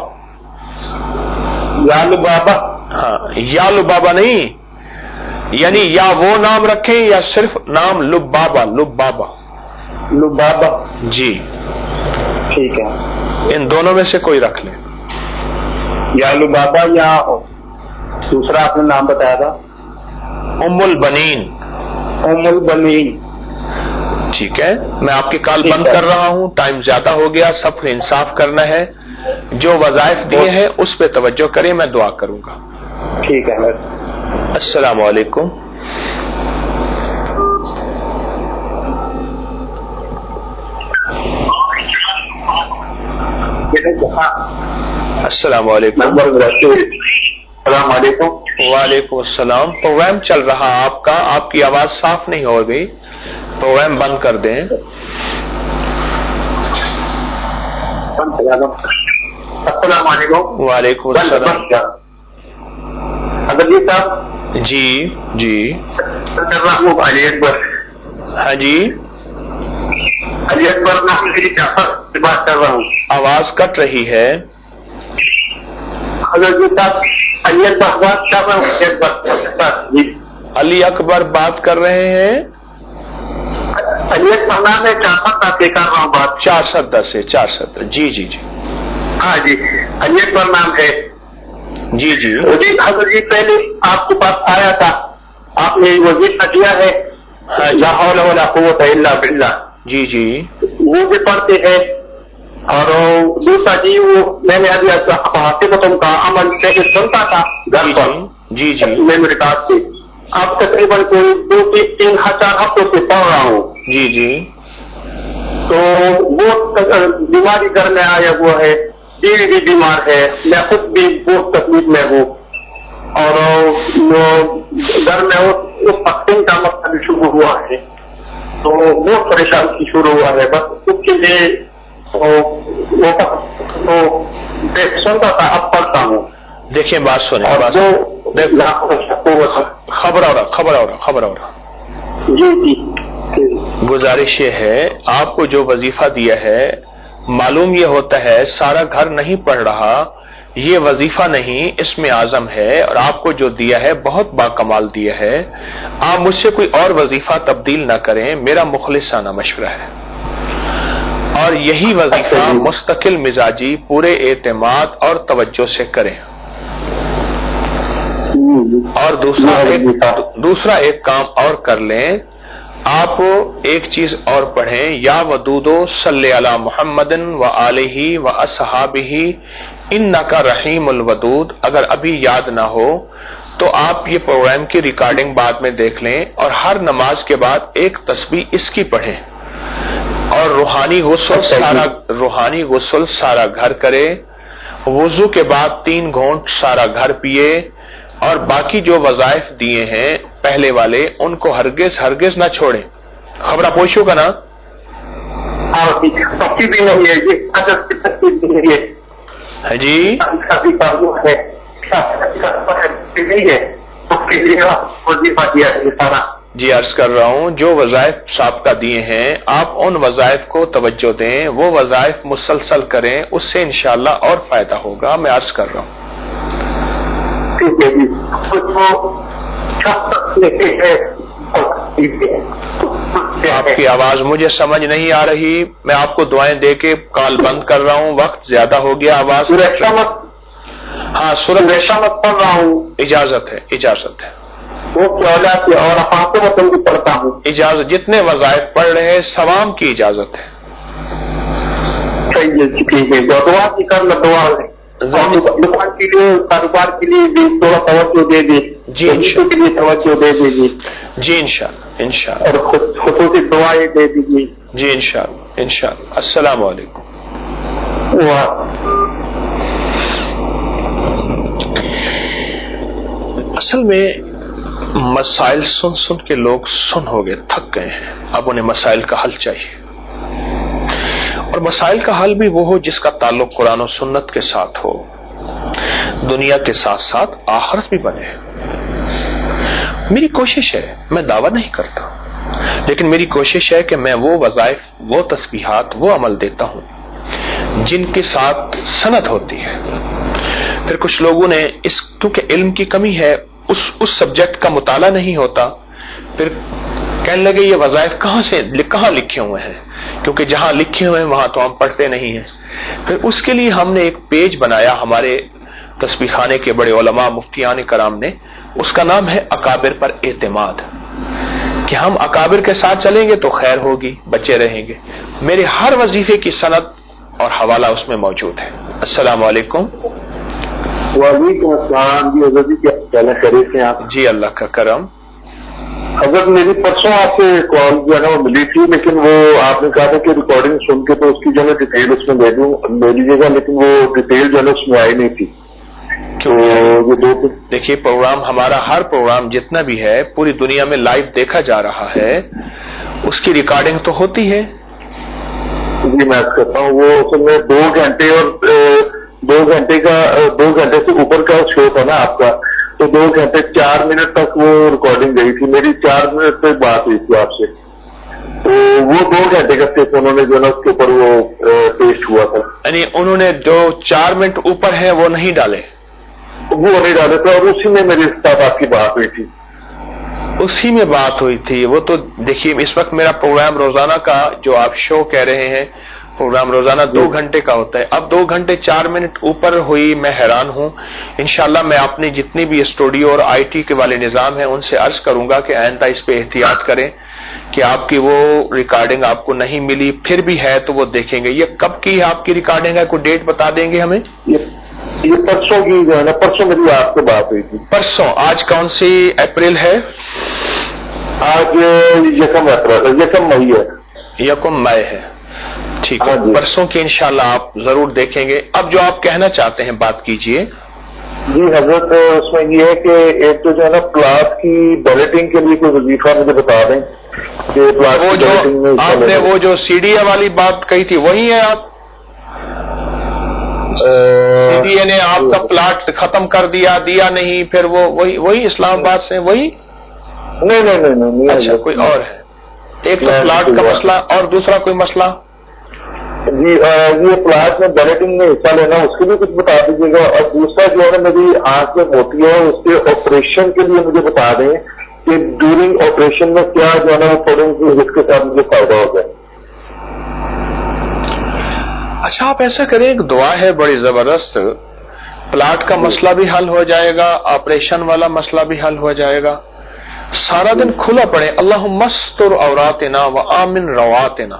یا لبابہ. ہاں، یا لبابہ نہیں، یعنی یا وہ نام رکھیں یا صرف نام لبابہ. لبابہ لبابہ. جی ٹھیک ہے. ان دونوں میں سے کوئی رکھ لیں. یا لبابہ یا دوسرا آپ نے نام بتایا تھا ام البنین. ام البنین. ٹھیک ہے، میں آپ کی کال بند کر رہا ہوں، ٹائم زیادہ ہو گیا. سب کو انصاف کرنا ہے. جو وظائف دیے ہیں اس پہ توجہ کریں، میں دعا کروں گا. ٹھیک ہے. السلام علیکم. السلام علیکم. السلام علیکم. وعلیکم السلام. پروگرام چل رہا آپ کا، آپ کی آواز صاف نہیں ہو گئی، پروگرام بند کر دیں. السلام علیکم. وعلیکم السلام. حضرت جی صاحب. جی جی. علی اکبر. ہاں جی. علی اکبر نام کی سے بات کر رہا ہوں. آواز کٹ رہی ہے. حضرت جی صاحب علی اکبر بات کر رہا ہوں. علی اکبر بات کر رہے ہیں. علی اکبر نام ہے چار سدہ سے کر رہا ہوں بات. چار سدہ سے. چار سدہ. جی جی جی. ہاں جی علی اکبر نام ہے. جی جی. حضرت جی پہلے آپ کے پاس آیا تھا، آپ نے وظیفہ دیا ہے لا حول ولا قوت الا باللہ. جی جی. وہ بھی پڑھتے ہیں. اور دوسرا جی وہ میں نے ابھی حافظتوں کا عمل پہلے سنتا تھا گھر پر. جی جی. میں میرے کاٹ سے آپ تقریباً کوئی دو تین چار ہفتوں سے پڑھ رہا ہوں. جی جی. تو وہ بیماری گھر میں آیا ہوا ہے، بیوی بھی بیمار ہے، میں خود بھی بہت تکلیف میں ہوں. اور گھر میں اس وقت کا مسئلہ بھی شروع ہوا ہے تو بہت پریشان کی شروع ہوا ہے. بس اس کے لیے سنتا تھا، اب پڑھتا ہوں. دیکھیں بات سنیں، خبر اور خبر اور خبر اور جی جی. گزارش یہ ہے، آپ کو جو وظیفہ دیا ہے معلوم یہ ہوتا ہے سارا گھر نہیں پڑھ رہا، یہ وظیفہ نہیں اسم اعظم ہے، اور آپ کو جو دیا ہے بہت باکمال دیا ہے. آپ مجھ سے کوئی اور وظیفہ تبدیل نہ کریں، میرا مخلصانہ مشورہ ہے. اور یہی وظیفہ مستقل مزاجی پورے اعتماد اور توجہ سے کریں. اور دوسرا ایک دوسرا ایک کام اور کر لیں، آپ ایک چیز اور پڑھیں، یا ودودو صلی علی محمد و آلہ و اصحابہ انک رحیم الودود. اگر ابھی یاد نہ ہو تو آپ یہ پروگرام کی ریکارڈنگ بعد میں دیکھ لیں اور ہر نماز کے بعد ایک تسبیح اس کی پڑھیں اور روحانی غسل سارا روحانی غسل سارا گھر کرے، وضو کے بعد تین گھونٹ سارا گھر پیے، اور باقی جو وظائف دیے ہیں پہلے والے ان کو ہرگز ہرگز نہ چھوڑیں. خبر پوچھو کا نا جی جی عرض کر رہا ہوں جو وظائف سابقہ دیے ہیں آپ ان وظائف کو توجہ دیں، وہ وظائف مسلسل کریں، اس سے انشاءاللہ اور فائدہ ہوگا. میں عرض کر رہا ہوں. آپ کی آواز مجھے سمجھ نہیں آ رہی، میں آپ کو دعائیں دے کے کال بند کر رہا ہوں، وقت زیادہ ہو گیا. آواز ہاں سورۃ مت پڑھ رہا ہوں. اجازت ہے اجازت ہے وہ اور آپ کو پڑھتا ہوں. اجازت جتنے وظائف پڑھ رہے ہیں سوام کی اجازت ہے. دعا کی کر لو، دعا دکان کے لیے کاروبار کے لیے بھی تھوڑا توجہ دے دے جی کے لیے توجہ دے دیجیے جی انشاءاللہ انشاءاللہ اور خصوصی دعائیں دے دیجیے جی انشاءاللہ انشاءاللہ. السلام علیکم. اصل میں مسائل سن سن کے لوگ سن ہو گئے، تھک گئے ہیں. اب انہیں مسائل کا حل چاہیے، اور مسائل کا حل بھی وہ ہو جس کا تعلق قرآن و سنت کے ساتھ ہو، دنیا کے ساتھ ساتھ آخرت بھی بنے. میری کوشش ہے، میں دعویٰ نہیں کرتا، لیکن میری کوشش ہے کہ میں وہ وظائف، وہ تسبیحات، وہ عمل دیتا ہوں جن کے ساتھ سند ہوتی ہے. پھر کچھ لوگوں نے اس کیونکہ علم کی کمی ہے، اس اس سبجیکٹ کا مطالعہ نہیں ہوتا، پھر کہنے لگے یہ وظائف کہاں سے کہاں لکھے ہوئے ہیں، کیونکہ جہاں لکھے ہوئے ہیں وہاں تو ہم پڑھتے نہیں ہیں. پھر اس کے لیے ہم نے ایک پیج بنایا ہمارے تسبیح خانے کے بڑے علماء مفتیان کرام نے، اس کا نام ہے اکابر پر اعتماد، کہ ہم اکابر کے ساتھ چلیں گے تو خیر ہوگی، بچے رہیں گے. میرے ہر وظیفے کی سند اور حوالہ اس میں موجود ہے. السلام علیکم. وعلیکم السلام. جی حضرت جی کیا کہنا خیریت سے آپ؟ جی اللہ کا کرم. حضرت میری پرسوں آپ سے کال جو ہے نا وہ ملی تھی، لیکن وہ آپ نے کہا تھا کہ ریکارڈنگ سن کے تو اس کی جو ہے ڈیٹیل اس میں دے دوں لے لیجیے گا، لیکن وہ ڈیٹیل جو ہے اس میں آئی نہیں تھی. دیکھیے پروگرام ہمارا، ہر پروگرام جتنا بھی ہے پوری دنیا میں لائیو دیکھا جا رہا ہے، اس کی ریکارڈنگ تو ہوتی ہے. جی میں کرتا ہوں. وہ اصل میں دو گھنٹے اور دو گھنٹے کا دو گھنٹے سے اوپر کا شو تھا نا آپ کا، تو دو گھنٹے چار منٹ تک وہ ریکارڈنگ گئی تھی. میری چار منٹ پہ بات ہوئی تھی آپ سے، تو وہ دو گھنٹے کا صرف انہوں نے جو نا اس کے اوپر وہ پیسٹ ہوا تھا. یعنی انہوں نے جو چار منٹ اوپر ہے وہ نہیں ڈالے، وہ نہیں ڈالے تھے، اور اسی میں میرے ساتھ آپ کی بات ہوئی تھی. اسی میں بات ہوئی تھی. وہ تو دیکھیے اس وقت میرا پروگرام روزانہ کا جو آپ شو کہہ رہے ہیں، پروگرام روزانہ دو گھنٹے کا ہوتا ہے. اب دو گھنٹے چار منٹ اوپر ہوئی، میں حیران ہوں. انشاءاللہ میں اپنی جتنی بھی اسٹوڈیو اور آئی ٹی کے والے نظام ہیں ان سے عرض کروں گا کہ آئندہ اس پہ احتیاط کریں کہ آپ کی وہ ریکارڈنگ آپ کو نہیں ملی، پھر بھی ہے تو وہ دیکھیں گے. یہ کب کی آپ کی ریکارڈنگ ہے، کوئی ڈیٹ بتا دیں گے ہمیں؟ یہ پرسوں کی جو ہے نا، پرسوں میری آپ سے بات ہوئی تھی. پرسوں. آج کون سی اپریل ہے؟ آج یکم اپریل یکم مئی ہے. یکم مئی ہے. ٹھیک ہے، پرسوں کی انشاءاللہ آپ ضرور دیکھیں گے. اب جو آپ کہنا چاہتے ہیں بات کیجئے. جی حضرت اس میں یہ ہے کہ ایک تو جو ہے نا پلاٹ کی بیلٹنگ کے لیے کوئی وظیفہ مجھے بتا دیں کہ پلاٹ وہ جو آپ نے وہ جو سی ڈی اے والی بات کہی تھی وہی ہے آپ؟ سی ڈی اے نے آپ کا پلاٹ ختم کر دیا دیا نہیں، پھر وہ وہی وہی اسلام آباد سے وہی؟ نہیں نہیں نہیں نہیں. اچھا کوئی اور ہے. ایک تو پلاٹ کا مسئلہ اور دوسرا کوئی مسئلہ. جی یہ پلاٹ میں بیلٹنگ میں حصہ لینا اس کے بھی کچھ بتا دیجیے گا. اور دوسرا جو ہے میری آنکھ میں موتی ہے اس کے آپریشن کے لیے مجھے بتا دیں کہ ڈیورنگ آپریشن میں کیا جو ہے نا پڑوں جس کے ساتھ مجھے فائدہ ہو جائے. اچھا آپ ایسا کریں، ایک دعا ہے بڑی زبردست، پلاٹ کا مسئلہ بھی حل ہو جائے گا، آپریشن والا مسئلہ بھی حل ہو جائے گا. سارا دن کھلا پڑے اللہم استر عوراتنا وآمن رواتنا،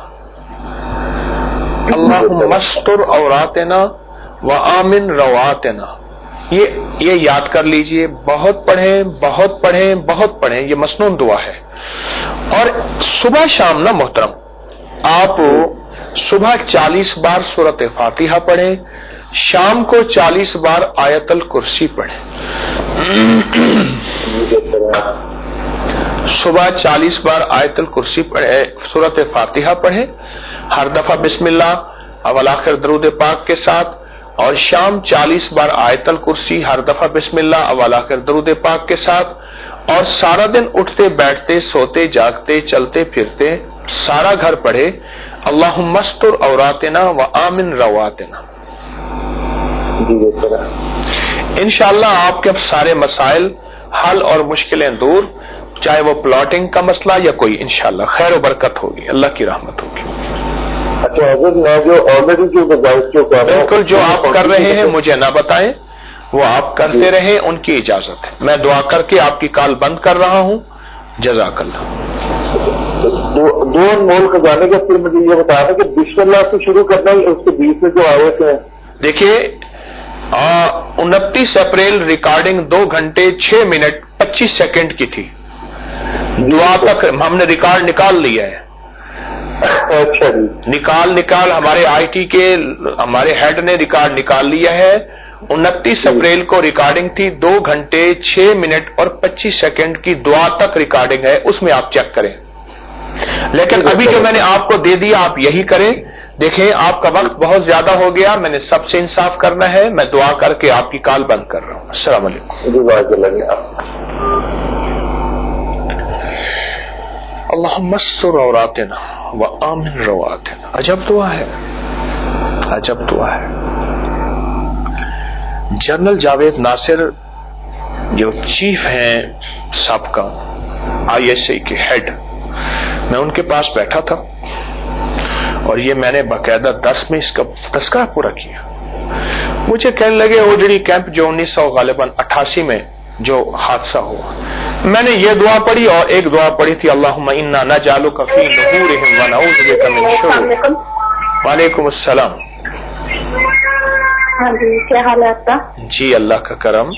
اللہم استر عوراتنا وآمن رواتنا. یہ یہ یاد کر لیجئے، بہت پڑھیں بہت پڑھیں بہت پڑھیں، یہ مسنون دعا ہے. اور صبح شام نہ محترم، آپ صبح چالیس بار سورۃ فاتحہ پڑھیں، شام کو چالیس بار آیت الکرسی پڑھیں. صبح چالیس بار آیت الکرسی پڑھیں، سورۃ فاتحہ پڑھیں، ہر دفعہ بسم اللہ اول آخر درود پاک کے ساتھ، اور شام چالیس بار آیت الکرسی، ہر دفعہ بسم اللہ اول آخر درود پاک کے ساتھ، اور سارا دن اٹھتے بیٹھتے سوتے جاگتے چلتے پھرتے سارا گھر پڑھے اللہم استر عوراتنا و آمن رواتنا. انشاءاللہ آپ کے سارے مسائل حل اور مشکلیں دور، چاہے وہ پلاٹنگ کا مسئلہ یا کوئی، انشاءاللہ خیر و برکت ہوگی، اللہ کی رحمت ہوگی. اچھا حضرت، میں جو آلریڈی جو گزارش جو کر رہا ہوں، بالکل جو آپ کر رہے ہیں مجھے نہ بتائیں، وہ آپ کرتے رہیں، ان کی اجازت ہے. میں دعا کر کے آپ کی کال بند کر رہا ہوں. جزاک اللہ. دو انمول خزانے کا پھر مجھے یہ بتایا تھا کہ بسم اللہ سے شروع کرنا ہے، اس کے بیچ میں جو آیت ہے. دیکھیے انتیس اپریل ریکارڈنگ دو گھنٹے چھ منٹ پچیس سیکنڈ کی تھی. دعا تک ہم نے ریکارڈ نکال لیا ہے. اچھا جی، نکال نکال ہمارے آئی ٹی کے ہمارے ہیڈ نے ریکارڈ نکال لیا ہے. انتیس اپریل کو ریکارڈنگ تھی، دو گھنٹے چھ منٹ اور پچیس سیکنڈ کی دعا تک ریکارڈنگ ہے، اس میں آپ چیک کریں. لیکن ابھی جو میں نے آپ کو دے دیا آپ یہی کریں. دیکھیں آپ کا وقت بہت زیادہ ہو گیا، میں نے سب سے انصاف کرنا ہے. میں دعا کر کے آپ کی کال بند کر رہا ہوں. السلام علیکم. اللہم استر عوراتنا و آمن رواتنا. عجب دعا ہے، عجب دعا ہے. جنرل جاوید ناصر جو چیف ہیں سابقہ آئی ایس آئی کے ہیڈ، میں ان کے پاس بیٹھا تھا اور یہ میں نے باقاعدہ درس میں اس کا تذکرہ پورا کیا. مجھے کہنے لگے اوجڑی کیمپ جو انیس سو غالباً اٹھاسی میں جو حادثہ ہوا، میں نے یہ دعا پڑھی اور ایک دعا پڑھی تھی اللہم انا نجعلک فی نحورہم ونعوذ بک من شرورہم. وعلیکم السلام. ہاں جی، کیا حال ہے آپ کا؟ جی اللہ کا کرم.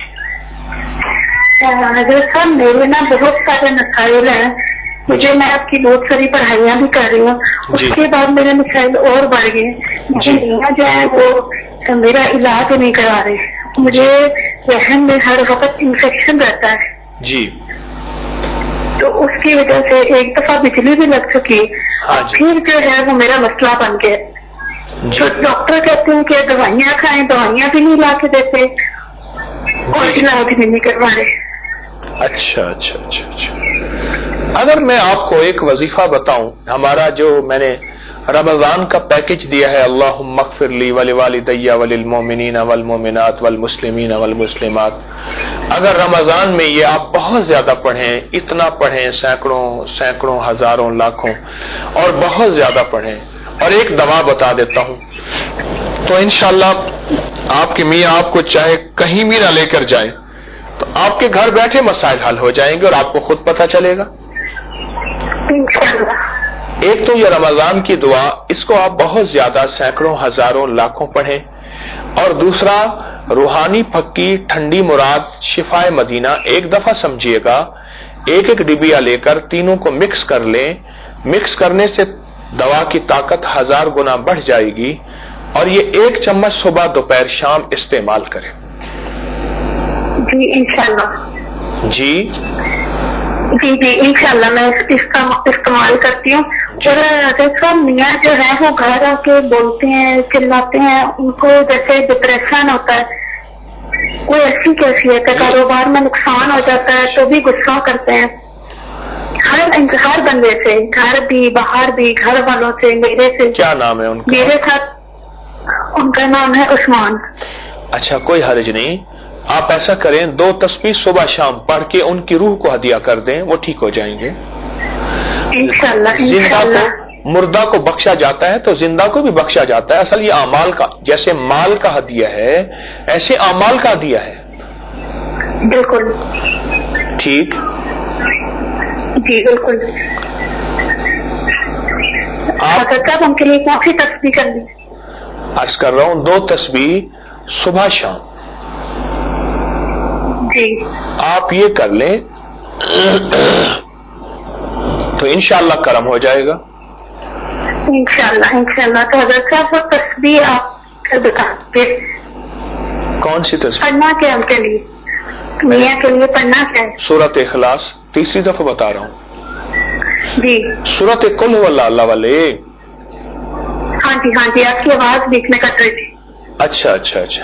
حضرت صاحب میرے نا بہت سارے مسائل ہیں، مجھے میں آپ کی بہت ساری پڑھائیاں بھی کر رہی ہوں، اس کے بعد میرے مسائل اور بڑھ گئے. مجھے میاں جو ہے وہ میرا علاج نہیں کرا رہے. مجھے رحم میں ہر وقت انفیکشن رہتا ہے جی، تو اس کی وجہ سے ایک دفعہ بجلی بھی لگ چکی، پھر جو ہے وہ میرا مسئلہ بن گیا. تو ڈاکٹر کہتے ہیں کہ دوائیاں کھائیں، دوائیاں بھی نہیں لا کے دیتے اور علاج بھی نہیں کروا رہے. اچھا اچھا اچھا اچھا. اگر میں آپ کو ایک وظیفہ بتاؤں، ہمارا جو میں نے رمضان کا پیکج دیا ہے اللہم اغفر لی ولوالدی وللمؤمنین والمؤمنات والمسلمین والمسلمات، اگر رمضان میں یہ آپ بہت زیادہ پڑھیں، اتنا پڑھیں، سینکڑوں سینکڑوں ہزاروں لاکھوں اور بہت زیادہ پڑھیں، اور ایک دوا بتا دیتا ہوں، تو انشاءاللہ آپ کے میاں آپ کو چاہے کہیں بھی نہ لے کر جائیں تو آپ کے گھر بیٹھے مسائل حل ہو جائیں گے اور آپ کو خود پتہ چلے گا. ایک تو یہ رمضان کی دعا، اس کو آپ بہت زیادہ سینکڑوں ہزاروں لاکھوں پڑھیں، اور دوسرا روحانی پھکی ٹھنڈی مراد شفائے مدینہ ایک دفعہ سمجھیے گا، ایک ایک ڈبیا لے کر تینوں کو مکس کر لیں. مکس کرنے سے دوا کی طاقت ہزار گنا بڑھ جائے گی، اور یہ ایک چمچ صبح دوپہر شام استعمال کریں. جی انشاءاللہ. جی جی جی انشاءاللہ میں اس کا استعمال کرتی ہوں. اور دیکھو میاں جو ہے وہ گھر آ کے بولتے ہیں، چلاتے ہیں، ان کو جیسے ڈپریشن ہوتا ہے، کوئی ایسی کیفیت ہے، کاروبار میں نقصان ہو جاتا ہے تو بھی غصہ کرتے ہیں ہر ہر بندے سے، گھر بھی باہر بھی، گھر والوں سے، میرے سے. کیا نام ہے ان کا؟ میرے ساتھ ان کا نام ہے عثمان. اچھا کوئی حرج نہیں، آپ ایسا کریں دو تسبیح صبح شام پڑھ کے ان کی روح کو ہدیہ کر دیں، وہ ٹھیک ہو جائیں گے. انشاءاللہ زندہ انشاءاللہ. کو مردہ کو بخشا جاتا ہے تو زندہ کو بھی بخشا جاتا ہے. اصل یہ اعمال کا، جیسے مال کا ہدیہ ہے ایسے اعمال کا ہدیہ ہے. بالکل ٹھیک. جی بالکل. آپ صاحب ہم کے لیے کون سی تسبیح کرنی؟ عرض کر رہا ہوں دو تسبیح صبح شام. جی آپ یہ کر لیں تو انشاءاللہ کرم ہو جائے گا. انشاءاللہ انشاءاللہ. تو حضرت صاحب وہ تسبیح آپ بتائیے کون سی تصویر پڑھنا کیا ان کے لیے, میاں کے لیے پڑھنا کیا ہے؟ سورۃ اخلاص. تیسری دفعہ بتا رہا ہوں جی. سورۃ قل هو اللہ اللہ والے. ہاں جی ہاں جی, آپ کی آواز بیچ میں کٹ رہی تھی. اچھا اچھا اچھا.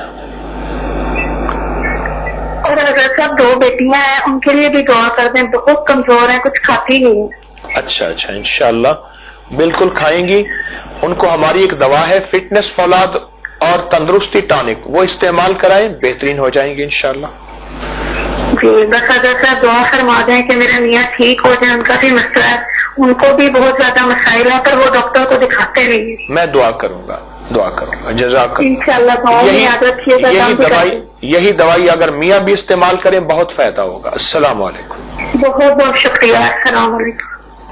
اور حضرت صاحب دو بیٹیاں ہیں, ان کے لیے بھی دعا کر دیں, بہت کمزور ہیں, کچھ کھاتی نہیں ہیں. اچھا اچھا انشاءاللہ بالکل کھائیں گی. ان کو ہماری ایک دوا ہے فٹنس فولاد اور تندرستی ٹانک, وہ استعمال کرائیں, بہترین ہو جائیں گے انشاءاللہ. جی بس حضرت صاحب دعا فرما دیں کہ میرا میاں ٹھیک ہو جائے, ان کا بھی مسئلہ ہے, ان کو بھی بہت زیادہ مسائل ہے پر وہ ڈاکٹر کو دکھاتے نہیں ہیں. میں دعا کروں گا دعا کروں گا جزاک اللہ. انشاءاللہ دعا میں یاد رکھیے گا. یہی دوائی یہی دوائی اگر میاں بھی استعمال کریں بہت فائدہ ہوگا. السلام علیکم. بہت بہت شکریہ. السلام علیکم.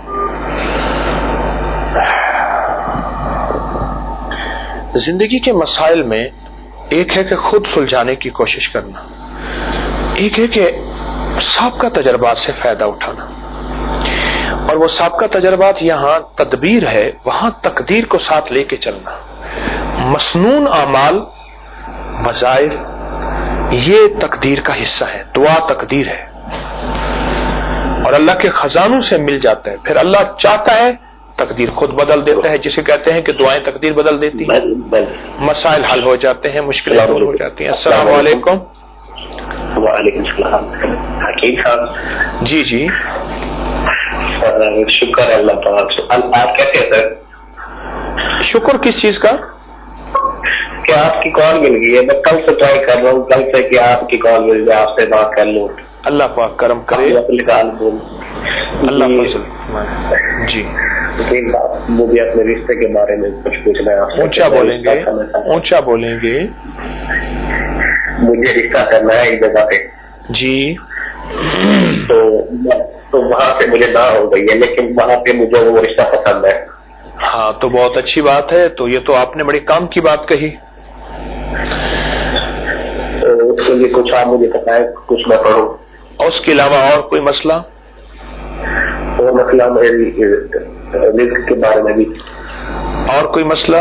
زندگی کے مسائل میں ایک ہے کہ خود سلجھانے کی کوشش کرنا, ایک ہے کہ سابقہ تجربات سے فائدہ اٹھانا. اور وہ سابقہ تجربات یہاں تدبیر ہے, وہاں تقدیر کو ساتھ لے کے چلنا. مسنون اعمال وظائف یہ تقدیر کا حصہ ہے, دعا تقدیر ہے اور اللہ کے خزانوں سے مل جاتا ہے. پھر اللہ چاہتا ہے تقدیر خود بدل دیتا ہے, جسے کہتے ہیں کہ دعائیں تقدیر بدل دیتی ہیں, مسائل حل ہو جاتے ہیں, مشکلات دور ہو جاتی ہیں. السلام علیکم. وعلیکم السلام. حکیم صاحب. جی جی شکر اللہ تعالیٰ. آپ کیسے ہیں سر؟ شکر کس چیز کا؟ کہ آپ کی کال مل گئی ہے. میں کل سے ٹرائی کر رہا ہوں, کل سے کہ آپ کی کال مل جائے, آپ سے بات کر لوں. اللہ پاک کرم کرے. اللہ فضل. جی مجھے اپنے رشتے کے بارے میں کچھ پوچھنا ہے. اونچا بولیں گے اونچا بولیں گے. مجھے رشتہ کرنا ہے ایک جگہ پہ. جی. تو تو وہاں سے مجھے نہ ہو گئی ہے, لیکن وہاں پہ مجھے وہ رشتہ پسند ہے. ہاں تو بہت اچھی بات ہے. تو یہ تو آپ نے بڑے کام کی بات کہی. تو اس کے لیے کچھ آپ مجھے بتائیں, کچھ میں پڑھوں. اور اس کے علاوہ اور کوئی مسئلہ؟ وہ مسئلہ میری رزق کے بارے میں بھی. اور کوئی مسئلہ؟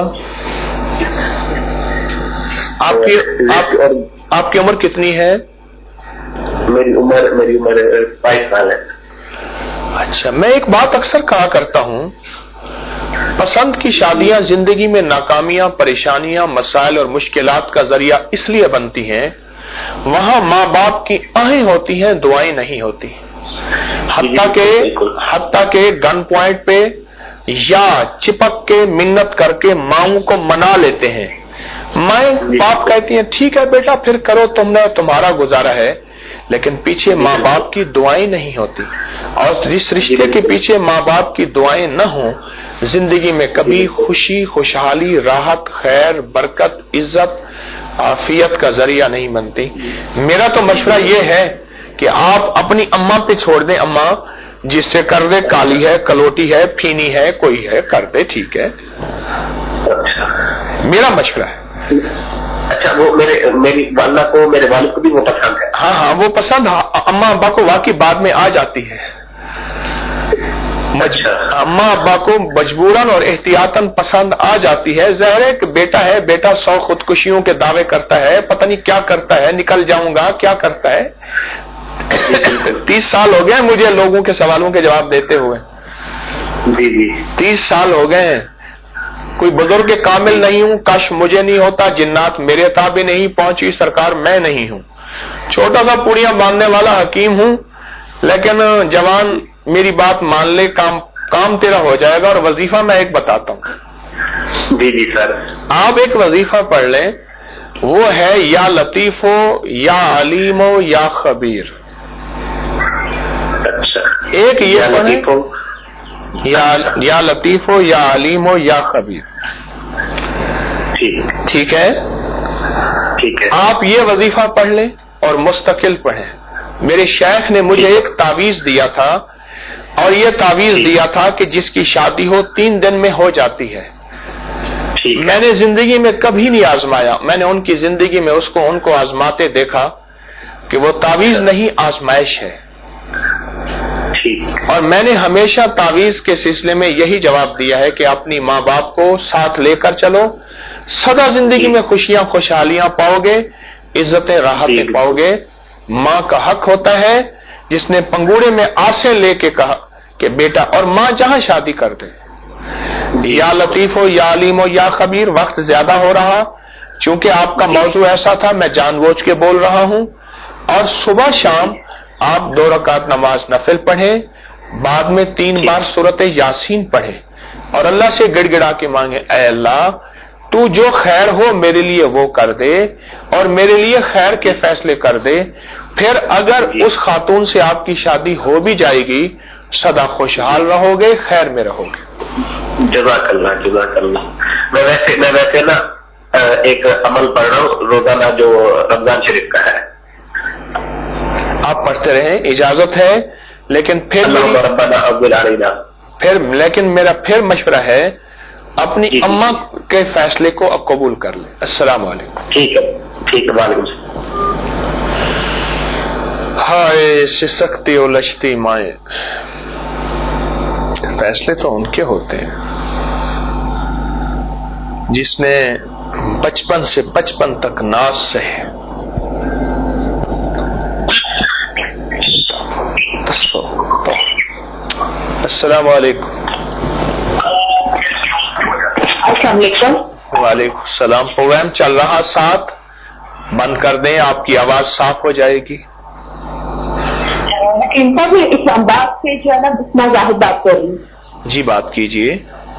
آپ کی آپ, آپ کی عمر کتنی ہے؟ میری عمر میری عمر بائیس سال ہے. اچھا, میں ایک بات اکثر کہا کرتا ہوں, پسند کی شادیاں زندگی میں ناکامیاں, پریشانیاں, مسائل اور مشکلات کا ذریعہ اس لیے بنتی ہیں وہاں ماں باپ کی آہیں ہوتی ہیں, دعائیں نہیں ہوتی. حتیٰ کہ حتیٰ کہ گن پوائنٹ پہ یا چپک کے منت کر کے ماؤں کو منا لیتے ہیں. مائیں باپ کہتی ہیں ٹھیک ہے بیٹا پھر کرو, تم نے تمہارا گزارا ہے, لیکن پیچھے ماں باپ کی دعائیں نہیں ہوتی. اور جس رشتے کے پیچھے ماں باپ کی دعائیں نہ ہوں, زندگی میں کبھی خوشی, خوشحالی, راحت, خیر, برکت, عزت, عافیت کا ذریعہ نہیں بنتی. میرا تو مشورہ یہ ہے کہ آپ اپنی اماں پہ چھوڑ دیں. اماں جس سے کر دے, کالی ہے, کلوٹی ہے, پھینی ہے, کوئی ہے, کر دے, ٹھیک ہے, میرا مشورہ ہے. اچھا, وہ میرے میری والدہ کو, میرے والد کو بھی وہ پسند ہے. ہاں ہاں وہ پسند اماں ابا کو واقعی بعد میں آ جاتی ہے. اماں ابا کو مجبوراً اور احتیاطاً پسند آ جاتی ہے. ظاہر ہے کہ بیٹا ہے, بیٹا سو خودکشیوں کے دعوے کرتا ہے, پتہ نہیں کیا کرتا ہے, نکل جاؤں گا کیا کرتا ہے. تیس سال ہو گئے مجھے لوگوں کے سوالوں کے جواب دیتے ہوئے. جی جی تیس سال ہو گئے ہیں. کوئی بزرگ کامل نہیں ہوں, کاش مجھے نہیں ہوتا, جنات میرے تابع نہیں پہنچی, سرکار میں نہیں ہوں, چھوٹا سا پوڑیاں باندھنے والا حکیم ہوں, لیکن جوان میری بات مان لے, کام کام تیرا ہو جائے گا. اور وظیفہ میں ایک بتاتا ہوں. جی جی سر. آپ ایک وظیفہ پڑھ لیں, وہ ہے یا لطیف ہو یا علیم ہو یا خبیر. اچھا, ایک یہ پڑھیں یا یا لطیف ہو یا علیم ہو یا خبیر. ٹھیک ہے ٹھیک ہے. آپ یہ وظیفہ پڑھ لیں اور مستقل پڑھیں. میرے شیخ نے مجھے ایک تعویذ دیا تھا, اور یہ تعویذ دیا تھا کہ جس کی شادی ہو تین دن میں ہو جاتی ہے. میں نے زندگی میں کبھی نہیں آزمایا, میں نے ان کی زندگی میں اس کو ان کو آزماتے دیکھا. کہ وہ تعویذ نہیں آزمائش ہے. اور میں نے ہمیشہ تعویذ کے سلسلے میں یہی جواب دیا ہے کہ اپنی ماں باپ کو ساتھ لے کر چلو, سدا زندگی میں خوشیاں خوشحالیاں پاؤ گے, عزتیں راحتیں پاؤ گے. ماں کا حق ہوتا ہے جس نے پنگوڑے میں آسیں لے کے کہا کہ بیٹا, اور ماں جہاں شادی کر دے, یا لطیف ہو یا علیم ہو یا خبیر. وقت زیادہ ہو رہا, چونکہ آپ کا موضوع ایسا تھا میں جان بوجھ کے بول رہا ہوں. اور صبح شام آپ دو رکعت نماز نفل پڑھیں, بعد میں تین بار سورت یاسین پڑھیں اور اللہ سے گڑ گڑا کے مانگے, اے اللہ تو جو خیر ہو میرے لیے وہ کر دے اور میرے لیے خیر کے فیصلے کر دے. پھر اگر اس خاتون سے آپ کی شادی ہو بھی جائے گی سدا خوشحال رہو گے, خیر میں رہو گے. جزاک اللہ جزاک اللہ. میں ویسے میں ویسے نا ایک عمل پڑھ رہا ہوں روزانہ جو رمضان شریف کا ہے. آپ پڑھتے رہیں, اجازت ہے, لیکن پھر پھر لیکن میرا پھر مشورہ ہے اپنی اماں کے فیصلے کو اب قبول کر لیں. السلام علیکم. ٹھیک ہے ٹھیک ہے, وعلیکم السلام. ہائے سسکتی الجھتی مائیں, فیصلے تو ان کے ہوتے ہیں جس نے بچپن سے بچپن تک ناز سہے. السلام علیکم. السلام علیکم. وعلیکم السلام. پروگرام چل رہا, ساتھ بند کر دیں, آپ کی آواز صاف ہو جائے گی. اسلام آباد سے جو ہے نا بسما زاہد بات کر رہی ہوں. جی بات کیجیے.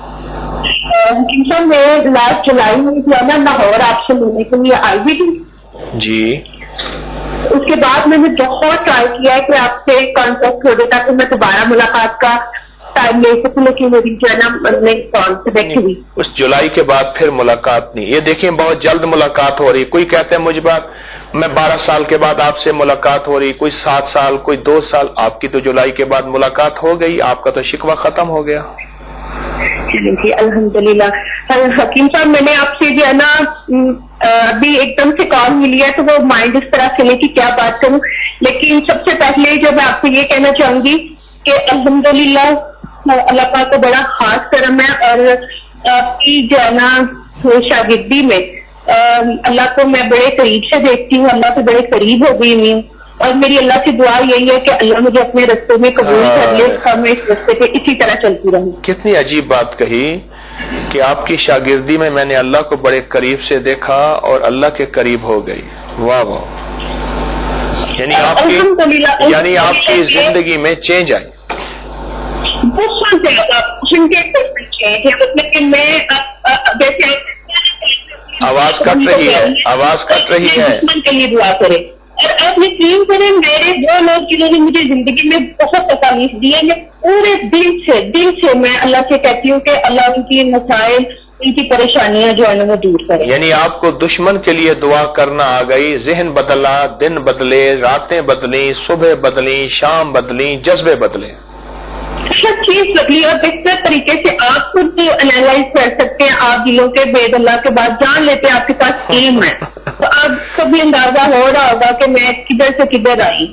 صاحب میں لاسٹ جولائی میں جو ہے نا لاہور آپ سے ملنے کے لیے آئی ہوئی تھی. جی. اس کے بعد میں نے بہت ٹرائی کیا ہے کہ آپ سے کانٹیکٹ ہو جائے تاکہ میں دوبارہ ملاقات کا ٹائم لے سکوں, لیکن میری جو ہے نا کال سے بیٹھی ہوئی. اس جولائی کے بعد پھر ملاقات نہیں. یہ دیکھیں بہت جلد ملاقات ہو رہی. کوئی کہتے ہیں مجھ بات میں بارہ سال کے بعد آپ سے ملاقات ہو رہی, کوئی سات سال کوئی دو سال. آپ کی تو جولائی کے بعد ملاقات ہو گئی, آپ کا تو شکوہ ختم ہو گیا. جی الحمد للہ. حکیم صاحب میں نے آپ سے جو ہے نا ابھی ایک دم سے کال ملی ہے تو وہ مائنڈ اس طرح چلے کہ کیا بات کروں, لیکن سب سے پہلے جو میں آپ سے یہ کہنا چاہوں گی کہ الحمد للہ اللہ پاک کا بڑا خاص کرم ہے, اور آپ کی جو ہے نا شاگردی میں اللہ کو میں بڑے قریب سے دیکھتی ہوں, اللہ سے بڑے قریب ہو گئی ہوں, اور میری اللہ سے دعا یہی ہے کہ اللہ مجھے اپنے رستے میں قبول کر لے اور میں اس رستے پہ اسی طرح چلتی رہوں. کتنی عجیب بات کہی کہ آپ کی شاگردی میں میں نے اللہ کو بڑے قریب سے دیکھا اور اللہ کے قریب ہو گئی. واہ واہ. یعنی آپ کی یعنی آپ کی زندگی میں چینج آئی. بہت زیادہ ہنڈریڈ پرسینٹ چینج ہے. مطلب کہ میں جیسے آواز کٹ رہی ہے, آواز کٹ رہی ہے. دشمن کے لیے دعا کرے, اور آپ یقین کریں میرے وہ لوگ جنہوں نے مجھے زندگی میں بہت تکالیف دی ہے, میں پورے دل سے دل سے میں اللہ سے کہتی ہوں کہ اللہ ان کی مسائل ان کی پریشانیاں جو ہے وہ دور کرے. یعنی آپ کو دشمن کے لیے دعا کرنا آ گئی. ذہن بدلا, دن بدلے, راتیں بدلی, صبح بدلی, شام بدلی, جذبے بدلے, ہر چیز بدلی. اور بہتر طریقے سے آپ خود انالائز کر سکتے ہیں. آپ دلوں کے بید اللہ کے بعد جان لیتے ہیں آپ کے پاس علم ہے, تو آپ کو بھی اندازہ ہو رہا ہوگا کہ میں کدھر سے کدھر آئی.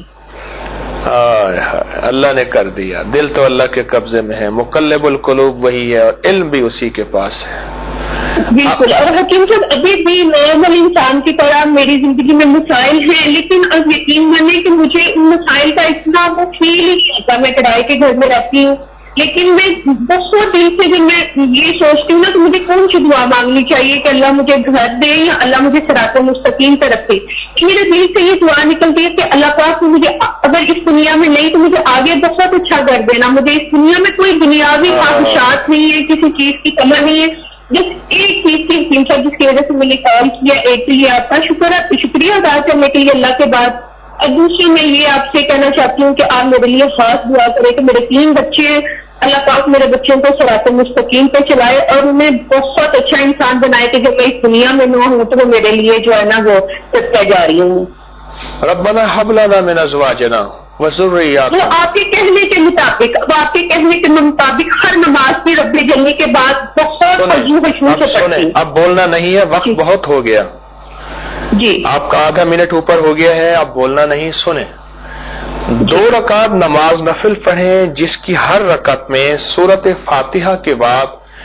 اللہ نے کر دیا. دل تو اللہ کے قبضے میں ہے, مقلب القلوب وہی ہے, اور علم بھی اسی کے پاس ہے. بالکل. اور حکیم صاحب ابھی بھی نارمل انسان کی طرح میری زندگی میں مسائل ہیں, لیکن اب یقین مانے کہ مجھے ان مسائل کا اتنا وہ فیل ہی نہیں ہوتا. میں کرائے کے گھر میں رہتی ہوں, لیکن میں بہت دل سے جب میں یہ سوچتی ہوں نا تو مجھے کون سی دعا مانگنی چاہیے کہ اللہ مجھے گھر دے یا اللہ مجھے صراط مستقیم پر رکھے. میرے دل سے یہ دعا نکلتی ہے کہ اللہ پاک مجھے اگر اس دنیا میں نہیں تو مجھے آگے بہت اچھا کر دینا. مجھے اس دنیا میں کوئی دنیاوی خواہشات نہیں ہے, کسی چیز کی کمی نہیں ہے. جس ایک چیز کی حکیم صاحب جس کی وجہ سے میں نے کال کیا, ایک کے لیے آپ کا شکر شکریہ ادا کرنے کے لیے اللہ کے بعد, اور دوسری میں یہ آپ سے کہنا چاہتی ہوں کہ آپ میرے لیے خاص دعا کریں کہ میرے تین بچے ہیں, اللہ پاک میرے بچوں کو صراط مستقیم پہ چلائے اور انہیں بہت اچھا انسان بنائے کہ جب میں اس دنیا میں نہ ہوں تو وہ میرے لیے جو ہے نا وہ صدقہ جاری ہوں. ربنا هب لنا من ازواجنا وذرياتنا. وہ آپ کے کہنے کے مطابق, اب آپ کے کہنے کے مطابق ہر نماز کی رب جلنے کے بعد بہت خوشبو خوشبو سے پڑھتی. اب بولنا نہیں ہے, وقت بہت ہو گیا. جی آپ کا آدھا منٹ اوپر ہو گیا ہے، آپ بولنا نہیں، سنیں. دو رکعت نماز نفل پڑھیں جس کی ہر رکعت میں سورت فاتحہ کے بعد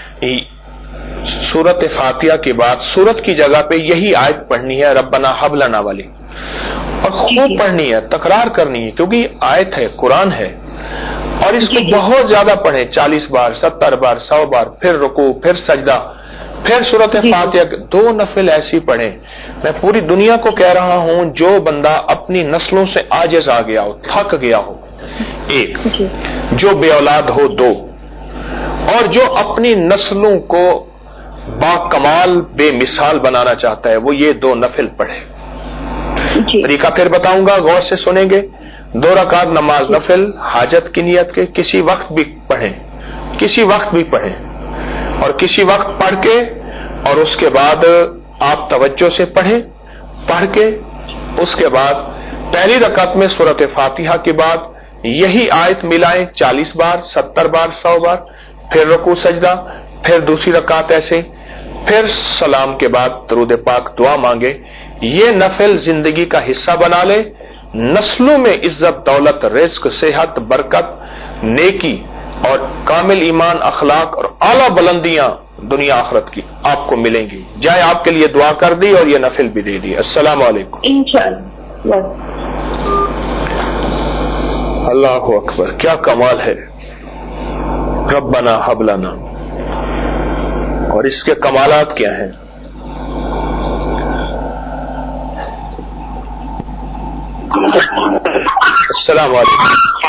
سورت فاتحہ کے بعد سورت کی جگہ پہ یہی آیت پڑھنی ہے، ربنا حب لنا والی، اور خوب پڑھنی ہے، تکرار کرنی ہے، کیونکہ یہ آیت ہے، قرآن ہے، اور اس کو بہت زیادہ پڑھیں، چالیس بار، ستر بار، سو بار، پھر رکوع، پھر سجدہ، پھر سورت فاتحہ. دو نفل ایسی پڑھیں. میں پوری دنیا کو کہہ رہا ہوں، جو بندہ اپنی نسلوں سے عاجز آ گیا ہو، تھک گیا ہو، ایک، جو بے اولاد ہو، دو، اور جو اپنی نسلوں کو با کمال بے مثال بنانا چاہتا ہے، وہ یہ دو نفل پڑھے. طریقہ پھر بتاؤں گا، غور سے سنیں گے. دو رکعت نماز نفل حاجت کی نیت کے کسی وقت بھی پڑھیں، کسی وقت بھی پڑھیں، اور کسی وقت پڑھ کے اور اس کے بعد آپ توجہ سے پڑھیں. پڑھ کے اس کے بعد پہلی رکعت میں سورت فاتحہ کے بعد یہی آیت ملائیں، چالیس بار، ستر بار، سو بار، پھر رکوع سجدہ، پھر دوسری رکعت ایسے، پھر سلام کے بعد درود پاک دعا مانگے. یہ نفل زندگی کا حصہ بنا لے. نسلوں میں عزت، دولت، رزق، صحت، برکت، نیکی اور کامل ایمان، اخلاق اور اعلیٰ بلندیاں دنیا آخرت کی آپ کو ملیں گی. جائے آپ کے لیے دعا کر دی اور یہ نفل بھی دے دی. السلام علیکم. انشاءاللہ. اللہ اکبر، کیا کمال ہے. ربنا حب لنا. اور اس کے کمالات کیا ہیں؟ السلام علیکم.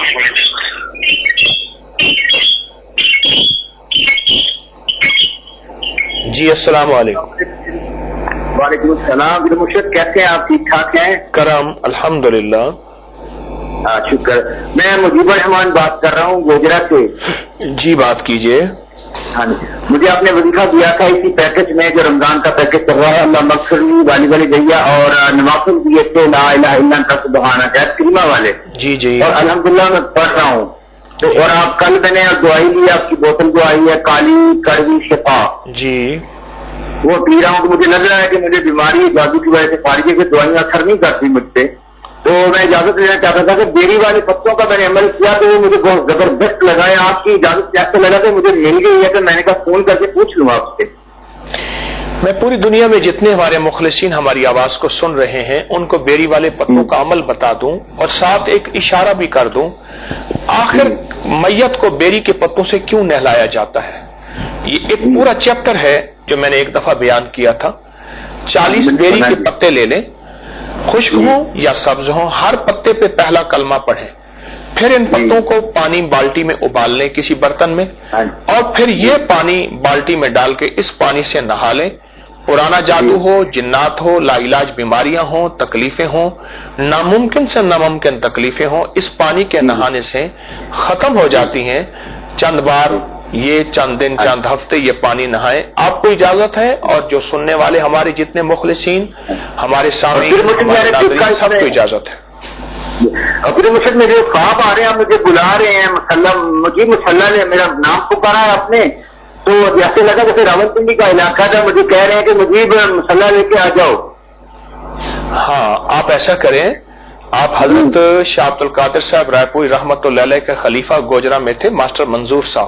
جی السلام علیکم. وعلیکم السلام. مرشد کیسے ہیں آپ؟ ٹھیک ٹھاک ہیں؟ کرم الحمدللہ. ہاں شکر. میں مجیب الرحمان بات کر رہا ہوں گوجرا سے. جی بات کیجیے. ہاں جی، مجھے آپ نے وظیفہ دیا تھا اسی پیکج میں جو رمضان کا پیکج چل رہا ہے، اللہ مغفرلی والی والی گیا، اور نوافل دیے تھے لا الہ الا انت سبحانک کریمہ والے. جی جی. اور الحمدللہ میں پڑھ رہا ہوں. تو اور آپ کل میں نے دعائی لی، آپ کی بوتل جو آئی ہے کالی کڑوی شفا، جی وہ پی رہا ہوں. تو مجھے لگ رہا ہے کہ مجھے بیماری جادو کی وجہ سے پاری ہے کہ دوائیاں اثر نہیں کرتی مجھ پہ. تو میں اجازت لینا چاہتا تھا کہ بیری والے پتوں کا میں نے عمل کیا تو وہ مجھے بہت زبردست لگا ہے. آپ کی اجازت کیسے لگا کہ مجھے مل گئی ہے، کہ میں نے کہا فون کر کے پوچھ لوں آپ سے. میں پوری دنیا میں جتنے ہمارے مخلصین ہماری آواز کو سن رہے ہیں ان کو بیری والے پتوں کا عمل بتا دوں اور ساتھ ایک اشارہ بھی کر دوں. آخر میت کو بیری کے پتوں سے کیوں نہلایا جاتا ہے؟ یہ ایک پورا چیپٹر ہے جو میں نے ایک دفعہ بیان کیا تھا. چالیس بیری کے پتے لے لیں، خشک ہوں یا سبز ہوں، ہر پتے پہ پہلا کلمہ پڑھیں، پھر ان پتوں کو پانی بالٹی میں ابال لیں کسی برتن میں، اور پھر یہ پانی بالٹی میں ڈال کے اس پانی سے نہا لیں. پرانا جادو ہو، جنات ہو، لا علاج بیماریاں ہوں، تکلیفیں ہوں، ناممکن سے ناممکن تکلیفیں ہوں، اس پانی کے نہانے سے ختم ہو جاتی ہیں. چند بار یہ چند دن چند ہفتے یہ پانی نہائیں. آپ کو اجازت ہے، اور جو سننے والے ہمارے جتنے مخلصین ہمارے سامنے سب کو اجازت ہے. پھر مجھے میرے خواب آ رہے ہیں، مجھے بلا رہے ہیں مسلح، مجھے مسلح نے میرا نام پکارا ہے آپ نے، تو جیسے لگا جیسے راول پنڈی کا علاقہ تھا، مجھے کہہ رہے ہیں کہ مجیب مسلح لے کے آ جاؤ. ہاں آپ ایسا کریں، آپ حضرت شاہ عبد القادر صاحب رائے پوری رحمت اللہ علیہ کے خلیفہ گوجرا میں تھے، ماسٹر منظور صاحب،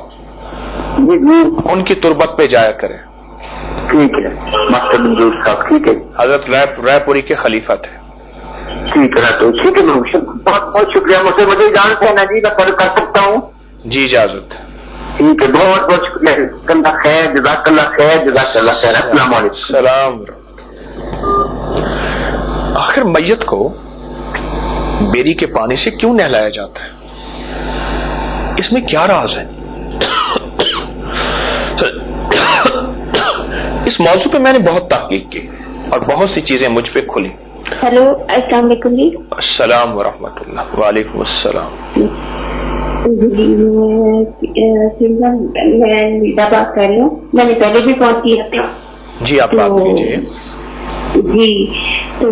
ان کی تربت پہ جایا کریں. ٹھیک ہے ماسٹر منظور صاحب، ٹھیک ہے. حضرت رائے پوری کے خلیفہ تھے. ٹھیک ہے تو ٹھیک ہے، بہت بہت شکریہ. مجھے مجھے جانتے ہیں نا جی، میں کر سکتا ہوں. جی اجازت. ٹھیک ہے، بہت بہت شکریہ. اللہ خیر، جزاک اللہ خیر، جزاک اللہ خیر. السلام علیکم. السلام. آخر میت کو بیری کے پانی سے کیوں نہلایا جاتا ہے؟ اس میں کیا راز ہے؟ اس موضوع پہ میں نے بہت تحقیق کی اور بہت سی چیزیں مجھ پہ کھلی. ہیلو السلام علیکم جی. السلام ورحمۃ اللہ. وعلیکم السلام. جی میں نیتا بات کر رہی ہوں، میں نے پہلے بھی فون کیا تھا. جی آپ بات کیجیے. جی تو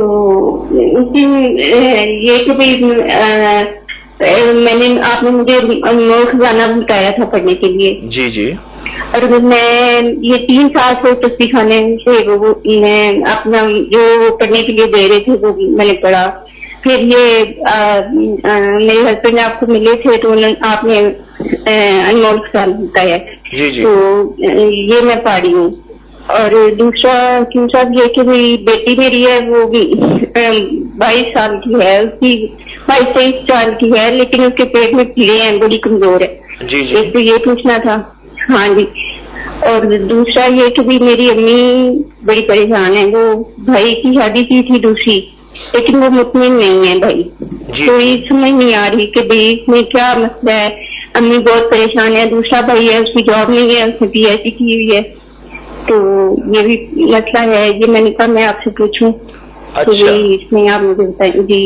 یہ کہ بھائی میں نے آپ نے مجھے نوٹ جانا بتایا تھا پڑھنے کے لیے. جی جی اور میں یہ تین سال سے تسبیح خانے سے وہ میں اپنا جو پڑھنے کے لیے دے رہے تھے وہ میں نے پڑھا. پھر یہ آ, آ, میرے ہسبینڈ آپ کو ملے تھے تو آپ نے انمول کے ساتھ بتایا جی جی. تو یہ میں پڑھی ہوں. اور دوسرا دوسرا یہ کہ میری بیٹی میری ہے وہ بھی بائیس سال کی ہے, اس کی بائیس تیئیس سال کی ہے, لیکن اس کے پیٹ میں کیڑے ہیں, بڑی کمزور ہے. جی جی. ایک تو یہ پوچھنا تھا. ہاں جی. اور دوسرا یہ کہ بھی میری امی بڑی پریشان ہے, وہ بھائی کی شادی کی تھی دوسری, لیکن وہ مطمئن نہیں ہے بھائی. تو یہ سمجھ نہیں آ رہی کہ بھائی اس میں کیا مسئلہ ہے. امی بہت پریشان ہے, دوسرا بھائی ہے اس کی جاب نہیں ہے, اس نے پی ایچ ڈی کی ہوئی ہے, تو یہ بھی مسئلہ ہے. یہ میں نے کہا میں آپ سے پوچھوں. تو اس میں آپ مجھے بتائیں. جی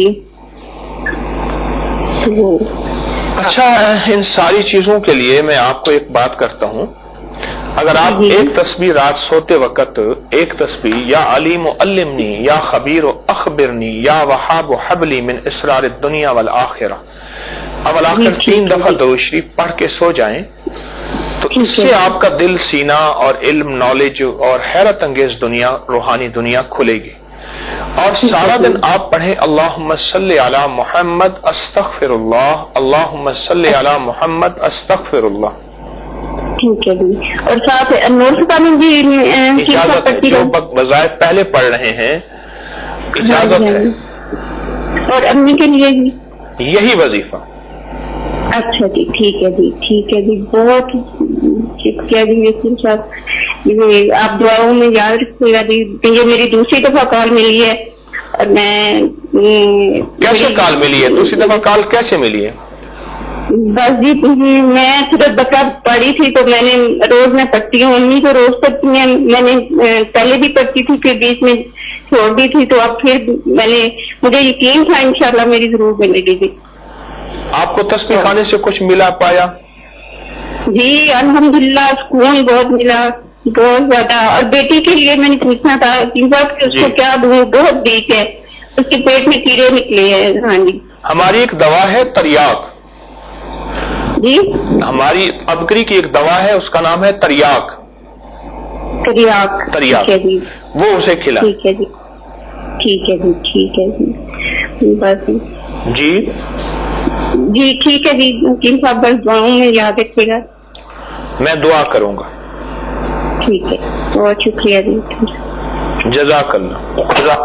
اچھا, ان ساری چیزوں کے لیے میں آپ کو ایک بات کرتا ہوں. اگر آپ ایک تسبیح رات سوتے وقت ایک تسبیح یا علیم و علمنی یا خبیر و اخبرنی یا وہاب و حبلی من اسرار الدنیا والآخرہ اول آخر تین دفعہ درود شریف پڑھ کے سو جائیں تو اس سے آپ کا دل, سینہ اور علم, نالج اور حیرت انگیز دنیا, روحانی دنیا کھلے گی. اور سارا دن آپ پڑھیں اللہم صلی علی محمد استغفر اللہ, اللہم صلی علی محمد استغفر اللہ. ٹھیک ہے جی. اور ساتھ نور سکھانے بھی اجازت ہے, جو وظائف پہلے پڑھ رہے ہیں اجازت ہے. اور امی کے لیے بھی یہی وظیفہ. اچھا جی, ٹھیک ہے جی, ٹھیک ہے جی. بہت شکریہ جی یسین صاحب, یہ آپ دعاؤں میں یاد رکھیے گا جی. یہ میری دوسری دفعہ کال ملی ہے. اور میں کیسے کال ملی ہے؟ دوسری دفعہ کال کیسے ملی ہے؟ بس جی میں صرف بکا پڑھی تھی تو میں نے روز میں پڑھتی ہوں, امی کو روز پڑھتی ہیں. میں نے پہلے بھی پڑھتی تھی, پھر بیچ میں چھوڑ دی تھی, تو اب پھر میں نے مجھے یقین تھا انشاءاللہ میری ضرور ملے گی. جی آپ کو تسبیح خانے سے کچھ ملا پایا؟ جی الحمدللہ سکون بہت ملا, بہت زیادہ. اور بیٹی کے لیے میں نے پوچھنا تھا کہ اس کو کیا دوں, بہت ویک ہے, اس کے پیٹ میں کیڑے نکلے ہیں. ہاں جی. ہماری ایک دوا ہے تریاق. جی ہماری ابکری کی ایک دوا ہے, اس کا نام ہے تریاق. تریاق تریاق وہ اسے کھلا. ٹھیک ہے جی, ٹھیک ہے جی, ٹھیک ہے جی. بس جی جی ٹھیک ہے جی. کن صاحب بس دعاؤں میں یاد رکھیے گا. میں دعا کروں گا. ٹھیک ہے, بہت شکریہ جی. جزاک اللہ.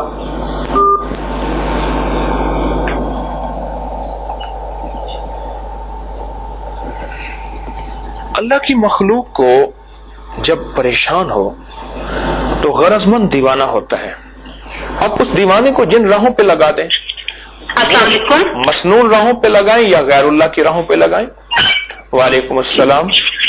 اللہ کی مخلوق کو جب پریشان ہو تو غرض مند دیوانہ ہوتا ہے. اب اس دیوانے کو جن راہوں پہ لگا دیں, مسنون راہوں پہ لگائیں یا غیر اللہ کی راہوں پہ لگائیں. وعلیکم السلام.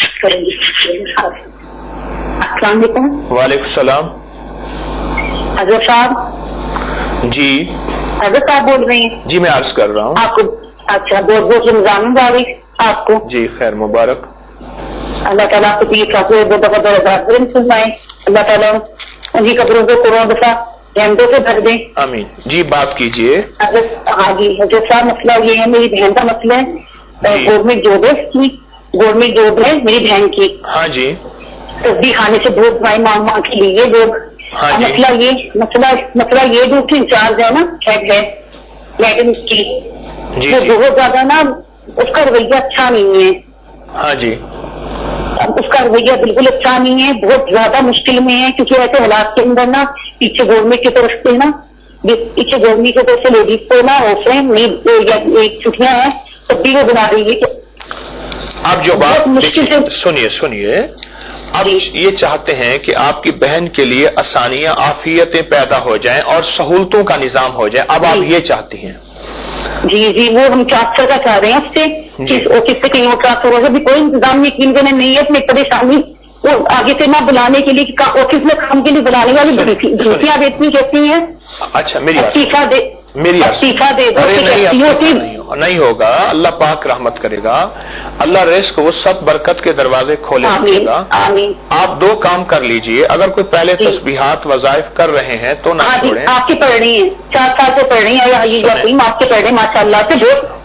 السلام علیکم. وعلیکم السلام. حضرت صاحب. جی حضرت صاحب بول رہے ہیں؟ جی میں عرض کر رہا ہوں آپ کو. اچھا, بہت بہت رمضان مبارک آپ کو. جی خیر مبارک. اللہ تعالیٰ آپ کو پیر کافی دو دفعہ دو ہزار سنائے. اللہ تعالیٰ ان کی قبروں کو کروڑ دفعہ رحمتوں سے بھر دیں. آمین. جی بات کیجیے. ہاں جی, حضرت صاحب مسئلہ یہ ہے, میری بہن کا مسئلہ ہے. گورنمنٹ جاب ہے اس کی, گورنمنٹ جاب ہے میری بہن کی. ہاں جی. تصدیق خانے سے بہت دعائیں مانگ مانگ کے لیے لوگ. مسئلہ یہ مسئلہ مسئلہ یہ جو کہ انچارج ہے نا, ہیڈ ہے میڈم کی, وہ بہت زیادہ نا اس کا رویہ اچھا نہیں ہے. ہاں جی. اس کا رویہ بالکل اچھا نہیں ہے, بہت زیادہ مشکل میں ہے. کیونکہ ایسے حالات کے اندر نا پیچھے گورنمنٹ کی طرف سے نا پیچھے گورنمنٹ کی طرف سے لیڈیز کو نا آفریں چھٹیاں ہیں, تب بھی وہ بنا رہی ہے. آپ جو بات مشکل سے سنیے سنیے اب یہ چاہتے ہیں کہ آپ کی بہن کے لیے آسانیاں, عافیتیں پیدا ہو جائیں اور سہولتوں کا نظام ہو جائے. اب آپ یہ چاہتی ہیں؟ جی جی, وہ ہم ٹرانسفر کا چاہ رہے ہیں اس سے آفس سے کہیں اور ٹرانسفر ہو جائے. کوئی انتظام نہیں نہیں ہے, اپنی پریشانی وہ آگے سے نہ بلانے کے لیے آفس میں کام کے لیے بلانے والی دھمکیاں دیتی کہتی ہیں. اچھا میری استعفا دے میری استعفا دے دو. نہیں ہوگا, اللہ پاک رحمت کرے گا. اللہ رزق وہ سب برکت کے دروازے کھولے گا. آپ دو کام کر لیجئے. اگر کوئی پہلے تسبیحات وظائف کر رہے ہیں تو نہ چھوڑیں. آپ کی پڑھ رہی ہیں, چار سال سے پڑھ رہی ہیں, آپ کے پڑھ رہے ہیں ماشاء اللہ سے, بہت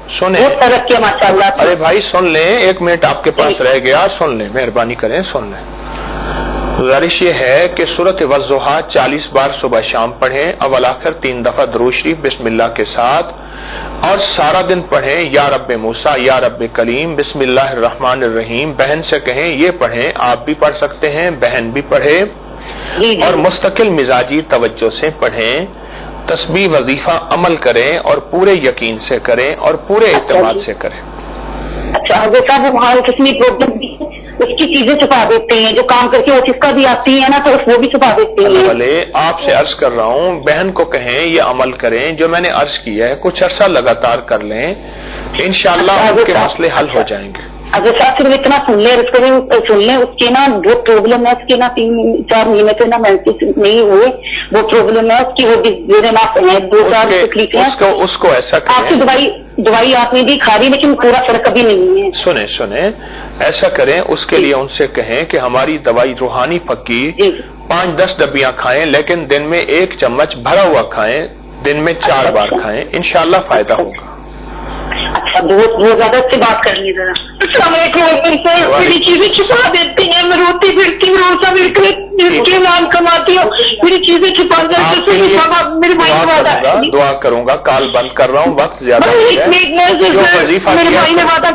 سنیں بہت فرق کیا ماشاءاللہ. ارے بھائی سن لیں, ایک منٹ آپ کے پاس رہ گیا, سن لیں, مہربانی کریں سن لیں. گزارش یہ ہے کہ سورۃ والضحیٰ چالیس بار صبح شام پڑھیں, اول آخر تین دفعہ درود شریف بسم اللہ کے ساتھ, اور سارا دن پڑھیں یا رب موسیٰ یا رب کلیم بسم اللہ الرحمن الرحیم. بہن سے کہیں یہ پڑھیں, آپ بھی پڑھ سکتے ہیں, بہن بھی پڑھے, اور مستقل مزاجی توجہ سے پڑھیں. تسبیح وظیفہ عمل کریں اور پورے یقین سے کریں اور پورے اعتماد سے کریں. اچھا اگر صاحب وہاں کتنی پرابلم اس کی چیزیں چھپا دیتے ہیں, جو کام کر کے آفس کا بھی آتی ہے نا تو وہ بھی چھپا دیتے ہیں. بھلے آپ سے عرض کر رہا ہوں, بہن کو کہیں یہ عمل کریں جو میں نے عرض کیا ہے, کچھ عرصہ لگاتار کر لیں, انشاءاللہ آپ کے مسئلے حل ہو جائیں گے. اگر صاحب صرف اتنا سن لیں, اس کو سن لیں, اس کے نا جو پرابلم ہے اس کے نا تین چار مہینے سے نا محسوس نہیں ہوئے, وہ پرابلم ہے اس کی, وہ بھی نہ دو چار تکلیفیں اس کو ایسا آپ کی دوائی دوائی آپ نے بھی کھا لی لیکن پورا فرق کبھی نہیں ہے. سنیں سنیں ایسا کریں, اس کے لیے ان سے کہیں کہ ہماری دوائی روحانی پکی پانچ دس ڈبیاں کھائیں, لیکن دن میں ایک چمچ بھرا ہوا کھائیں, دن میں چار بار کھائیں, انشاءاللہ فائدہ ہوگا. اچھا بہت بہت زیادہ اس سے بات کر لیجیے ذرا. السلام علیکم. میری چیزیں چھپا دیتی ہیں, میں روتی پھرتی ہوں, روزہ مل کے نام کماتی ہوں, میری چیزیں چھپا دیتی ہیں. میری بھائی دعا کروں گا, کال بند کر رہا ہوں, وقت زیادہ میرے بھائی نے وعدہ.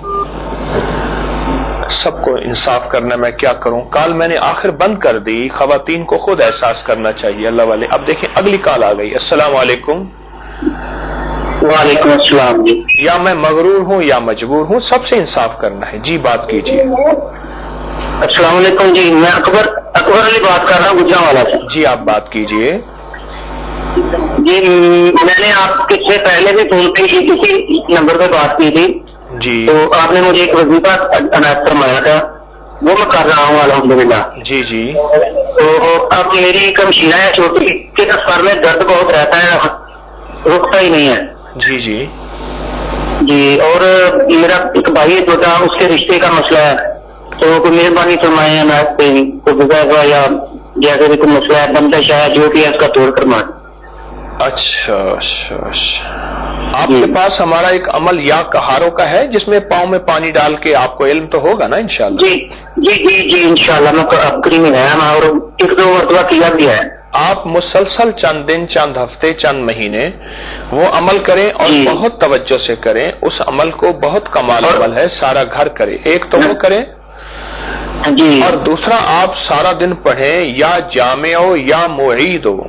سب کو انصاف کرنا, میں کیا کروں, کال میں نے آخر بند کر دی. خواتین کو خود احساس کرنا چاہیے اللہ والے. اب دیکھیں اگلی کال آ گئی. السلام علیکم. وعلیکم السلام. یا میں مغرور ہوں یا مجبور ہوں, سب سے انصاف کرنا ہے. جی بات کیجیے. السلام علیکم. جی میں اکبر اکبر علی بات کر رہا ہوں گجرا والا سے. جی آپ بات کیجیے. جی میں نے آپ کے سے پہلے بھی فون پہ کسی نمبر پہ بات کی تھی. جی تو آپ نے مجھے ایک وظیفہ عنایت فرمایا تھا, وہ میں کر رہا ہوں الحمدللہ. جی جی. تو اب میری ایک مشینہ ہے چھوٹی, کے سر میں درد بہت رہتا ہے, رکتا ہی نہیں ہے. جی جی جی. اور میرا ایک بھائی ہے چھوٹا, اس کے رشتے کا مسئلہ ہے, تو کوئی مہربانی فرمائے عنایت پہ کوئی گزارا یا جیسے بھی کوئی مسئلہ ہے بندہ شاید جو بھی ہے اس کا توڑ کر مار. اچھا اچھا اچھا. آپ کے پاس ہمارا ایک عمل یا کہاروں کا ہے جس میں پاؤں میں پانی ڈال کے, آپ کو علم تو ہوگا نا انشاءاللہ. جی جی جی جی انشاءاللہ میں کری میں گیا اور ایک دو مرتبہ کیا بھی ہے. آپ مسلسل چند دن, چند ہفتے, چند مہینے وہ عمل کریں اور جی. بہت توجہ سے کریں. اس عمل کو بہت کمال عمل ہے, سارا گھر کرے. ایک تو وہ کریں, جی. اور دوسرا آپ سارا دن پڑھیں یا جامع ہو یا معید ہو.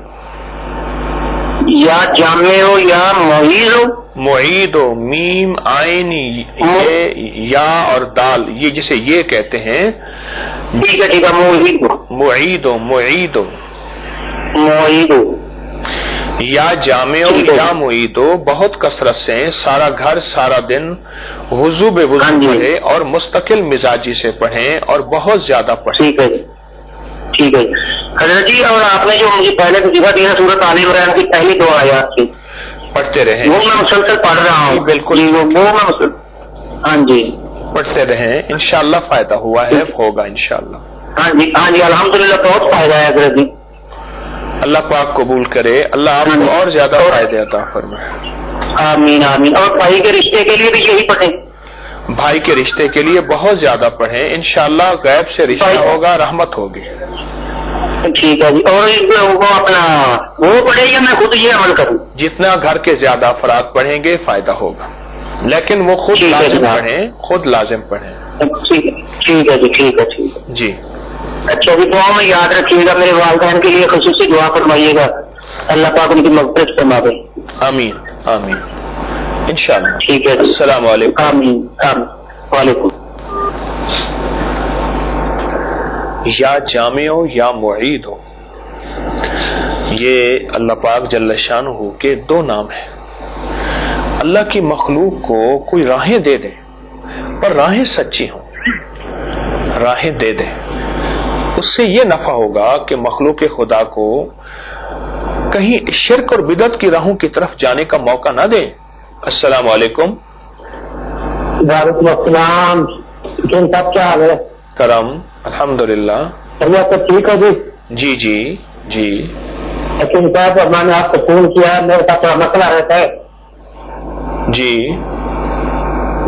یا جامع ہو یا معید ہو. معید ہو, میم عین یہ یا اور دال, یہ جسے یہ کہتے ہیں. ٹھیک ہے ٹھیک ہے. معید ہو معید ہو معید ہو معید ہو یا جامع ہو یا معید ہو. بہت کثرت سے سارا گھر سارا دن وضو بے وضو پڑھے اور مستقل مزاجی سے پڑھیں اور بہت زیادہ پڑھیں. ٹھیک ہے ٹھیک ہے حضرت جی. اور آپ نے جو مجھے پہلے وظیفہ دیا سورۃ آل عمران کی پہلی دو آیات سے پڑھتے رہیں, وہ میں مسلسل پڑھ رہا ہوں. بالکل وہ میں ہاں جی پڑھتے رہیں, انشاءاللہ فائدہ ہوا ہے, ہوگا انشاءاللہ. ہاں جی ہاں جی الحمدللہ بہت فائدہ ہے حضرت جی. اللہ پاک قبول کرے, اللہ آپ کو اور زیادہ فائدے عطا فرمائے. آمین آمین. اور بھائی کے رشتے کے لیے بھی یہی پڑھیں. بھائی کے رشتے کے لیے بہت زیادہ پڑھیں, انشاءاللہ غیب سے رشتہ ہوگا, رحمت ہوگی. ٹھیک ہے جی. اور وہ اپنا وہ پڑھے یا میں خود یہ عمل کروں؟ جتنا گھر کے زیادہ افراد پڑھیں گے فائدہ ہوگا, لیکن وہ خود لازم پڑھیں, خود لازم پڑھیں. ٹھیک ہے جی ٹھیک ہے ٹھیک ہے جی. اچھا جی. دعا میں یاد رکھیے گا, میرے والدین کے لیے خصوصی دعا فرمائیے گا, اللہ پاک ان کی مغفرت فرما دے. آمین آمین انشاءاللہ. ٹھیک ہے. السلام علیکم. آمین آمین. وعلیکم. یا جامع ہو یا معید ہو, یہ اللہ پاک جل شانہ کے دو نام ہیں. اللہ کی مخلوق کو کوئی راہیں دے دے, پر راہیں سچی ہوں, راہیں دے دے, اس سے یہ نفع ہوگا کہ مخلوق خدا کو کہیں شرک اور بدعت کی راہوں کی طرف جانے کا موقع نہ دے. السلام علیکم. وعلیکم السلام. صاحب کیا حال ہے؟ کرم الحمدللہ. اللہ سب ٹھیک ہے جی. جی جی جی. حکیم صاحب میں نے آپ کو فون کیا, میرے ساتھ تھوڑا مسئلہ رہتا ہے. جی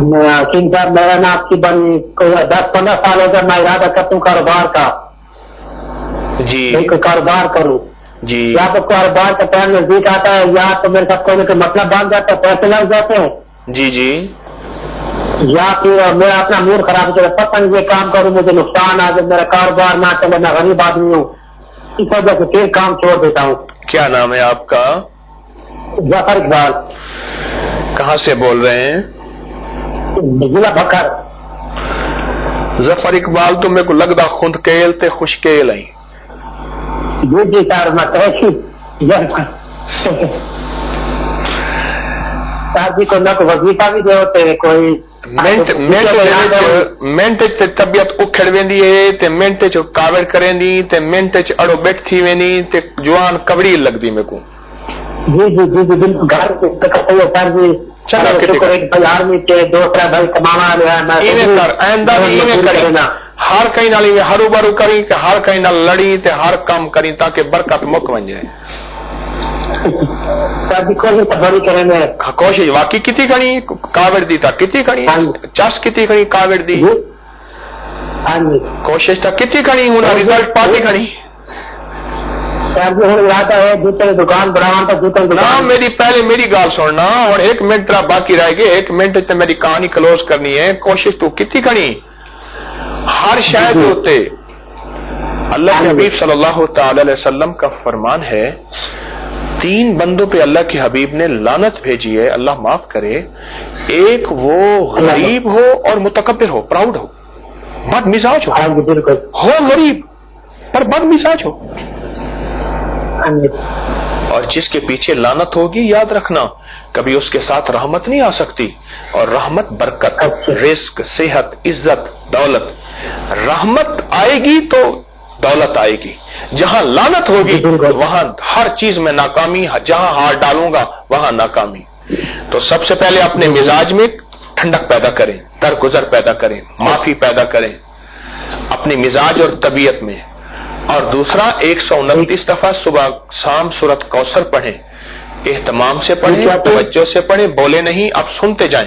हकीम साहब मेरा ना आपकी बनी कोई दस पंद्रह साल हो गया, मैं इरादा करता हूँ कारोबार का जी, कोई कारोबार करूँ जी, या तो कारोबार का टाइम नजदीक आता है या तो मेरे साथ कोई ना कोई मतलब बन जाता है, पैसे लग जाते हैं, जी, जी, या फिर मेरा अपना मूड खराब हो जाता है, पता नहीं ये काम करूँ मुझे नुकसान आ जाए, मेरा कारोबार ना चले, मैं गरीब आदमी हूँ, इस वजह से फिर काम छोड़ देता हूँ। क्या नाम है आपका? जफर इकबाल। कहाँ से बोल रहे हैं? जिला बकर। जफर इकबाल तो मेरे को लगता खुद केल ते खुश केल आई। जी जी सर मैं कैसी सर जी को ना कोई वजीफा भी दे होते हैं, कोई मिंट मिंट मिंट च तबियत उखड़ वेंदी है ते मिंट च कावड़ करेंदी ते मिंट च अड़ो बैठ थी वेंदी ते जुआन कवड़ी लगदी मेरे को। जी जी जी जी बिल्कुल घर सर जी चला भाई आर्मी के दूसरा भाई कमाना इवें कर आइंदा भी इवें करी हर कहीं नाल इवें हरू भरू करी कि हर कहीं नाल लड़ी ते हर काम करी ताकि बरकत मुक वन जाए। सर जी कोशिश बड़ी करें मैं कोशिश वाकई कितनी खड़ी कावड़ दी था कितनी खड़ी चस कितनी खड़ी कावड़ दी हाँ जी कोशिश था कितनी खड़ी हूं रिजल्ट पाती खड़ी सर जी हूँ इरादा है जूते की दुकान बनावा तो जूते की दुकान मेरी पहले मेरी गाल सुनना और एक मिनट तेरा बाकी रह गए एक मिनट ते मेरी कहानी क्लोज करनी है। कोशिश तू कितनी खड़ी हर शायद होते अल्लाह के हबीब सल्लल्लाहु अलैहि वसल्लम का फरमान है तीन बंदों पे अल्लाह के हबीब ने लानत भेजी है, अल्लाह माफ करे। एक वो गरीब हो और मुतकब्बिर हो, प्राउड हो, बद मिजाज हो, हो गरीब पर बद मिजाज हो। और जिसके पीछे लानत होगी याद रखना कभी उसके साथ रहमत नहीं आ सकती। और रहमत बरकत, रिस्क, सेहत, इज्जत, दौलत, रहमत आएगी तो दौलत आएगी। जहां लानत होगी तो वहां हर चीज में नाकामी, जहां हाथ डालूंगा वहां नाकामी। तो सबसे पहले अपने मिजाज में ठंडक पैदा करें, दरगुजर पैदा करें, माफी पैदा करें अपनी मिजाज और तबीयत में। और दूसरा एक सौ उनतीस दफा सुबह शाम सूरत कौसर पढ़ें, एहतमाम से पढ़ें, तवज्जो से पढ़ें, बोले नहीं आप सुनते जाएं।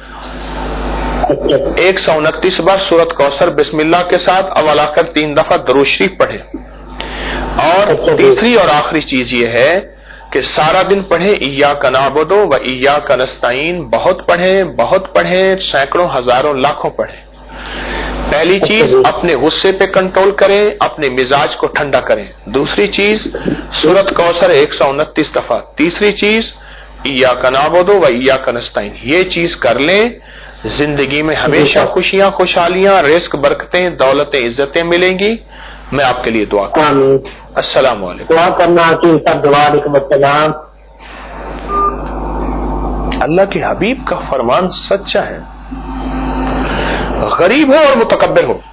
एक सौ उनतीस बार सूरत कौसर बिस्मिल्लाह के साथ अव्वल आखिर तीन दफा दरूद शरीफ पढ़ें। और तीसरी और आखिरी चीज ये है कि सारा दिन पढ़ें इय्याका नअबुदु व इय्याका नस्तईन, बहुत पढ़ें बहुत पढ़ें, सैकड़ों हजारों लाखों पढ़ें। पहली चीज अपने गुस्से पे कंट्रोल करें, अपने मिजाज को ठंडा करें। दूसरी चीज सूरत कौसर एक सौ उनतीस दफा। तीसरी चीज इय्याका नअबुदु व इय्याका नस्तईन। ये चीज कर लें, जिंदगी में हमेशा खुशियां, खुशहालियां, रिस्क, बरकतें, दौलतें, इज्जतें मिलेंगी। मैं आपके लिए दुआ करूं। अस्सलाम वालेकुम। दुआ करना दुआ। अल्लाह के हबीब का फरमान सच्चा है, गरीब हो और मुतकब्बिर हो।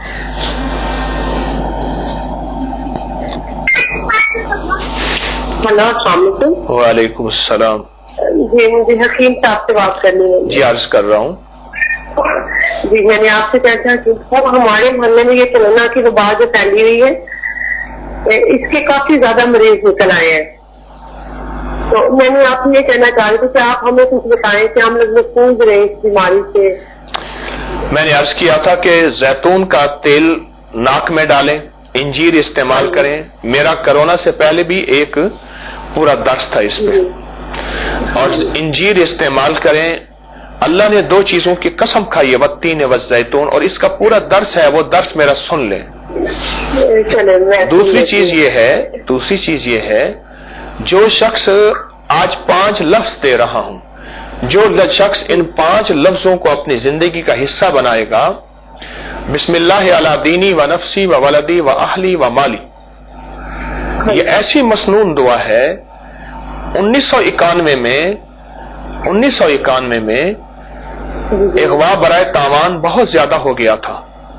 हेलो अस्सलाम वालेकुम। वालेकुम अस्सलाम। जी मुझे हकीम साहब से बात करनी है। जी अर्ज कर रहा हूँ। जी मैंने आपसे कहना कि सर हमारे मोहल्ले में ये कोरोना की वबा जो फैली हुई है इसके काफी ज्यादा मरीज निकल आए हैं। तो मैंने आपसे ये कहना चाह रही थी कि आप हमें कुछ बताएं कि हम लोग महफूज रहे इस बीमारी से। मैंने अर्ज किया था कि जैतून का तेल नाक में डालें, इंजीर इस्तेमाल करें। मेरा कोरोना से पहले भी एक पूरा दर्स था इस पे। और इंजीर इस्तेमाल करें। अल्लाह ने दो चीजों की कसम खाई है, वत्तीन व जैतून, और इसका पूरा दर्स है, वो दर्स मेरा सुन लें। दूसरी चीज ये है दूसरी चीज ये है जो शख्स आज पांच लफ्ज दे रहा हूं, जो शख्स इन पांच लफ्जों को अपनी जिंदगी का हिस्सा बनाएगा, बिस्मिल्लाह अला दीनी व नफ्सी व वलदी व अहली व माली, ये ऐसी मसनून दुआ है। उन्नीस सौ इक्यानवे में उन्नीस सौ इक्यानवे में अगवा बराए तावान बहुत ज्यादा हो गया था।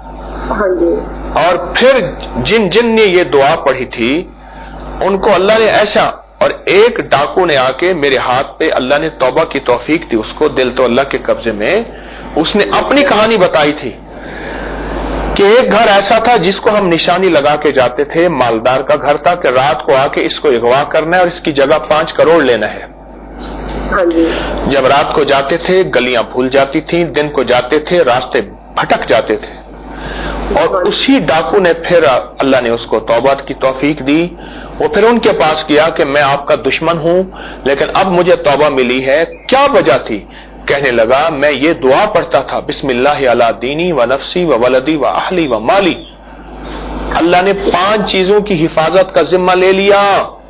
और फिर जिन जिन ने ये दुआ पढ़ी थी उनको अल्लाह ने ऐसा, और एक डाकू ने आके मेरे हाथ पे, अल्लाह ने तौबा की तौफीक दी उसको, दिल तो अल्लाह के कब्जे में, उसने अपनी कहानी बताई थी कि एक घर ऐसा था जिसको हम निशानी लगा के जाते थे, मालदार का घर था, कि रात को आके इसको अगवा करना है और इसकी जगह पांच करोड़ लेना है। ہاں جی. جب رات کو جاتے تھے گلیاں بھول جاتی تھیں، دن کو جاتے تھے راستے بھٹک جاتے تھے، اور اسی ڈاکو نے پھر اللہ نے اس کو توبہ کی توفیق دی. وہ پھر ان کے پاس کیا کہ میں آپ کا دشمن ہوں لیکن اب مجھے توبہ ملی ہے. کیا وجہ تھی؟ کہنے لگا میں یہ دعا پڑھتا تھا بسم اللہ علی دینی و نفسی و ولدی و اہلی و مالی. اللہ نے پانچ چیزوں کی حفاظت کا ذمہ لے لیا.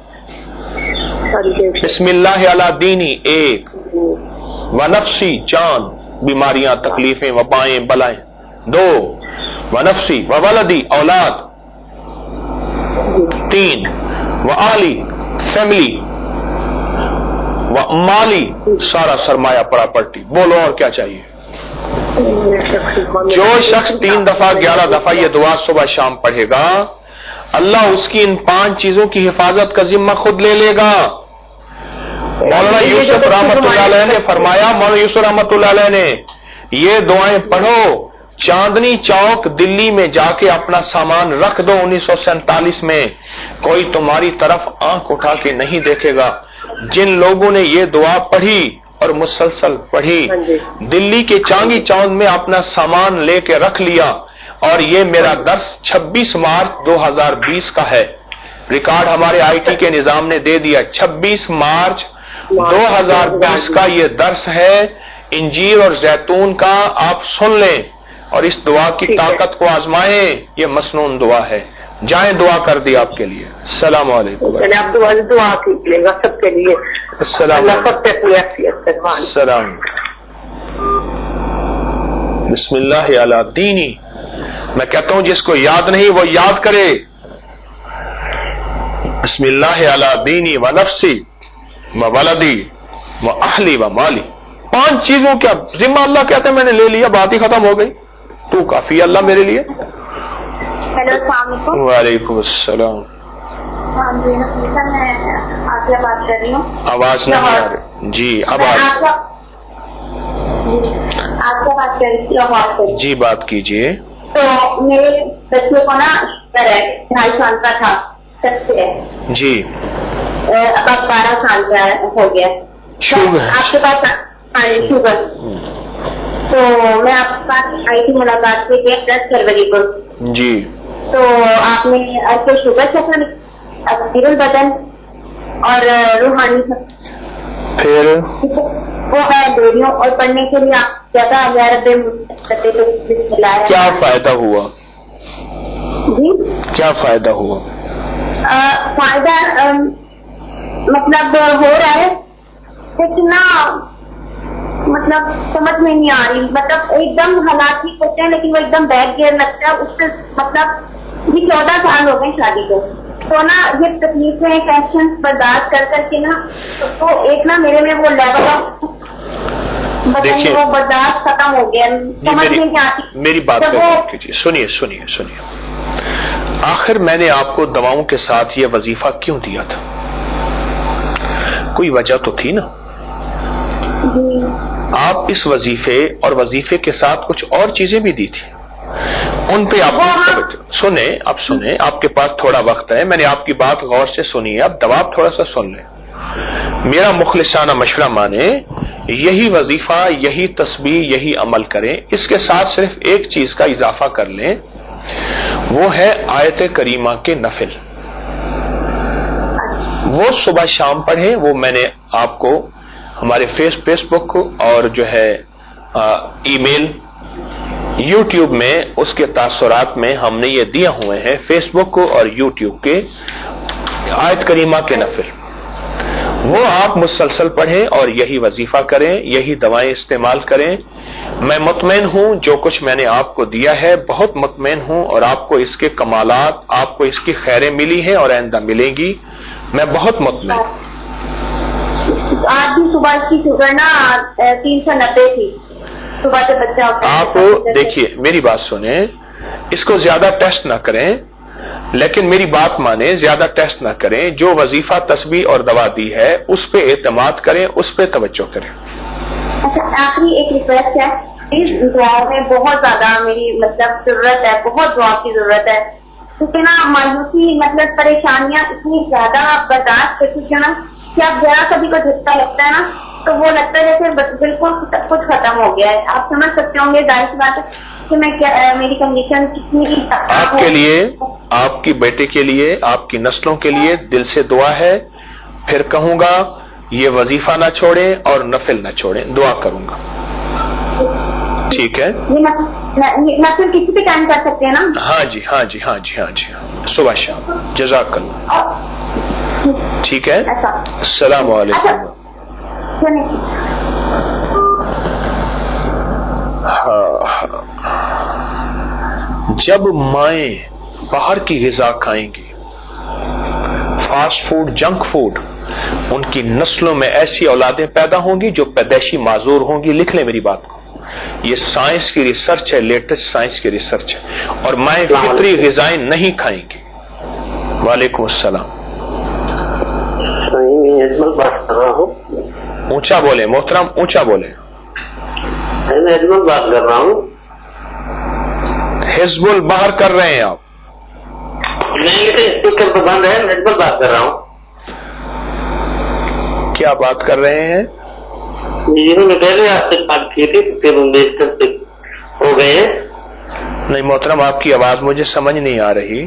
بسم اللہ علی دینی ایک، و نفسی جان، بیماریاں تکلیفیں وبائیں بلائیں دو، و نفسی و ولدی اولاد تین، و اہلی فیملی، و مالی سارا سرمایہ پراپرٹی. بولو اور کیا چاہیے؟ جو شخص تین دفعہ گیارہ دفعہ یہ دعا صبح شام پڑھے گا اللہ اس کی ان پانچ چیزوں کی حفاظت کا ذمہ خود لے لے گا. مولانا یوسف رحمت اللہ علیہ نے فرمایا، مولانا یوسف رحمت اللہ علیہ نے یہ دعائیں پڑھو، چاندنی چوک دلی میں جا کے اپنا سامان رکھ دو. انیس سو سینتالیس میں کوئی تمہاری طرف آنکھ اٹھا کے نہیں دیکھے گا. جن لوگوں نے یہ دعا پڑھی اور مسلسل پڑھی دلی کے چانگی چوک میں اپنا سامان لے کے رکھ لیا. اور یہ میرا درس چھبیس مارچ دو ہزار بیس کا ہے، ریکارڈ ہمارے آئی ٹی کے نظام نے دے دیا. چھبیس مارچ دو ہزار بیس کا یہ درس ہے انجیر اور زیتون کا. آپ سن لیں اور اس دعا کی طاقت کو آزمائیں. یہ مسنون دعا ہے. جائیں دعا کر دی آپ کے لیے. السلام علیکم. آپ دعا دعا کیجیے گا سب کے لیے. السلام علیکم. السلام. بسم اللہ علی دینی. میں کہتا ہوں جس کو یاد نہیں وہ یاد کرے. بسم اللہ علی دینی و نفسی و ولدی و اہلی و مالی. پانچ چیزوں کا ذمہ اللہ کہتے ہیں میں نے لے لیا، بات ہی ختم ہو گئی. تو کافی اللہ میرے لیے. ہیلو السلام علیکم. وعلیکم السلام. ہاں جی میں آپ سے بات کر رہی ہوں. آواز نہیں آ رہی جی. اب آپ سے بات کر رہی تھی. جی بات کیجیے. تو میرے بچے کو نا شوگر ہے، ڈھائی سال کا تھا سب سے جی، اب اب بارہ سال کا ہو گیا. شوگر آپ کے پاس شوگر، تو میں آپ کے پاس آئی تھی ملاقات کے لیے دس فروری کو. جی. تو آپ نے ایسے شوگر چیک بدن اور روحانی پھر وہ ہے ڈیریوں اور پڑھنے کے لیے آپ زیادہ کیا فائدہ ہوا؟ جی کیا فائدہ ہوا؟ فائدہ مطلب ہو رہا ہے لیکن نا مطلب سمجھ میں نہیں آ رہی. مطلب ایک دم حالات ٹھیک ہوتے ہیں لیکن وہ ایک دم بیک گیئر لگتا ہے. اس سے مطلب یہ چودہ سال ہو گئے شادی کو، تو نا یہ تکلیفیں ٹینشن برداشت کر کر کے نا تو ایک نا میرے میں وہ لیول آف دیکھیے وہ برداشت ختم ہو گیا. سمجھ میں نہیں آتی میری بات کیجیے. سنیے سنیے سنیے آخر میں نے آپ کو دواؤں کے ساتھ یہ وظیفہ کیوں دیا تھا؟ کوئی وجہ تو تھی نا. آپ اس وظیفے اور وظیفے کے ساتھ کچھ اور چیزیں بھی دی تھی، ان پہ آپ سنیں. اب سنیں، آپ کے پاس تھوڑا وقت ہے، میں نے آپ کی بات غور سے سنی ہے. اب دوا تھوڑا سا سن لیں. میرا مخلصانہ مشورہ مانے، یہی وظیفہ، یہی تسبیح، یہی عمل کریں. اس کے ساتھ صرف ایک چیز کا اضافہ کر لیں، وہ ہے آیت کریمہ کے نفل. وہ صبح شام پڑھیں. وہ میں نے آپ کو ہمارے فیس فیس بک اور جو ہے ای میل یوٹیوب میں اس کے تاثرات میں ہم نے یہ دیا ہوئے ہیں. فیس بک اور یوٹیوب کے آیت کریمہ کے نفل وہ آپ مسلسل پڑھیں اور یہی وظیفہ کریں، یہی دوائیں استعمال کریں. میں مطمئن ہوں جو کچھ میں نے آپ کو دیا ہے، بہت مطمئن ہوں، اور آپ کو اس کے کمالات، آپ کو اس کی خیریں ملی ہیں اور آئندہ ملیں گی. میں بہت مطمئن ہوں. آج بھی صبح کی شوگر نا تین سو نبے تھی صبح سے بچہ ہوتا ہے. آپ دیکھیے میری بات سنیں، اس کو زیادہ ٹیسٹ نہ کریں، لیکن میری بات مانیں، زیادہ ٹیسٹ نہ کریں. جو وظیفہ تسبیح اور دوا دی ہے اس پہ اعتماد کریں، اس پہ توجہ کریں. اچھا آخری ایک ریکویسٹ ہے، پلیز دعا میں بہت زیادہ میری مطلب ضرورت ہے، بہت دعا کی ضرورت ہے. کیونکہ نا مایوسی مطلب پریشانیاں اتنی زیادہ برداشت کر چکے نا کہ اب ذرا کبھی کو جھٹکا لگتا ہے نا تو وہ لگتا ہے جیسے بالکل سب کچھ ختم ہو گیا ہے. آپ سمجھ سکتے ہوں گے ظاہر سی بات ہے کہ میں کیا میری کنڈیشن کتنی آپ کے لیے, آپ کی بیٹے کے لیے, آپ کی نسلوں کے لیے دل سے دعا ہے. پھر کہوں گا یہ وظیفہ نہ چھوڑیں اور نفل نہ چھوڑیں, دعا کروں گا. ٹھیک ہے, نفل کسی بھی ٹائم کر سکتے ہیں نا؟ ہاں جی ہاں جی ہاں جی ہاں جی صبح شام. جزاک اللہ. ٹھیک ہے, السلام علیکم. جب مائیں باہر کی غذا کھائیں گی, فاسٹ فوڈ, جنک فوڈ, ان کی نسلوں میں ایسی اولادیں پیدا ہوں گی جو پیدائشی معذور ہوں گی. لکھ لیں میری بات کو, یہ سائنس کی ریسرچ ہے, لیٹسٹ سائنس کی ریسرچ ہے. اور مائیں فطری غذائیں نہیں کھائیں گی. وعلیکم السلام. بات کر رہا ہوں. اونچا بولیں محترم, اونچا بولیں. میں اجمل بات کر رہا ہوں. حزب ال باہر کر رہے ہیں آپ؟ نہیں, اسپیکر تو بند ہے. میں اجمل بات کر رہا ہوں. کیا بات کر رہے ہیں؟ جنہوں نے پہلے آپ سے بات کی تھی پھر ہو گئے ہیں. نہیں محترم, آپ کی آواز مجھے سمجھ نہیں آ رہی.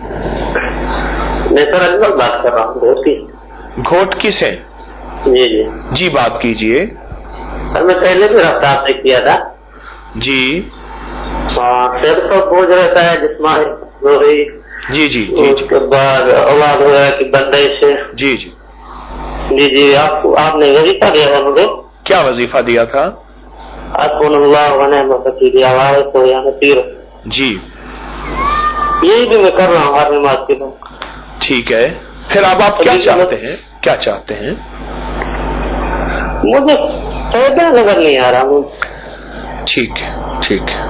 میں سر اجمل بات کر رہا ہوں. گھوٹ کی. گھوٹ کی سے؟ جی جی جی بات کیجئے. سر میں پہلے بھی رابطہ آپ سے کیا تھا. جی. سر تو بوجھ رہتا ہے جسمانی. جی جی جی اس کے بعد اولاد وغیرہ کی بندش سے. جی جی جی جی آپ آپ نے وظیفہ دیا تھا مجھے. کیا وظیفہ دیا تھا؟ حسبنا اللہ ونعم الوکیل آواز تو یا نصیر. جی یہی بھی میں کر رہا ہوں ہر نماز کے بعد. ٹھیک ہے, پھر اب آپ کیا چاہتے ہیں؟ کیا چاہتے ہیں؟ مجھے فائدہ نظر نہیں آ رہا. ٹھیک ہے ٹھیک ہے.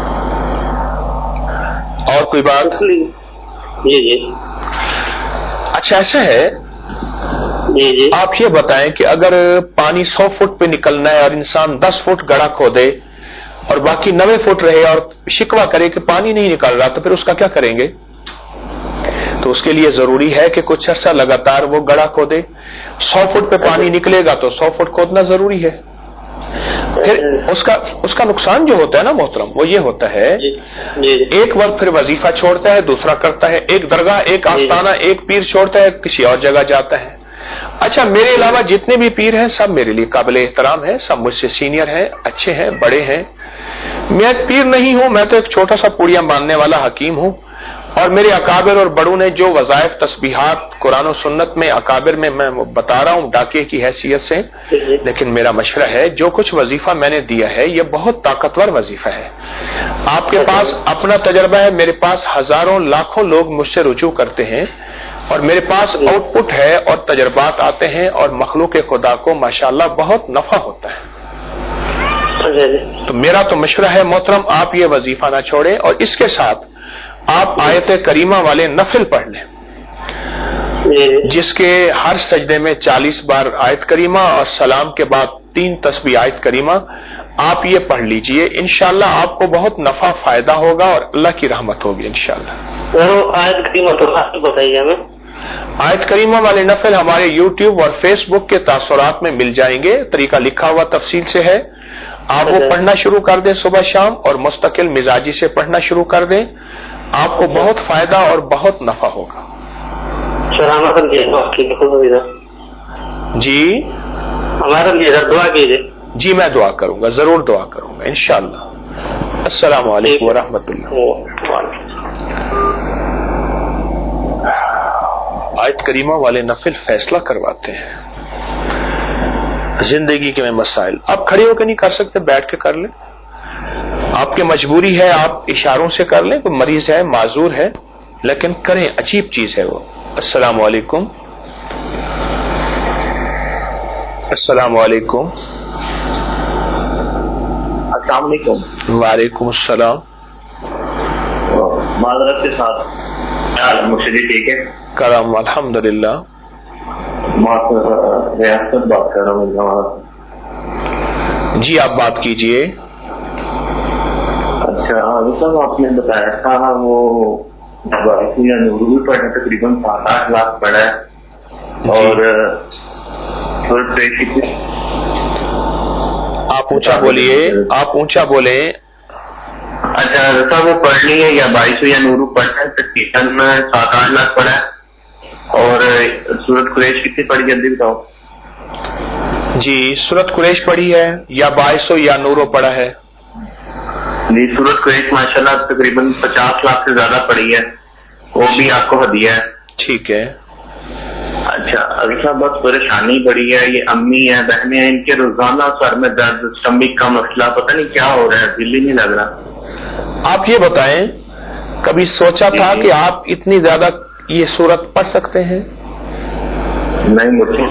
اور کوئی بات؟ جی جی. اچھا ایسا ہے, جی جی آپ یہ بتائیں کہ اگر پانی سو فٹ پہ نکلنا ہے اور انسان دس فٹ گڑھا کھودے اور باقی نوے فٹ رہے اور شکوہ کرے کہ پانی نہیں نکل رہا, تو پھر اس کا کیا کریں گے؟ تو اس کے لیے ضروری ہے کہ کچھ عرصہ لگاتار وہ گڑھا کھودے. سو فٹ پہ پانی نکلے گا تو سو فٹ کھودنا ضروری ہے. پھر اس کا اس کا نقصان جو ہوتا ہے نا محترم, وہ یہ ہوتا ہے ایک وقت پھر وظیفہ چھوڑتا ہے, دوسرا کرتا ہے, ایک درگاہ, ایک آستانہ, ایک پیر چھوڑتا ہے, کسی اور جگہ جاتا ہے. اچھا میرے علاوہ جتنے بھی پیر ہیں سب میرے لیے قابل احترام ہیں, سب مجھ سے سینئر ہیں, اچھے ہیں, بڑے ہیں. میں پیر نہیں ہوں, میں تو ایک چھوٹا سا پوڑیاں باندھنے والا حکیم ہوں. اور میرے اکابر اور بڑوں نے جو وظائف تسبیحات قرآن و سنت میں اکابر میں میں بتا رہا ہوں ڈاکے کی حیثیت سے, لیکن میرا مشورہ ہے جو کچھ وظیفہ میں نے دیا ہے یہ بہت طاقتور وظیفہ ہے. آپ کے پاس اپنا تجربہ ہے, میرے پاس ہزاروں لاکھوں لوگ مجھ سے رجوع کرتے ہیں اور میرے پاس آؤٹ پٹ ہے اور تجربات آتے ہیں اور مخلوق خدا کو ماشاءاللہ بہت نفع ہوتا ہے. تو میرا تو مشورہ ہے محترم آپ یہ وظیفہ نہ چھوڑیں, اور اس کے ساتھ آپ آیت کریمہ والے نفل پڑھ لیں جس کے ہر سجدے میں چالیس بار آیت کریمہ اور سلام کے بعد تین تسبیح آیت کریمہ آپ یہ پڑھ لیجئے. انشاءاللہ آپ کو بہت نفع فائدہ ہوگا اور اللہ کی رحمت ہوگی انشاءاللہ. آیت کریمہ تو بتائیے ہمیں. آیت کریمہ والے نفل ہمارے یوٹیوب اور فیس بک کے تاثرات میں مل جائیں گے, طریقہ لکھا ہوا تفصیل سے ہے. آپ وہ پڑھنا شروع کر دیں صبح شام اور مستقل مزاجی سے پڑھنا شروع کر دیں, آپ کو بہت فائدہ اور بہت نفع ہوگا. جی ہمارے لیے دعا کیجیے. جی میں دعا کروں گا, ضرور دعا کروں گا انشاءاللہ. السلام علیکم ورحمۃ اللہ. آیت کریمہ والے نفل فیصلہ کرواتے ہیں زندگی کے میں مسائل. آپ کھڑے ہو کے نہیں کر سکتے, بیٹھ کے کر لیں. آپ کی مجبوری ہے, آپ اشاروں سے کر لیں. کوئی مریض ہے, معذور ہے, لیکن کریں, عجیب چیز ہے وہ. السلام علیکم. السلام علیکم. السلام علیکم. وعلیکم السلام. معذرت کے ساتھ مجھے ٹھیک ہے کرم الحمدللہ. ریاست بات کر رہا ہوں. جی آپ بات کیجئے. اچھا صاحب آپ نے بتایا تھا وہ اردو پڑھنا تقریباً سات آٹھ لاکھ پڑھا ہے اور آپ اونچا بولیے, آپ اونچا بولیں. اچھا صاحب وہ پڑھ لی ہے یا بائیس یا نورو پڑھا ہے, تقریباً سات آٹھ لاکھ پڑھا ہے, اور سورت قریش کتنی پڑھی جلدی بتاؤ. جی سورت قریش پڑھی ہے یا بائیسو یا نورو پڑھا ہے؟ جی سورت قریش ماشاءاللہ تقریباً پچاس لاکھ سے زیادہ پڑھی ہے, وہ بھی آپ کو ہدیہ ہے. ٹھیک ہے. اچھا اگر صاحب بہت پریشانی بڑی ہے, یہ امی ہیں بہنیں ہیں, ان کے روزانہ سر میں درد, اسٹمک کا مسئلہ, پتہ نہیں کیا ہو رہا ہے, دل ہی نہیں لگ رہا. آپ یہ بتائیں کبھی سوچا تھا کہ آپ اتنی زیادہ یہ سورت پڑھ سکتے ہیں؟ نہیں مجھے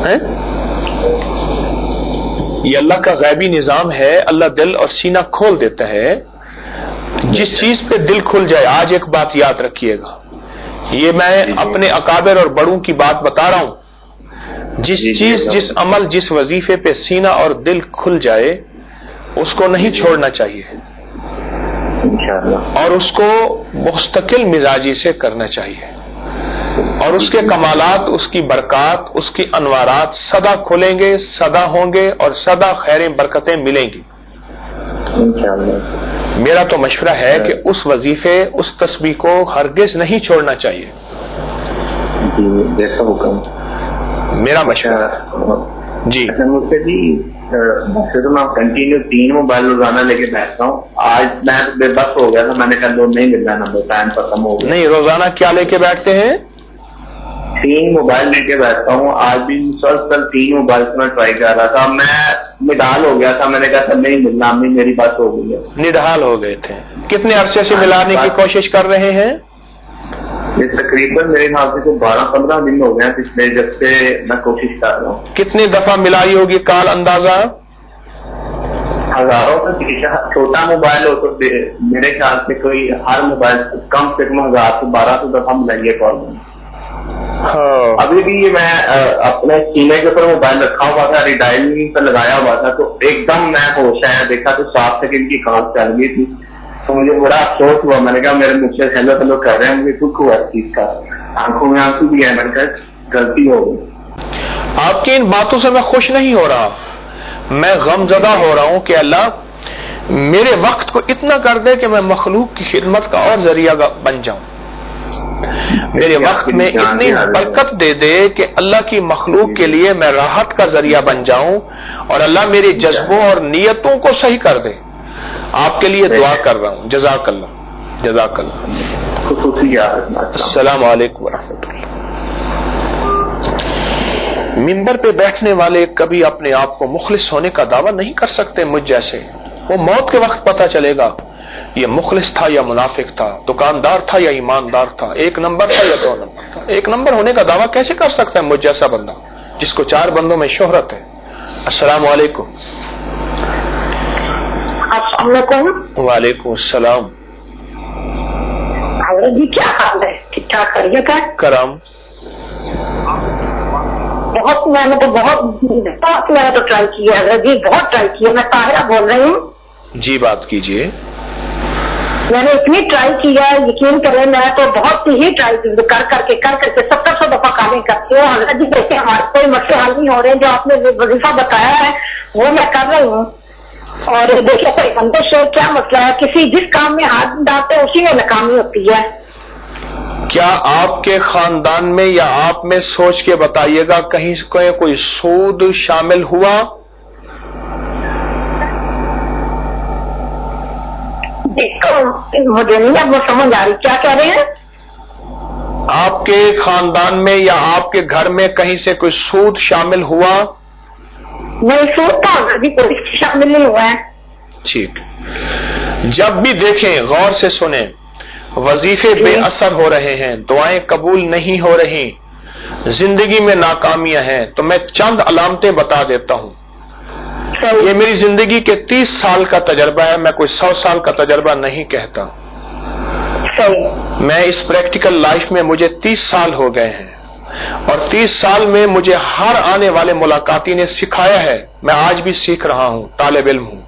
یہ اللہ کا غیبی نظام ہے, اللہ دل اور سینہ کھول دیتا ہے. جس چیز پہ دل کھل جائے, آج ایک بات یاد رکھیے گا, یہ میں اپنے اکابر اور بڑوں کی بات بتا رہا ہوں, جس چیز جس عمل جس وظیفے پہ سینہ اور دل کھل جائے اس کو نہیں چھوڑنا چاہیے, اور اس کو مستقل مزاجی سے کرنا چاہیے, اور اس کے کمالات, اس کی برکات, اس کی انوارات سدا کھلیں گے, سدا ہوں گے, اور سدا خیریں برکتیں ملیں گی. میرا تو مشورہ ہے کہ اس وظیفے, اس تسبیح کو ہرگز نہیں چھوڑنا چاہیے. جیسا حکم میرا مشورہ. جی مجھ سے جی ویسے تو میں کنٹینیو تین موبائل روزانہ لے کے بیٹھتا ہوں, آج میں بے بس ہو گیا تھا, میں نے کہا دو نہیں مل رہا نمبر, ٹائم ختم ہو گیا. نہیں, روزانہ کیا لے کے بیٹھتے ہیں؟ تین موبائل لے کے بیٹھتا ہوں. آج بھی مسلسل تین موبائل سے میں ٹرائی کر رہا تھا, میں نڈال ہو گیا تھا, میں نے کہا تھا نہیں ملنا, امی میری بات ہو گئی ہے. نڈال ہو گئے تھے. کتنے عرصے سے ملانے کی کوشش کر رہے ہیں؟ یہ تقریباً میرے خیال سے بارہ پندرہ دن ہو گئے ہیں پچھلے, جب سے میں کوشش کر رہا ہوں. کتنی دفعہ ملائی ہوگی کال اندازہ؟ ہزاروں کا. چھوٹا موبائل ہو تو میرے خیال سے کوئی ہر موبائل کم سے کم ہزار سے بارہ سو دفعہ ملائیے کال. ابھی بھی میں اپنے سینے کے اوپر موبائل رکھا ہوا تھا, ریڈائلنگ پہ لگایا ہوا تھا, تو ایک دم میں ہوش آیا, دیکھا تو سات سیکنڈ کی کال چل گئی تھی, تو مجھے بڑا افسوس ہوا. میں نے کہا میرے مجھ سے ہیلو ہیلو کر رہے ہیں, مجھے دکھ ہوا اس چیز کا, آنکھوں میں آنسو بھی ہے, میں نے کہا غلطی ہو گئی. آپ کی ان باتوں سے میں خوش نہیں ہو رہا, میں غم زدہ ہو رہا ہوں کہ اللہ میرے وقت کو اتنا کر دے کہ میں مخلوق کی خدمت کا اور ذریعہ بن جاؤں, میرے وقت میں اتنی برکت دے دے کہ اللہ کی مخلوق کے لیے میں راحت کا ذریعہ بن جاؤں, اور اللہ میرے جذبوں اور نیتوں کو صحیح کر دے. آپ کے لیے دعا کر رہا ہوں. جزاک اللہ, جزاک اللہ. السلام علیکم ورحمۃ اللہ. منبر پہ بیٹھنے والے کبھی اپنے آپ کو مخلص ہونے کا دعویٰ نہیں کر سکتے مجھ جیسے. وہ موت کے وقت پتہ چلے گا یہ مخلص تھا یا منافق تھا, دکاندار تھا یا ایماندار تھا, ایک نمبر تھا یا دو نمبر تھا. ایک نمبر ہونے کا دعویٰ کیسے کر سکتا ہے مجھ جیسا بندہ جس کو چار بندوں میں شہرت ہے؟ السلام علیکم. السلام علیکم. وعلیکم السلام. حضرت جی کیا حال ہے؟ ٹھیک ٹھاک خیریت ہے؟ کرم. بہت میں نے تو بہت بہت میں نے تو ٹرائی کی ہے حضرت جی, بہت ٹرائی کی ہے. میں طاہرہ بول رہی ہوں. جی بات کیجیے. میں نے اتنی ٹرائی کیا ہے, یقین کریں میں تو بہت ہی ٹرائی کی, کر کر کے کر کر کے ستر سو دفعہ کالیں کرتی ہوں. حضرت جی دیکھیں ہمارے کوئی مسئلے حل نہیں ہو رہے, جو آپ نے وظیفہ بتایا ہے وہ میں کر رہی ہوں, اور دیکھیں کوئی بندش ہے, کیا مسئلہ ہے, کسی جس کام میں ہاتھ ڈالتے ہیں اسی میں ناکامی ہوتی ہے. کیا آپ کے خاندان میں یا آپ میں سوچ کے بتائیے گا کہیں کوئی سود شامل ہوا؟ مجھے نہیں اب وہ سمجھ آ رہی, کیا کہہ رہے ہیں آپ کے خاندان میں یا آپ کے گھر میں کہیں سے کوئی سود شامل ہوا؟ نہیں, سود تو ابھی کوئی شامل نہیں ہوا ہے. ٹھیک. جب بھی دیکھیں غور سے سنیں, وظیفے بے اثر ہو رہے ہیں, دعائیں قبول نہیں ہو رہی, زندگی میں ناکامیاں ہیں, تو میں چند علامتیں بتا دیتا ہوں. یہ میری زندگی کے تیس سال کا تجربہ ہے, میں کوئی سو سال کا تجربہ نہیں کہتا. میں اس پریکٹیکل لائف میں مجھے تیس سال ہو گئے ہیں, اور تیس سال میں مجھے ہر آنے والے ملاقاتی نے سکھایا ہے. میں آج بھی سیکھ رہا ہوں, طالب علم ہوں.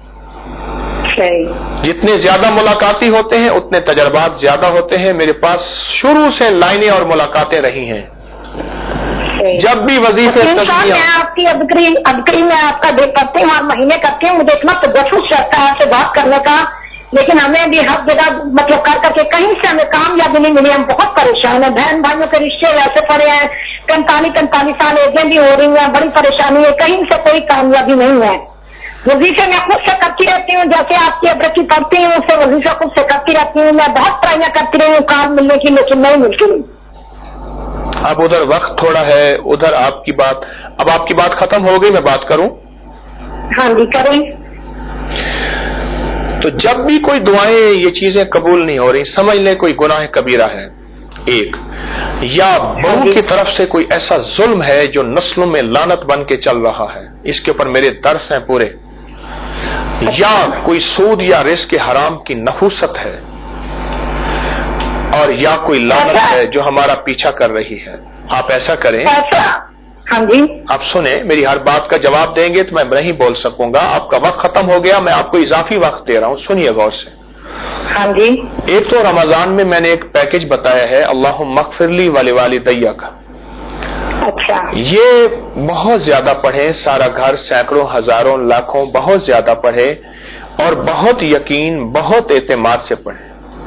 جتنے زیادہ ملاقاتی ہوتے ہیں اتنے تجربات زیادہ ہوتے ہیں. میرے پاس شروع سے لائنیں اور ملاقاتیں رہی ہیں. جب بھی وظیفے میں آپ کی ابکری ابکری میں آپ کا دیکھ کرتی ہوں اور مہینے کرتی ہوں، مجھے اتنا تجسس رہتا ہے آپ سے بات کرنے کا، لیکن ہمیں بھی ہر جگہ مطلب کر کر کے کہیں سے ہمیں کامیابی نہیں ملی، ہم بہت پریشان ہیں، بہن بھائیوں کے رشتے ویسے پڑے ہیں، پینتالیس پینتالیس سال ایجیں بھی ہو رہی ہیں، بڑی پریشانی ہے، کہیں سے کوئی کامیابی نہیں ہے۔ وظیفے میں خود سے کرتی رہتی ہوں، جیسے آپ کی ابرکی پڑھتی ہوں اسے وظیفہ خود سے کرتی رہتی ہوں، میں بہت ٹرائیاں کرتی رہی ہوں کام ملنے کی، لیکن نہیں ملتی۔ اب ادھر وقت تھوڑا ہے، ادھر آپ کی بات، اب آپ کی بات ختم ہو گئی، میں بات کروں؟ ہاں جی کریں۔ تو جب بھی کوئی دعائیں یہ چیزیں قبول نہیں ہو رہی، سمجھ لیں کوئی گناہ کبیرہ ہے ایک، یا بہو کی طرف سے کوئی ایسا ظلم ہے جو نسلوں میں لعنت بن کے چل رہا ہے، اس کے اوپر میرے درس ہیں پورے، یا کوئی سود یا رزق حرام کی نحوست ہے، اور یا کوئی لعنت ہے جو ہمارا پیچھا کر رہی ہے۔ آپ ایسا کریں، ہاں جی آپ سنیں، میری ہر بات کا جواب دیں گے تو میں نہیں بول سکوں گا، آپ کا وقت ختم ہو گیا، میں آپ کو اضافی وقت دے رہا ہوں، سنیے غور سے۔ ہاں جی۔ ایک تو رمضان میں میں نے ایک پیکج بتایا ہے، اللہم اغفر لی ولوالدی کا، اچھا، یہ بہت زیادہ پڑھیں، سارا گھر سینکڑوں ہزاروں لاکھوں بہت زیادہ پڑھے، اور بہت یقین بہت اعتماد سے پڑھیں،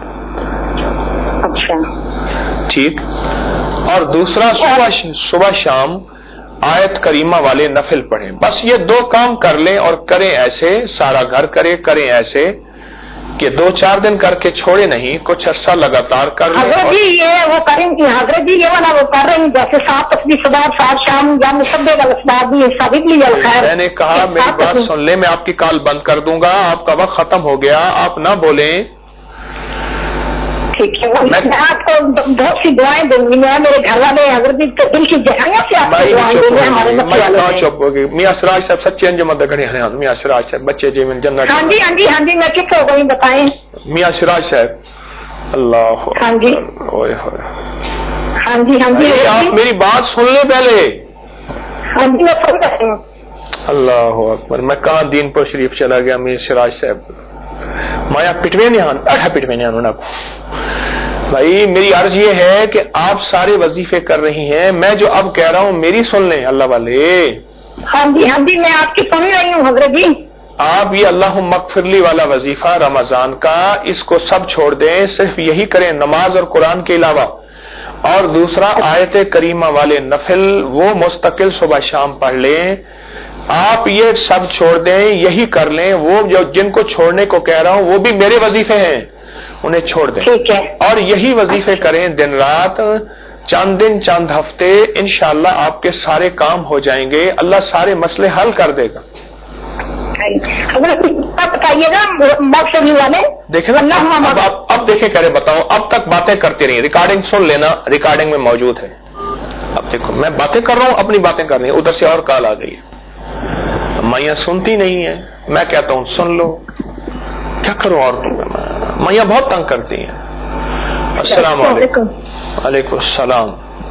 اچھا ٹھیک۔ اور دوسرا صبح صبح شام آیت کریمہ والے نفل پڑھیں، بس یہ دو کام کر لیں، اور کریں ایسے، سارا گھر کرے، کریں ایسے کہ دو چار دن کر کے چھوڑے نہیں، کچھ عرصہ لگاتار کر لیں۔ حضرت جی یہ وہ کریں گی، حضرت جی یہ والا وہ کر رہے ہیں جیسے سات تسبیح صبح سات شام یا مصبے کا اسباب بھی ثابت لی ہے۔ میں نے کہا میری بات سن لیں، میں آپ کی کال بند کر دوں گا، آپ کا وقت ختم ہو گیا، آپ نہ بولیں۔ ٹھیک ہے، میں آپ کو بہت سی دعائیں دوں گی، میں میرے گھر والے حضرت جی کے دل کی گہرائیوں سے آپ کو دعائیں دیں گے، ہمارے مسئلے والے ہیں۔ چپ ہوگی میاں سراج صاحب، سچے انجم دگڑی ہیں میاں سراج صاحب، بچے جی میں جنت۔ ہاں جی ہاں جی ہاں جی میں چپ ہو گئی، بتائیں میاں سراج صاحب۔ اللہ ہاں جی ہاں جی ہاں جی آپ میری بات سن لیں پہلے۔ ہاں جی میں سن رہی ہوں۔ اللہ اکبر، میں کہاں دین پر شریف چلا گیا میاں سراج صاحب، مایا پٹوے نہیں آن اٹھا پٹوے نہیں آنا کو۔ بھائی میری عرض یہ ہے کہ آپ سارے وظیفے کر رہی ہیں، میں جو اب کہہ رہا ہوں میری سن لیں اللہ والے۔ ہاں جی ہاں جی میں آپ کی سن رہی ہوں حضرت جی۔ آپ یہ اللہم اغفر لی والا وظیفہ رمضان کا، اس کو سب چھوڑ دیں، صرف یہی کریں نماز اور قرآن کے علاوہ، اور دوسرا آیت کریمہ والے نفل وہ مستقل صبح شام پڑھ لیں۔ آپ یہ سب چھوڑ دیں، یہی کر لیں، وہ جو جن کو چھوڑنے کو کہہ رہا ہوں وہ بھی میرے وظیفے ہیں، انہیں چھوڑ دیں، اور یہی وظیفے کریں دن رات، چند دن چند ہفتے، انشاءاللہ آپ کے سارے کام ہو جائیں گے، اللہ سارے مسئلے حل کر دے گا۔ بتائیے گا والے دیکھیں نا، اب آپ اب دیکھیں کرے بتاؤ، اب تک باتیں کرتے رہی، ریکارڈنگ سن لینا، ریکارڈنگ میں موجود ہے۔ اب دیکھو میں باتیں کر رہا ہوں، اپنی باتیں کر رہی ہوں، ادھر سے اور کال آ گئی ہے، میاں سنتی نہیں ہے، میں کہتا ہوں سن لو، کیا کروں عورتوں میں، میاں بہت تنگ کرتی ہیں۔ السلام علیکم۔ وعلیکم السلام۔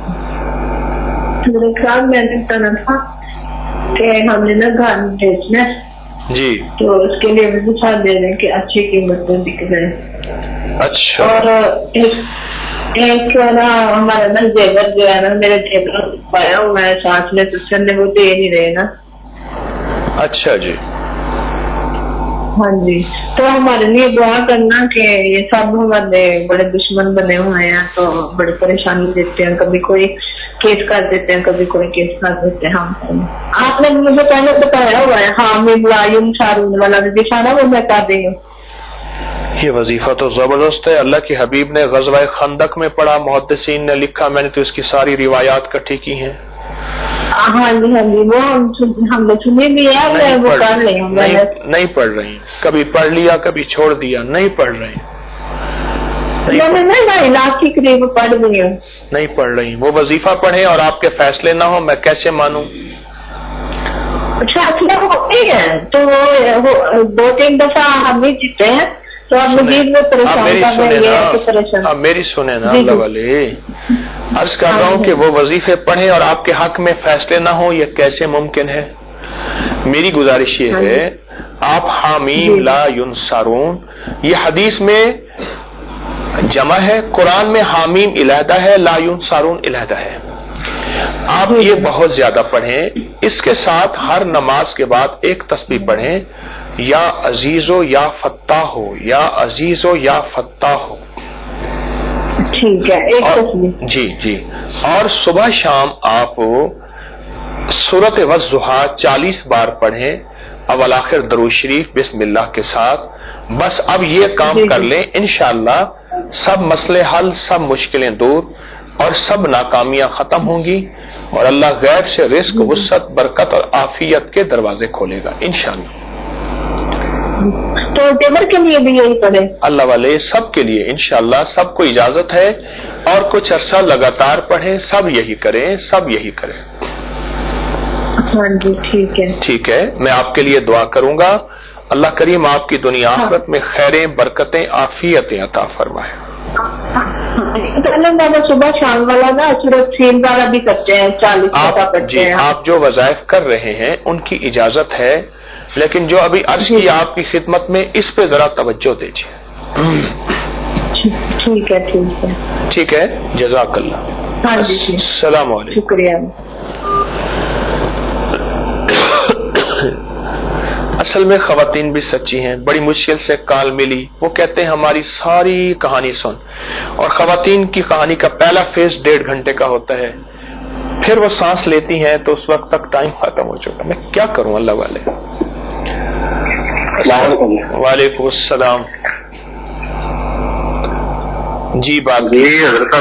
میرے خیال میں نے بتانا تھا کہ ہم نے نا گھر بیچنا جی، تو اس کے لیے بھی دکھا دے رہے کہ اچھی قیمت میں بک رہے۔ اچھا، اور ایک نا ہمارا نا زیور جو ہے نا، میرے زیور پایا ہوا ہے ساتھ میں، تو سر نے وہ دے نہیں رہے نا۔ اچھا جی، ہاں جی، تو ہمارے لیے دعا کرنا کہ یہ سب ہمارے بڑے دشمن بنے ہوئے ہیں، تو بڑی پریشانی دیتے ہیں، کبھی کوئی کیس کر دیتے ہیں، کبھی کوئی کیس کر دیتے ہیں۔ ہم آپ نے مجھے پہلے بتایا ہوا ہے، ہاں ملائم شارون والا وظیفہ نا وہ میں کر رہی ہوں۔ یہ وظیفہ تو زبردست ہے، اللہ کے حبیب نے غزوہ خندق میں پڑھا، محدثین نے لکھا، میں نے تو اس کی ساری روایات اکٹھی کی ہیں۔ ہاں جی ہاں جی، وہ ہم نے سنی بھی ہے، میں وہ کر رہی ہوں۔ نہیں پڑھ رہی، کبھی پڑھ لیا کبھی چھوڑ دیا، نہیں پڑھ رہی، لاکھ کی قریب پڑھ رہی ہوں، نہیں پڑھ رہی۔ وہ وظیفہ پڑھیں اور آپ کے فیصلے نہ ہو، میں کیسے مانوں؟ فیصلے ہوتے ہیں تو دو تین دفعہ ہم بھی جیتے ہیں، تو اب مزید وہ پریشان کر رہے ہیں۔ اب میری سنیں نا اللہ والے، عرض کر رہا ہوں کہ وہ وظیفے پڑھیں اور آپ کے حق میں فیصلے نہ ہوں، یہ کیسے ممکن ہے؟ میری گزارش یہ ہے، آپ حامیم لا ینصرون، یہ حدیث میں جمع ہے، قرآن میں حامیم علیحدہ ہے، لا ینصرون علیحدہ ہے۔ آپ یہ بہت زیادہ پڑھیں. اس کے ساتھ ہر نماز کے بعد ایک تسبیح پڑھیں, یا عزیزو یا فتاح ہو, یا عزیزو یا فتاح ہو. ٹھیک ہے, ایک تسبیح. جی جی. اور صبح شام آپ سورۃ والضحیٰ چالیس بار پڑھیں, اول آخر درود شریف بسم اللہ کے ساتھ. بس اب یہ کام کر لیں, انشاءاللہ سب مسئلے حل, سب مشکلیں دور, اور سب ناکامیاں ختم ہوں گی, اور اللہ غیب سے رزق, وسعت, برکت اور عافیت کے دروازے کھولے گا انشاءاللہ. تو ٹیبر کے لیے بھی یہی پڑھیں؟ اللہ والے سب کے لیے انشاءاللہ, سب کو اجازت ہے, اور کچھ عرصہ لگاتار پڑھیں, سب یہی کریں, سب یہی کریں. ہاں جی ٹھیک ہے. ٹھیک ہے, میں آپ کے لیے دعا کروں گا. اللہ کریم آپ کی دنیا آخرت میں خیریں, برکتیں, عافیتیں عطا فرمائے. صبح شام والا نا سورت سین والا بھی کرتے ہیں, چالیس آپ جی آپ جو وظائف کر رہے ہیں ان کی اجازت ہے, لیکن جو ابھی عرض کی آپ کی خدمت میں, اس پہ ذرا توجہ دیجیے. ٹھیک ہے ٹھیک ہے ٹھیک ہے. جزاک اللہ. ہاں جی السلام علیکم. شکریہ. اصل میں خواتین بھی سچی ہیں, بڑی مشکل سے کال ملی, وہ کہتے ہیں ہماری ساری کہانی سن, اور خواتین کی کہانی کا پہلا فیز ڈیڑھ گھنٹے کا ہوتا ہے, پھر وہ سانس لیتی ہیں تو اس وقت تک ٹائم ختم ہو چکا. میں کیا کروں اللہ والے. وعلیکم السلام. جی بات جی حضرت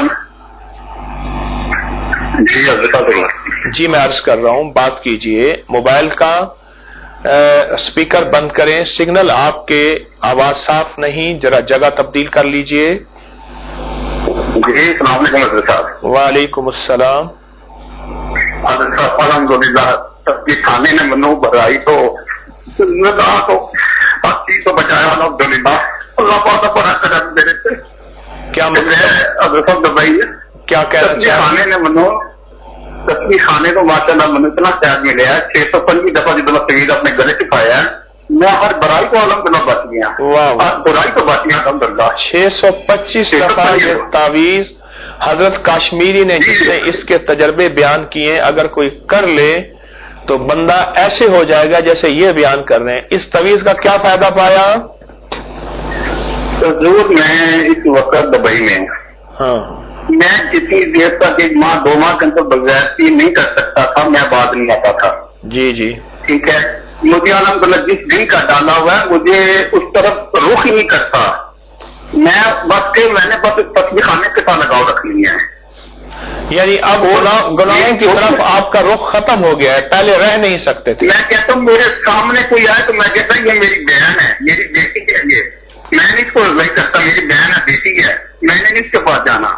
جی حضرت جی میں عرض کر رہا ہوں, بات کیجئے. موبائل کا اسپیکر بند کریں, سگنل آپ کے آواز صاف نہیں, ذرا جگہ تبدیل کر لیجئے. جی السلام علیکم حضرت صاحب. وعلیکم السلام. حضرت صاحب الحمد للہ سبزی کھانے نے منو بھرائی تو تو بچایا الحمد للہ. اللہ پاک بڑا کرم میرے سے. کیا حضرت صاحب دبئی کیا کہنا سبزی کھانے نے منو سبزی کھانے کو ماشاء اللہ من اتنا خیال ملے ہے. چھ سو پنجی دفعہ جب میں طویل اپنے گلے سے پایا ہے, میں ہر برائی کو الحمد للہ بچ گیا, ہر برائی کو بچ گیا الحمد للہ. چھ سو پچیس دفعہ یہ تعویذ حضرت کاشمیری نے جس نے اس کے تجربے بیان کیے, اگر کوئی کر لے تو بندہ ایسے ہو جائے گا جیسے یہ بیان کر رہے ہیں. اس تعویذ کا کیا فائدہ پایا؟ حضور میں اس وقت دبئی میں ہاں میں کسی دیر تک ایک ماہ دو ماہ کے اندر بغیر پی نہیں کر سکتا تھا, میں بات نہیں آتا تھا. جی جی ٹھیک ہے. مجھے الحمد للہ جس دن کا ڈالا ہوا ہے مجھے اس طرف رخ ہی نہیں کرتا. میں بس کہ میں نے بس تصویر خانے کے ساتھ لگاؤ رکھ لی ہے. یعنی اب گناہوں کی طرف آپ کا رخ ختم ہو گیا ہے, پہلے رہ نہیں سکتے تھے. میں کہتا ہوں میرے سامنے کوئی آئے تو میں کہتا ہوں یہ میری بہن ہے, میری بیٹی ہے, یہ میں نہیں اس کو نہیں کرتا, میری بہن ہے, بیٹی ہے, میں نے نہیں اس کے پاس جانا.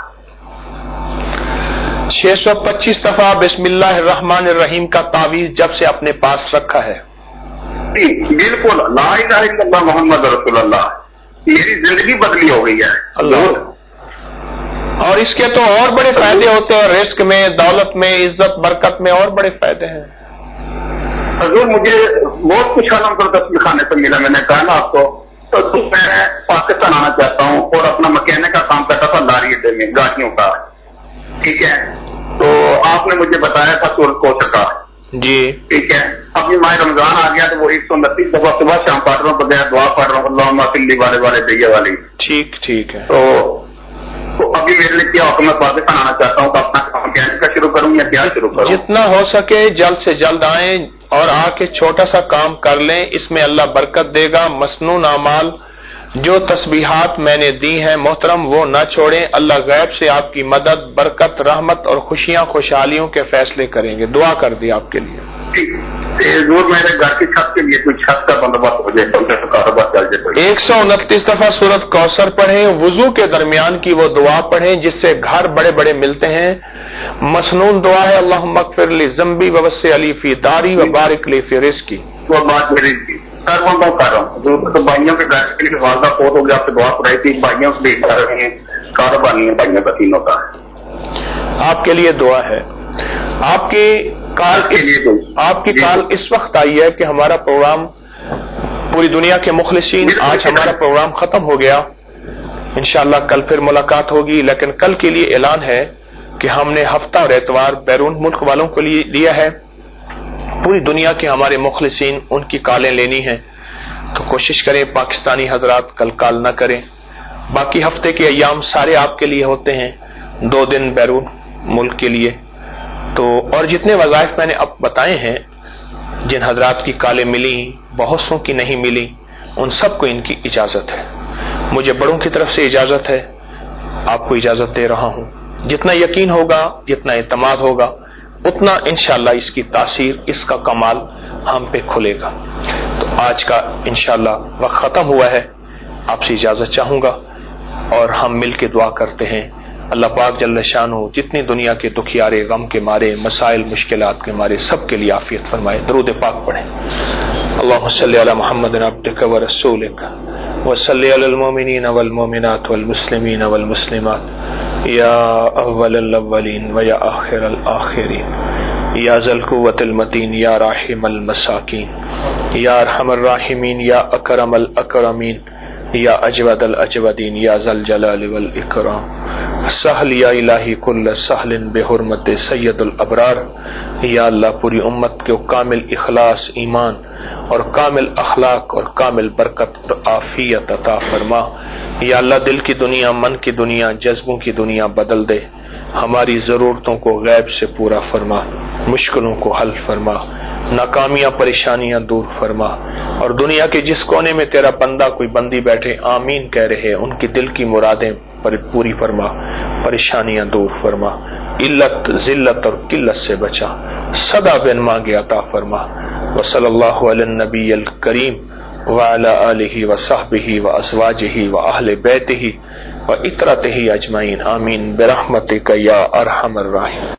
چھ سو پچیس دفعہ بسم اللہ الرحمن الرحیم کا تعویذ جب سے اپنے پاس رکھا ہے. جی بالکل, لا الہ الا اللہ محمد رسول اللہ, میری زندگی بدلی ہو گئی ہے. اللہ. اور اس کے تو اور بڑے فائدے ہوتے ہیں, رزق میں, دولت میں, عزت برکت میں اور بڑے فائدے ہیں. حضور مجھے بہت کچھ الحمد للہ تصویر خانے سے ملا. میں نے کہا نا آپ کو, تو میں پاکستان آنا چاہتا ہوں اور اپنا مکینک کا کام کرتا تھا لاری اڈے میں گاڑیوں کا. ٹھیک ہے, تو آپ نے مجھے بتایا تھا سورت کوثر کا. جی ٹھیک ہے. ابھی ماہ رمضان آ گیا تو وہ ایک سو انتیس دفعہ صبح شام پڑھ رہا ہوں, بغیر دعا پڑھ رہا ہوں اللہم صلی والے والے دیے والی. ٹھیک ٹھیک ہے. تو تو ابھی میرے لیے کیا ہوگا, میں پاکستان آنا چاہتا ہوں تو اپنا کام کہنے کا شروع کروں یا کیا شروع کروں؟ جتنا ہو سکے جلد سے جلد آئیں اور آ کے چھوٹا سا کام کر لیں, اس میں اللہ برکت دے گا. مسنون اعمال جو تسبیحات میں نے دی ہیں محترم وہ نہ چھوڑیں, اللہ غیب سے آپ کی مدد, برکت, رحمت اور خوشیاں خوشحالیوں کے فیصلے کریں گے. دعا کر دی آپ کے لیے. ضرور میرے گھر کی چھت کے لیے کوئی چھت کا بندوبست ہو جائے, کاروبار چل جائے. ایک سو انتیس دفعہ سورت کوثر پڑھیں, وضو کے درمیان کی وہ دعا پڑھیں جس سے گھر بڑے بڑے ملتے ہیں. مسنون دعا ہے, اللہم اغفر لی ذنبی ووسع لی فی داری وبارک لی فی رزقی. وہ بات میری کر رہا ہوں, تو بھائیوں کے گھر کے لیے والدہ فوت ہو گیا, آپ سے دعا پڑھائی تھی, بھائیوں سے بھی کر رہے ہیں, کاروبار نہیں ہے بھائیوں کا تینوں کا. آپ کے لیے دعا ہے. آپ کی کال آپ کی کال اس وقت آئی ہے کہ ہمارا پروگرام پوری دنیا کے مخلصین, آج ہمارا پروگرام ختم ہو گیا. انشاءاللہ کل پھر ملاقات ہوگی, لیکن کل کے لیے اعلان ہے کہ ہم نے ہفتہ اور اتوار بیرون ملک والوں کو لیا ہے، پوری دنیا کے ہمارے مخلصین ان کی کالیں لینی ہیں، تو کوشش کریں پاکستانی حضرات کل کال نہ کریں۔ باقی ہفتے کے ایام سارے آپ کے لیے ہوتے ہیں، دو دن بیرون ملک کے لیے تو، اور جتنے وظائف میں نے اب بتائے ہیں، جن حضرات کی کالیں ملی، بہت سو کی نہیں ملی، ان سب کو ان کی اجازت ہے، مجھے بڑوں کی طرف سے اجازت ہے، آپ کو اجازت دے رہا ہوں۔ جتنا یقین ہوگا، جتنا اعتماد ہوگا، اتنا انشاءاللہ اس کی تاثیر، اس کا کمال ہم پہ کھلے گا۔ تو آج کا انشاءاللہ وقت ختم ہوا ہے، آپ سے اجازت چاہوں گا اور ہم مل کے دعا کرتے ہیں اللہ پاک جل شانہ جتنی دنیا کے دکھیارے، غم کے مارے، مسائل مشکلات کے مارے، سب کے لیے عافیت فرمائے۔ درود پاک پڑھیں۔ اللهم صل على محمد عبدك ورسولك وصل على المؤمنين والمؤمنات والمسلمين والمسلمات يا اول الاولين ويا آخر الآخرين يا ذا القوة المتين يا راحم المساكين يا ارحم الراحمين يا اکرم الاکرمين یا اجود الاجودین یا ذا الجلال والاکرام سہل یا الہی کل سہل بحرمت سید الابرار۔ یا اللہ پوری امت کو کامل اخلاص، ایمان اور کامل اخلاق اور کامل برکت اور عافیت عطا فرما۔ یا اللہ دل کی دنیا، من کی دنیا، جذبوں کی دنیا بدل دے، ہماری ضرورتوں کو غیب سے پورا فرما، مشکلوں کو حل فرما، ناکامیاں پریشانیاں دور فرما، اور دنیا کے جس کونے میں تیرا بندہ کوئی بندی بیٹھے آمین کہہ رہے ان کی دل کی مرادیں پوری فرما، پریشانیاں دور فرما، علت ذلت اور قلت سے بچا، سدا بن مانگے عطا فرما۔ وصلی اللہ علی النبی الکریم وعلی آلہ وصحبہ وازواجہ واہل بیتہ وعترتہ اجمعین، آمین برحمتک یا ارحم الراحمین۔